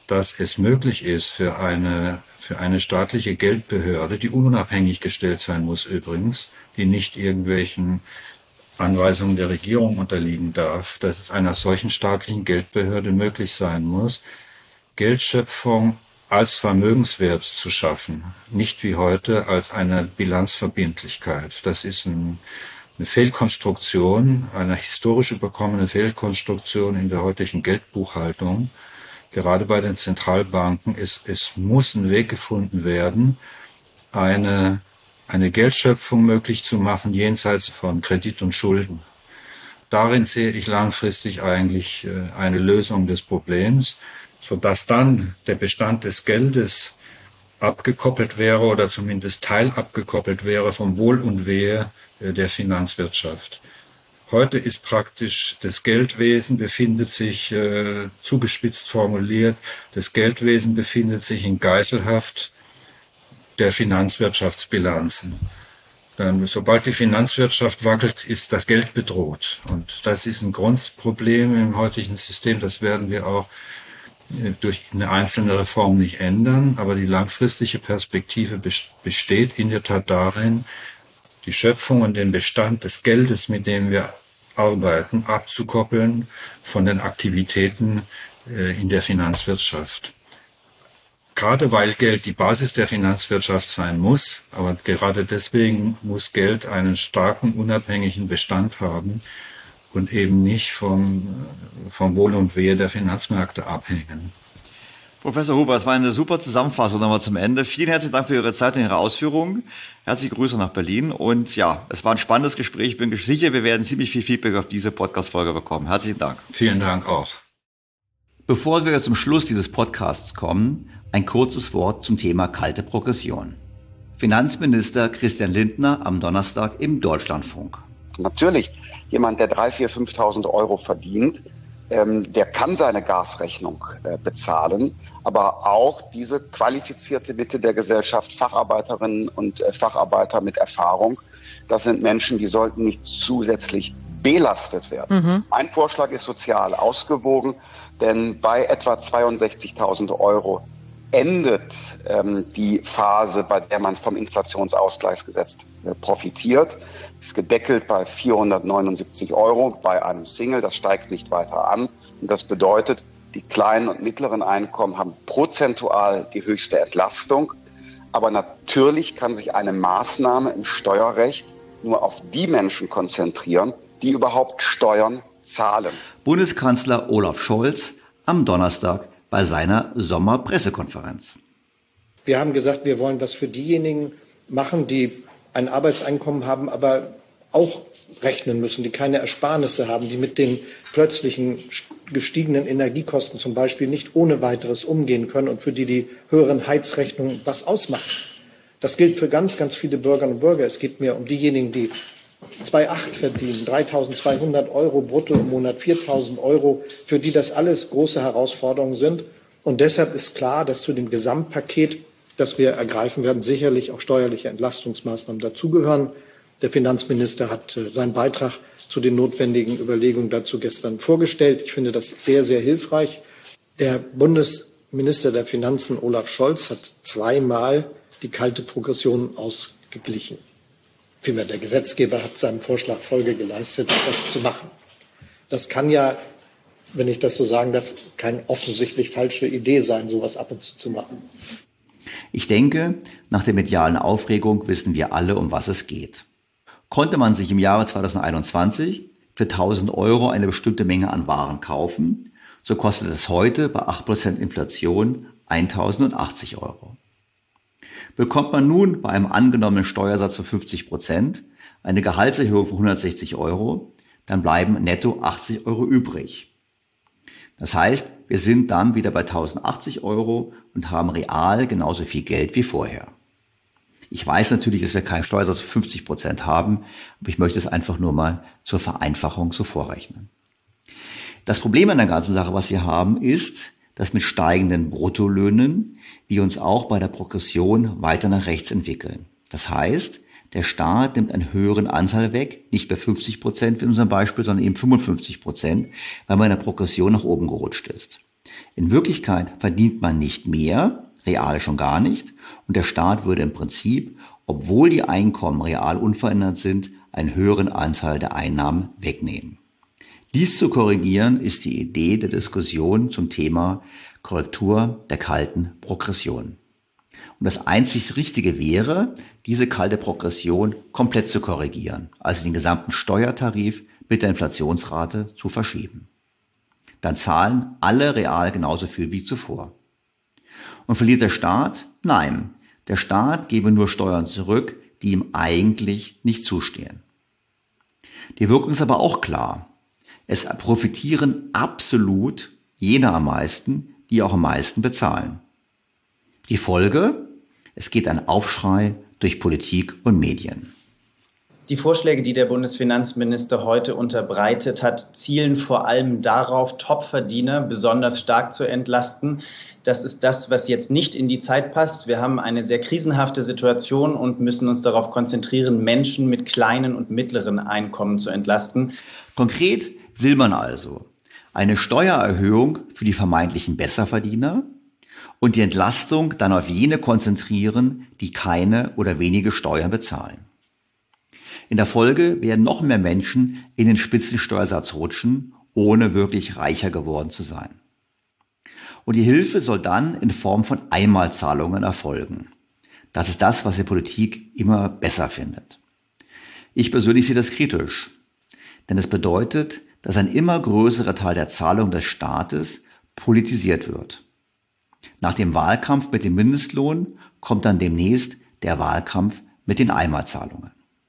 dass es möglich ist für eine staatliche Geldbehörde, die unabhängig gestellt sein muss übrigens, die nicht irgendwelchen Anweisungen der Regierung unterliegen darf, dass es einer solchen staatlichen Geldbehörde möglich sein muss, Geldschöpfung als Vermögenswert zu schaffen, nicht wie heute als eine Bilanzverbindlichkeit. Das ist eine Fehlkonstruktion, eine historisch überkommene Fehlkonstruktion in der heutigen Geldbuchhaltung. Gerade bei den Zentralbanken, es muss ein Weg gefunden werden, eine Geldschöpfung möglich zu machen, jenseits von Kredit und Schulden. Darin sehe ich langfristig eigentlich eine Lösung des Problems, sodass dann der Bestand des Geldes abgekoppelt wäre oder zumindest teilabgekoppelt wäre vom Wohl und Wehe der Finanzwirtschaft. Heute ist praktisch das Geldwesen befindet sich, zugespitzt formuliert, das Geldwesen befindet sich in Geiselhaft der Finanzwirtschaftsbilanzen. Sobald die Finanzwirtschaft wackelt, ist das Geld bedroht. Und das ist ein Grundproblem im heutigen System. Das werden wir auch durch eine einzelne Reform nicht ändern. Aber die langfristige Perspektive besteht in der Tat darin, die Schöpfung und den Bestand des Geldes, mit dem wir arbeiten, abzukoppeln von den Aktivitäten in der Finanzwirtschaft. Gerade weil Geld die Basis der Finanzwirtschaft sein muss, aber gerade deswegen muss Geld einen starken, unabhängigen Bestand haben und eben nicht vom Wohl und Wehe der Finanzmärkte abhängen. Professor Huber, es war eine super Zusammenfassung nochmal zum Ende. Vielen herzlichen Dank für Ihre Zeit und Ihre Ausführungen. Herzliche Grüße nach Berlin. Und ja, es war ein spannendes Gespräch. Ich bin sicher, wir werden ziemlich viel Feedback auf diese Podcast-Folge bekommen. Herzlichen Dank. Vielen Dank auch. Bevor wir zum Schluss dieses Podcasts kommen, ein kurzes Wort zum Thema kalte Progression. Finanzminister Christian Lindner am Donnerstag im Deutschlandfunk. Natürlich, jemand, der 3.000, 4.000, 5.000 Euro verdient, der kann seine Gasrechnung bezahlen, aber auch diese qualifizierte Mitte der Gesellschaft, Facharbeiterinnen und Facharbeiter mit Erfahrung, das sind Menschen, die sollten nicht zusätzlich belastet werden. Mein Vorschlag ist sozial ausgewogen, denn bei etwa 62.000 Euro endet die Phase, bei der man vom Inflationsausgleichsgesetz profitiert. Ist gedeckelt bei 479 Euro bei einem Single. Das steigt nicht weiter an. Und das bedeutet, die kleinen und mittleren Einkommen haben prozentual die höchste Entlastung. Aber natürlich kann sich eine Maßnahme im Steuerrecht nur auf die Menschen konzentrieren, die überhaupt Steuern zahlen. Bundeskanzler Olaf Scholz am Donnerstag bei seiner Sommerpressekonferenz. Wir haben gesagt, wir wollen was für diejenigen machen, die ein Arbeitseinkommen haben, aber auch rechnen müssen, die keine Ersparnisse haben, die mit den plötzlichen gestiegenen Energiekosten zum Beispiel nicht ohne weiteres umgehen können und für die höheren Heizrechnungen was ausmachen. Das gilt für ganz, ganz viele Bürgerinnen und Bürger. Es geht mir um diejenigen, die 2,8 verdienen, 3.200 Euro brutto im Monat, 4.000 Euro, für die das alles große Herausforderungen sind. Und deshalb ist klar, dass zu dem Gesamtpaket, das wir ergreifen werden, sicherlich auch steuerliche Entlastungsmaßnahmen dazugehören. Der Finanzminister hat seinen Beitrag zu den notwendigen Überlegungen dazu gestern vorgestellt. Ich finde das sehr, sehr hilfreich. Der Bundesminister der Finanzen, Olaf Scholz, hat zweimal die kalte Progression ausgeglichen. Vielmehr der Gesetzgeber hat seinem Vorschlag Folge geleistet, das zu machen. Das kann ja, wenn ich das so sagen darf, keine offensichtlich falsche Idee sein, sowas ab und zu machen. Ich denke, nach der medialen Aufregung wissen wir alle, um was es geht. Konnte man sich im Jahre 2021 für 1.000 Euro eine bestimmte Menge an Waren kaufen, so kostet es heute bei 8% Inflation 1.080 Euro. Bekommt man nun bei einem angenommenen Steuersatz von 50% eine Gehaltserhöhung von 160 Euro, dann bleiben netto 80 Euro übrig. Das heißt, wir sind dann wieder bei 1.080 Euro und haben real genauso viel Geld wie vorher. Ich weiß natürlich, dass wir keinen Steuersatz von 50% haben, aber ich möchte es einfach nur mal zur Vereinfachung so vorrechnen. Das Problem an der ganzen Sache, was wir haben, ist, dass mit steigenden Bruttolöhnen wir uns auch bei der Progression weiter nach rechts entwickeln. Das heißt, der Staat nimmt einen höheren Anteil weg, nicht bei 50% in unserem Beispiel, sondern eben 55%, weil man in der Progression nach oben gerutscht ist. In Wirklichkeit verdient man nicht mehr, real schon gar nicht, und der Staat würde im Prinzip, obwohl die Einkommen real unverändert sind, einen höheren Anteil der Einnahmen wegnehmen. Dies zu korrigieren ist die Idee der Diskussion zum Thema Korrektur der kalten Progression. Und das einzig Richtige wäre, diese kalte Progression komplett zu korrigieren, also den gesamten Steuertarif mit der Inflationsrate zu verschieben. Dann zahlen alle real genauso viel wie zuvor. Und verliert der Staat? Nein, der Staat gebe nur Steuern zurück, die ihm eigentlich nicht zustehen. Die Wirkung ist aber auch klar. Es profitieren absolut jene am meisten, die auch am meisten bezahlen. Die Folge? Es geht ein Aufschrei durch Politik und Medien. Die Vorschläge, die der Bundesfinanzminister heute unterbreitet hat, zielen vor allem darauf, Topverdiener besonders stark zu entlasten. Das ist das, was jetzt nicht in die Zeit passt. Wir haben eine sehr krisenhafte Situation und müssen uns darauf konzentrieren, Menschen mit kleinen und mittleren Einkommen zu entlasten. Konkret will man also eine Steuererhöhung für die vermeintlichen Besserverdiener und die Entlastung dann auf jene konzentrieren, die keine oder wenige Steuern bezahlen. In der Folge werden noch mehr Menschen in den Spitzensteuersatz rutschen, ohne wirklich reicher geworden zu sein. Und die Hilfe soll dann in Form von Einmalzahlungen erfolgen. Das ist das, was die Politik immer besser findet. Ich persönlich sehe das kritisch, denn es bedeutet, dass ein immer größerer Teil der Zahlung des Staates politisiert wird. Nach dem Wahlkampf mit dem Mindestlohn kommt dann demnächst der Wahlkampf mit den Einmalzahlungen.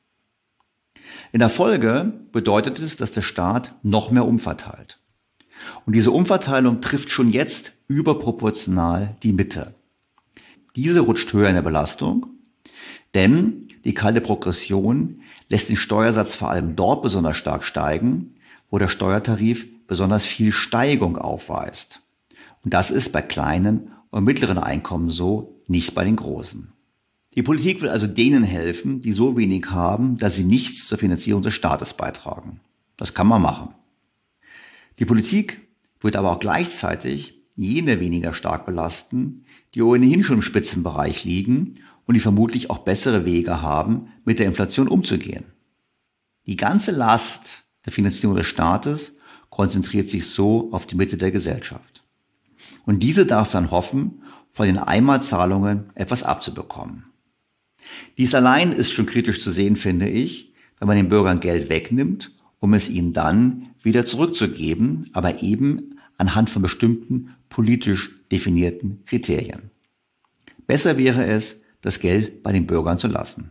In der Folge bedeutet es, dass der Staat noch mehr umverteilt. Und diese Umverteilung trifft schon jetzt überproportional die Mitte. Diese rutscht höher in der Belastung, denn die kalte Progression lässt den Steuersatz vor allem dort besonders stark steigen, wo der Steuertarif besonders viel Steigung aufweist. Und das ist bei kleinen und mittleren Einkommen so, nicht bei den großen. Die Politik will also denen helfen, die so wenig haben, dass sie nichts zur Finanzierung des Staates beitragen. Das kann man machen. Die Politik wird aber auch gleichzeitig jene weniger stark belasten, die ohnehin schon im Spitzenbereich liegen und die vermutlich auch bessere Wege haben, mit der Inflation umzugehen. Die ganze Last der Finanzierung des Staates konzentriert sich so auf die Mitte der Gesellschaft. Und diese darf dann hoffen, von den Einmalzahlungen etwas abzubekommen. Dies allein ist schon kritisch zu sehen, finde ich, wenn man den Bürgern Geld wegnimmt, um es ihnen dann wieder zurückzugeben, aber eben anhand von bestimmten politisch definierten Kriterien. Besser wäre es, das Geld bei den Bürgern zu lassen.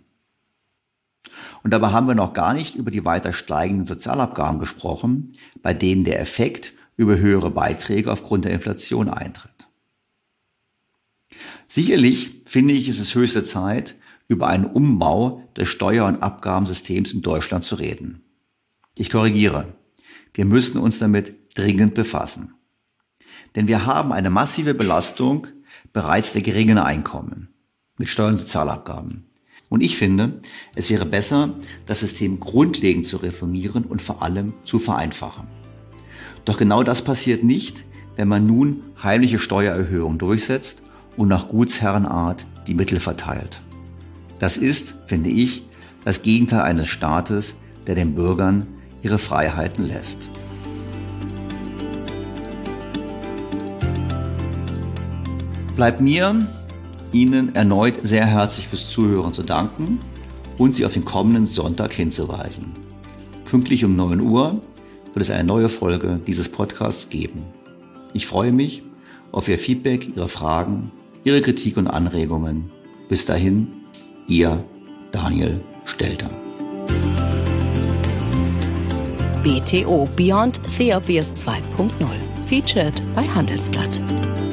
Und dabei haben wir noch gar nicht über die weiter steigenden Sozialabgaben gesprochen, bei denen der Effekt über höhere Beiträge aufgrund der Inflation eintritt. Sicherlich, finde ich, ist es höchste Zeit, über einen Umbau des Steuer- und Abgabensystems in Deutschland zu reden. Ich korrigiere. Wir müssen uns damit dringend befassen. Denn wir haben eine massive Belastung bereits der geringen Einkommen mit Steuern und Sozialabgaben. Und ich finde, es wäre besser, das System grundlegend zu reformieren und vor allem zu vereinfachen. Doch genau das passiert nicht, wenn man nun heimliche Steuererhöhungen durchsetzt und nach Gutsherrenart die Mittel verteilt. Das ist, finde ich, das Gegenteil eines Staates, der den Bürgern ihre Freiheiten lässt. Bleibt mir, Ihnen erneut sehr herzlich fürs Zuhören zu danken und Sie auf den kommenden Sonntag hinzuweisen. Pünktlich um 9 Uhr wird es eine neue Folge dieses Podcasts geben. Ich freue mich auf Ihr Feedback, Ihre Fragen, Ihre Kritik und Anregungen. Bis dahin, Ihr Daniel Stelter. BTO Beyond the Obvious 2.0 featured bei Handelsblatt.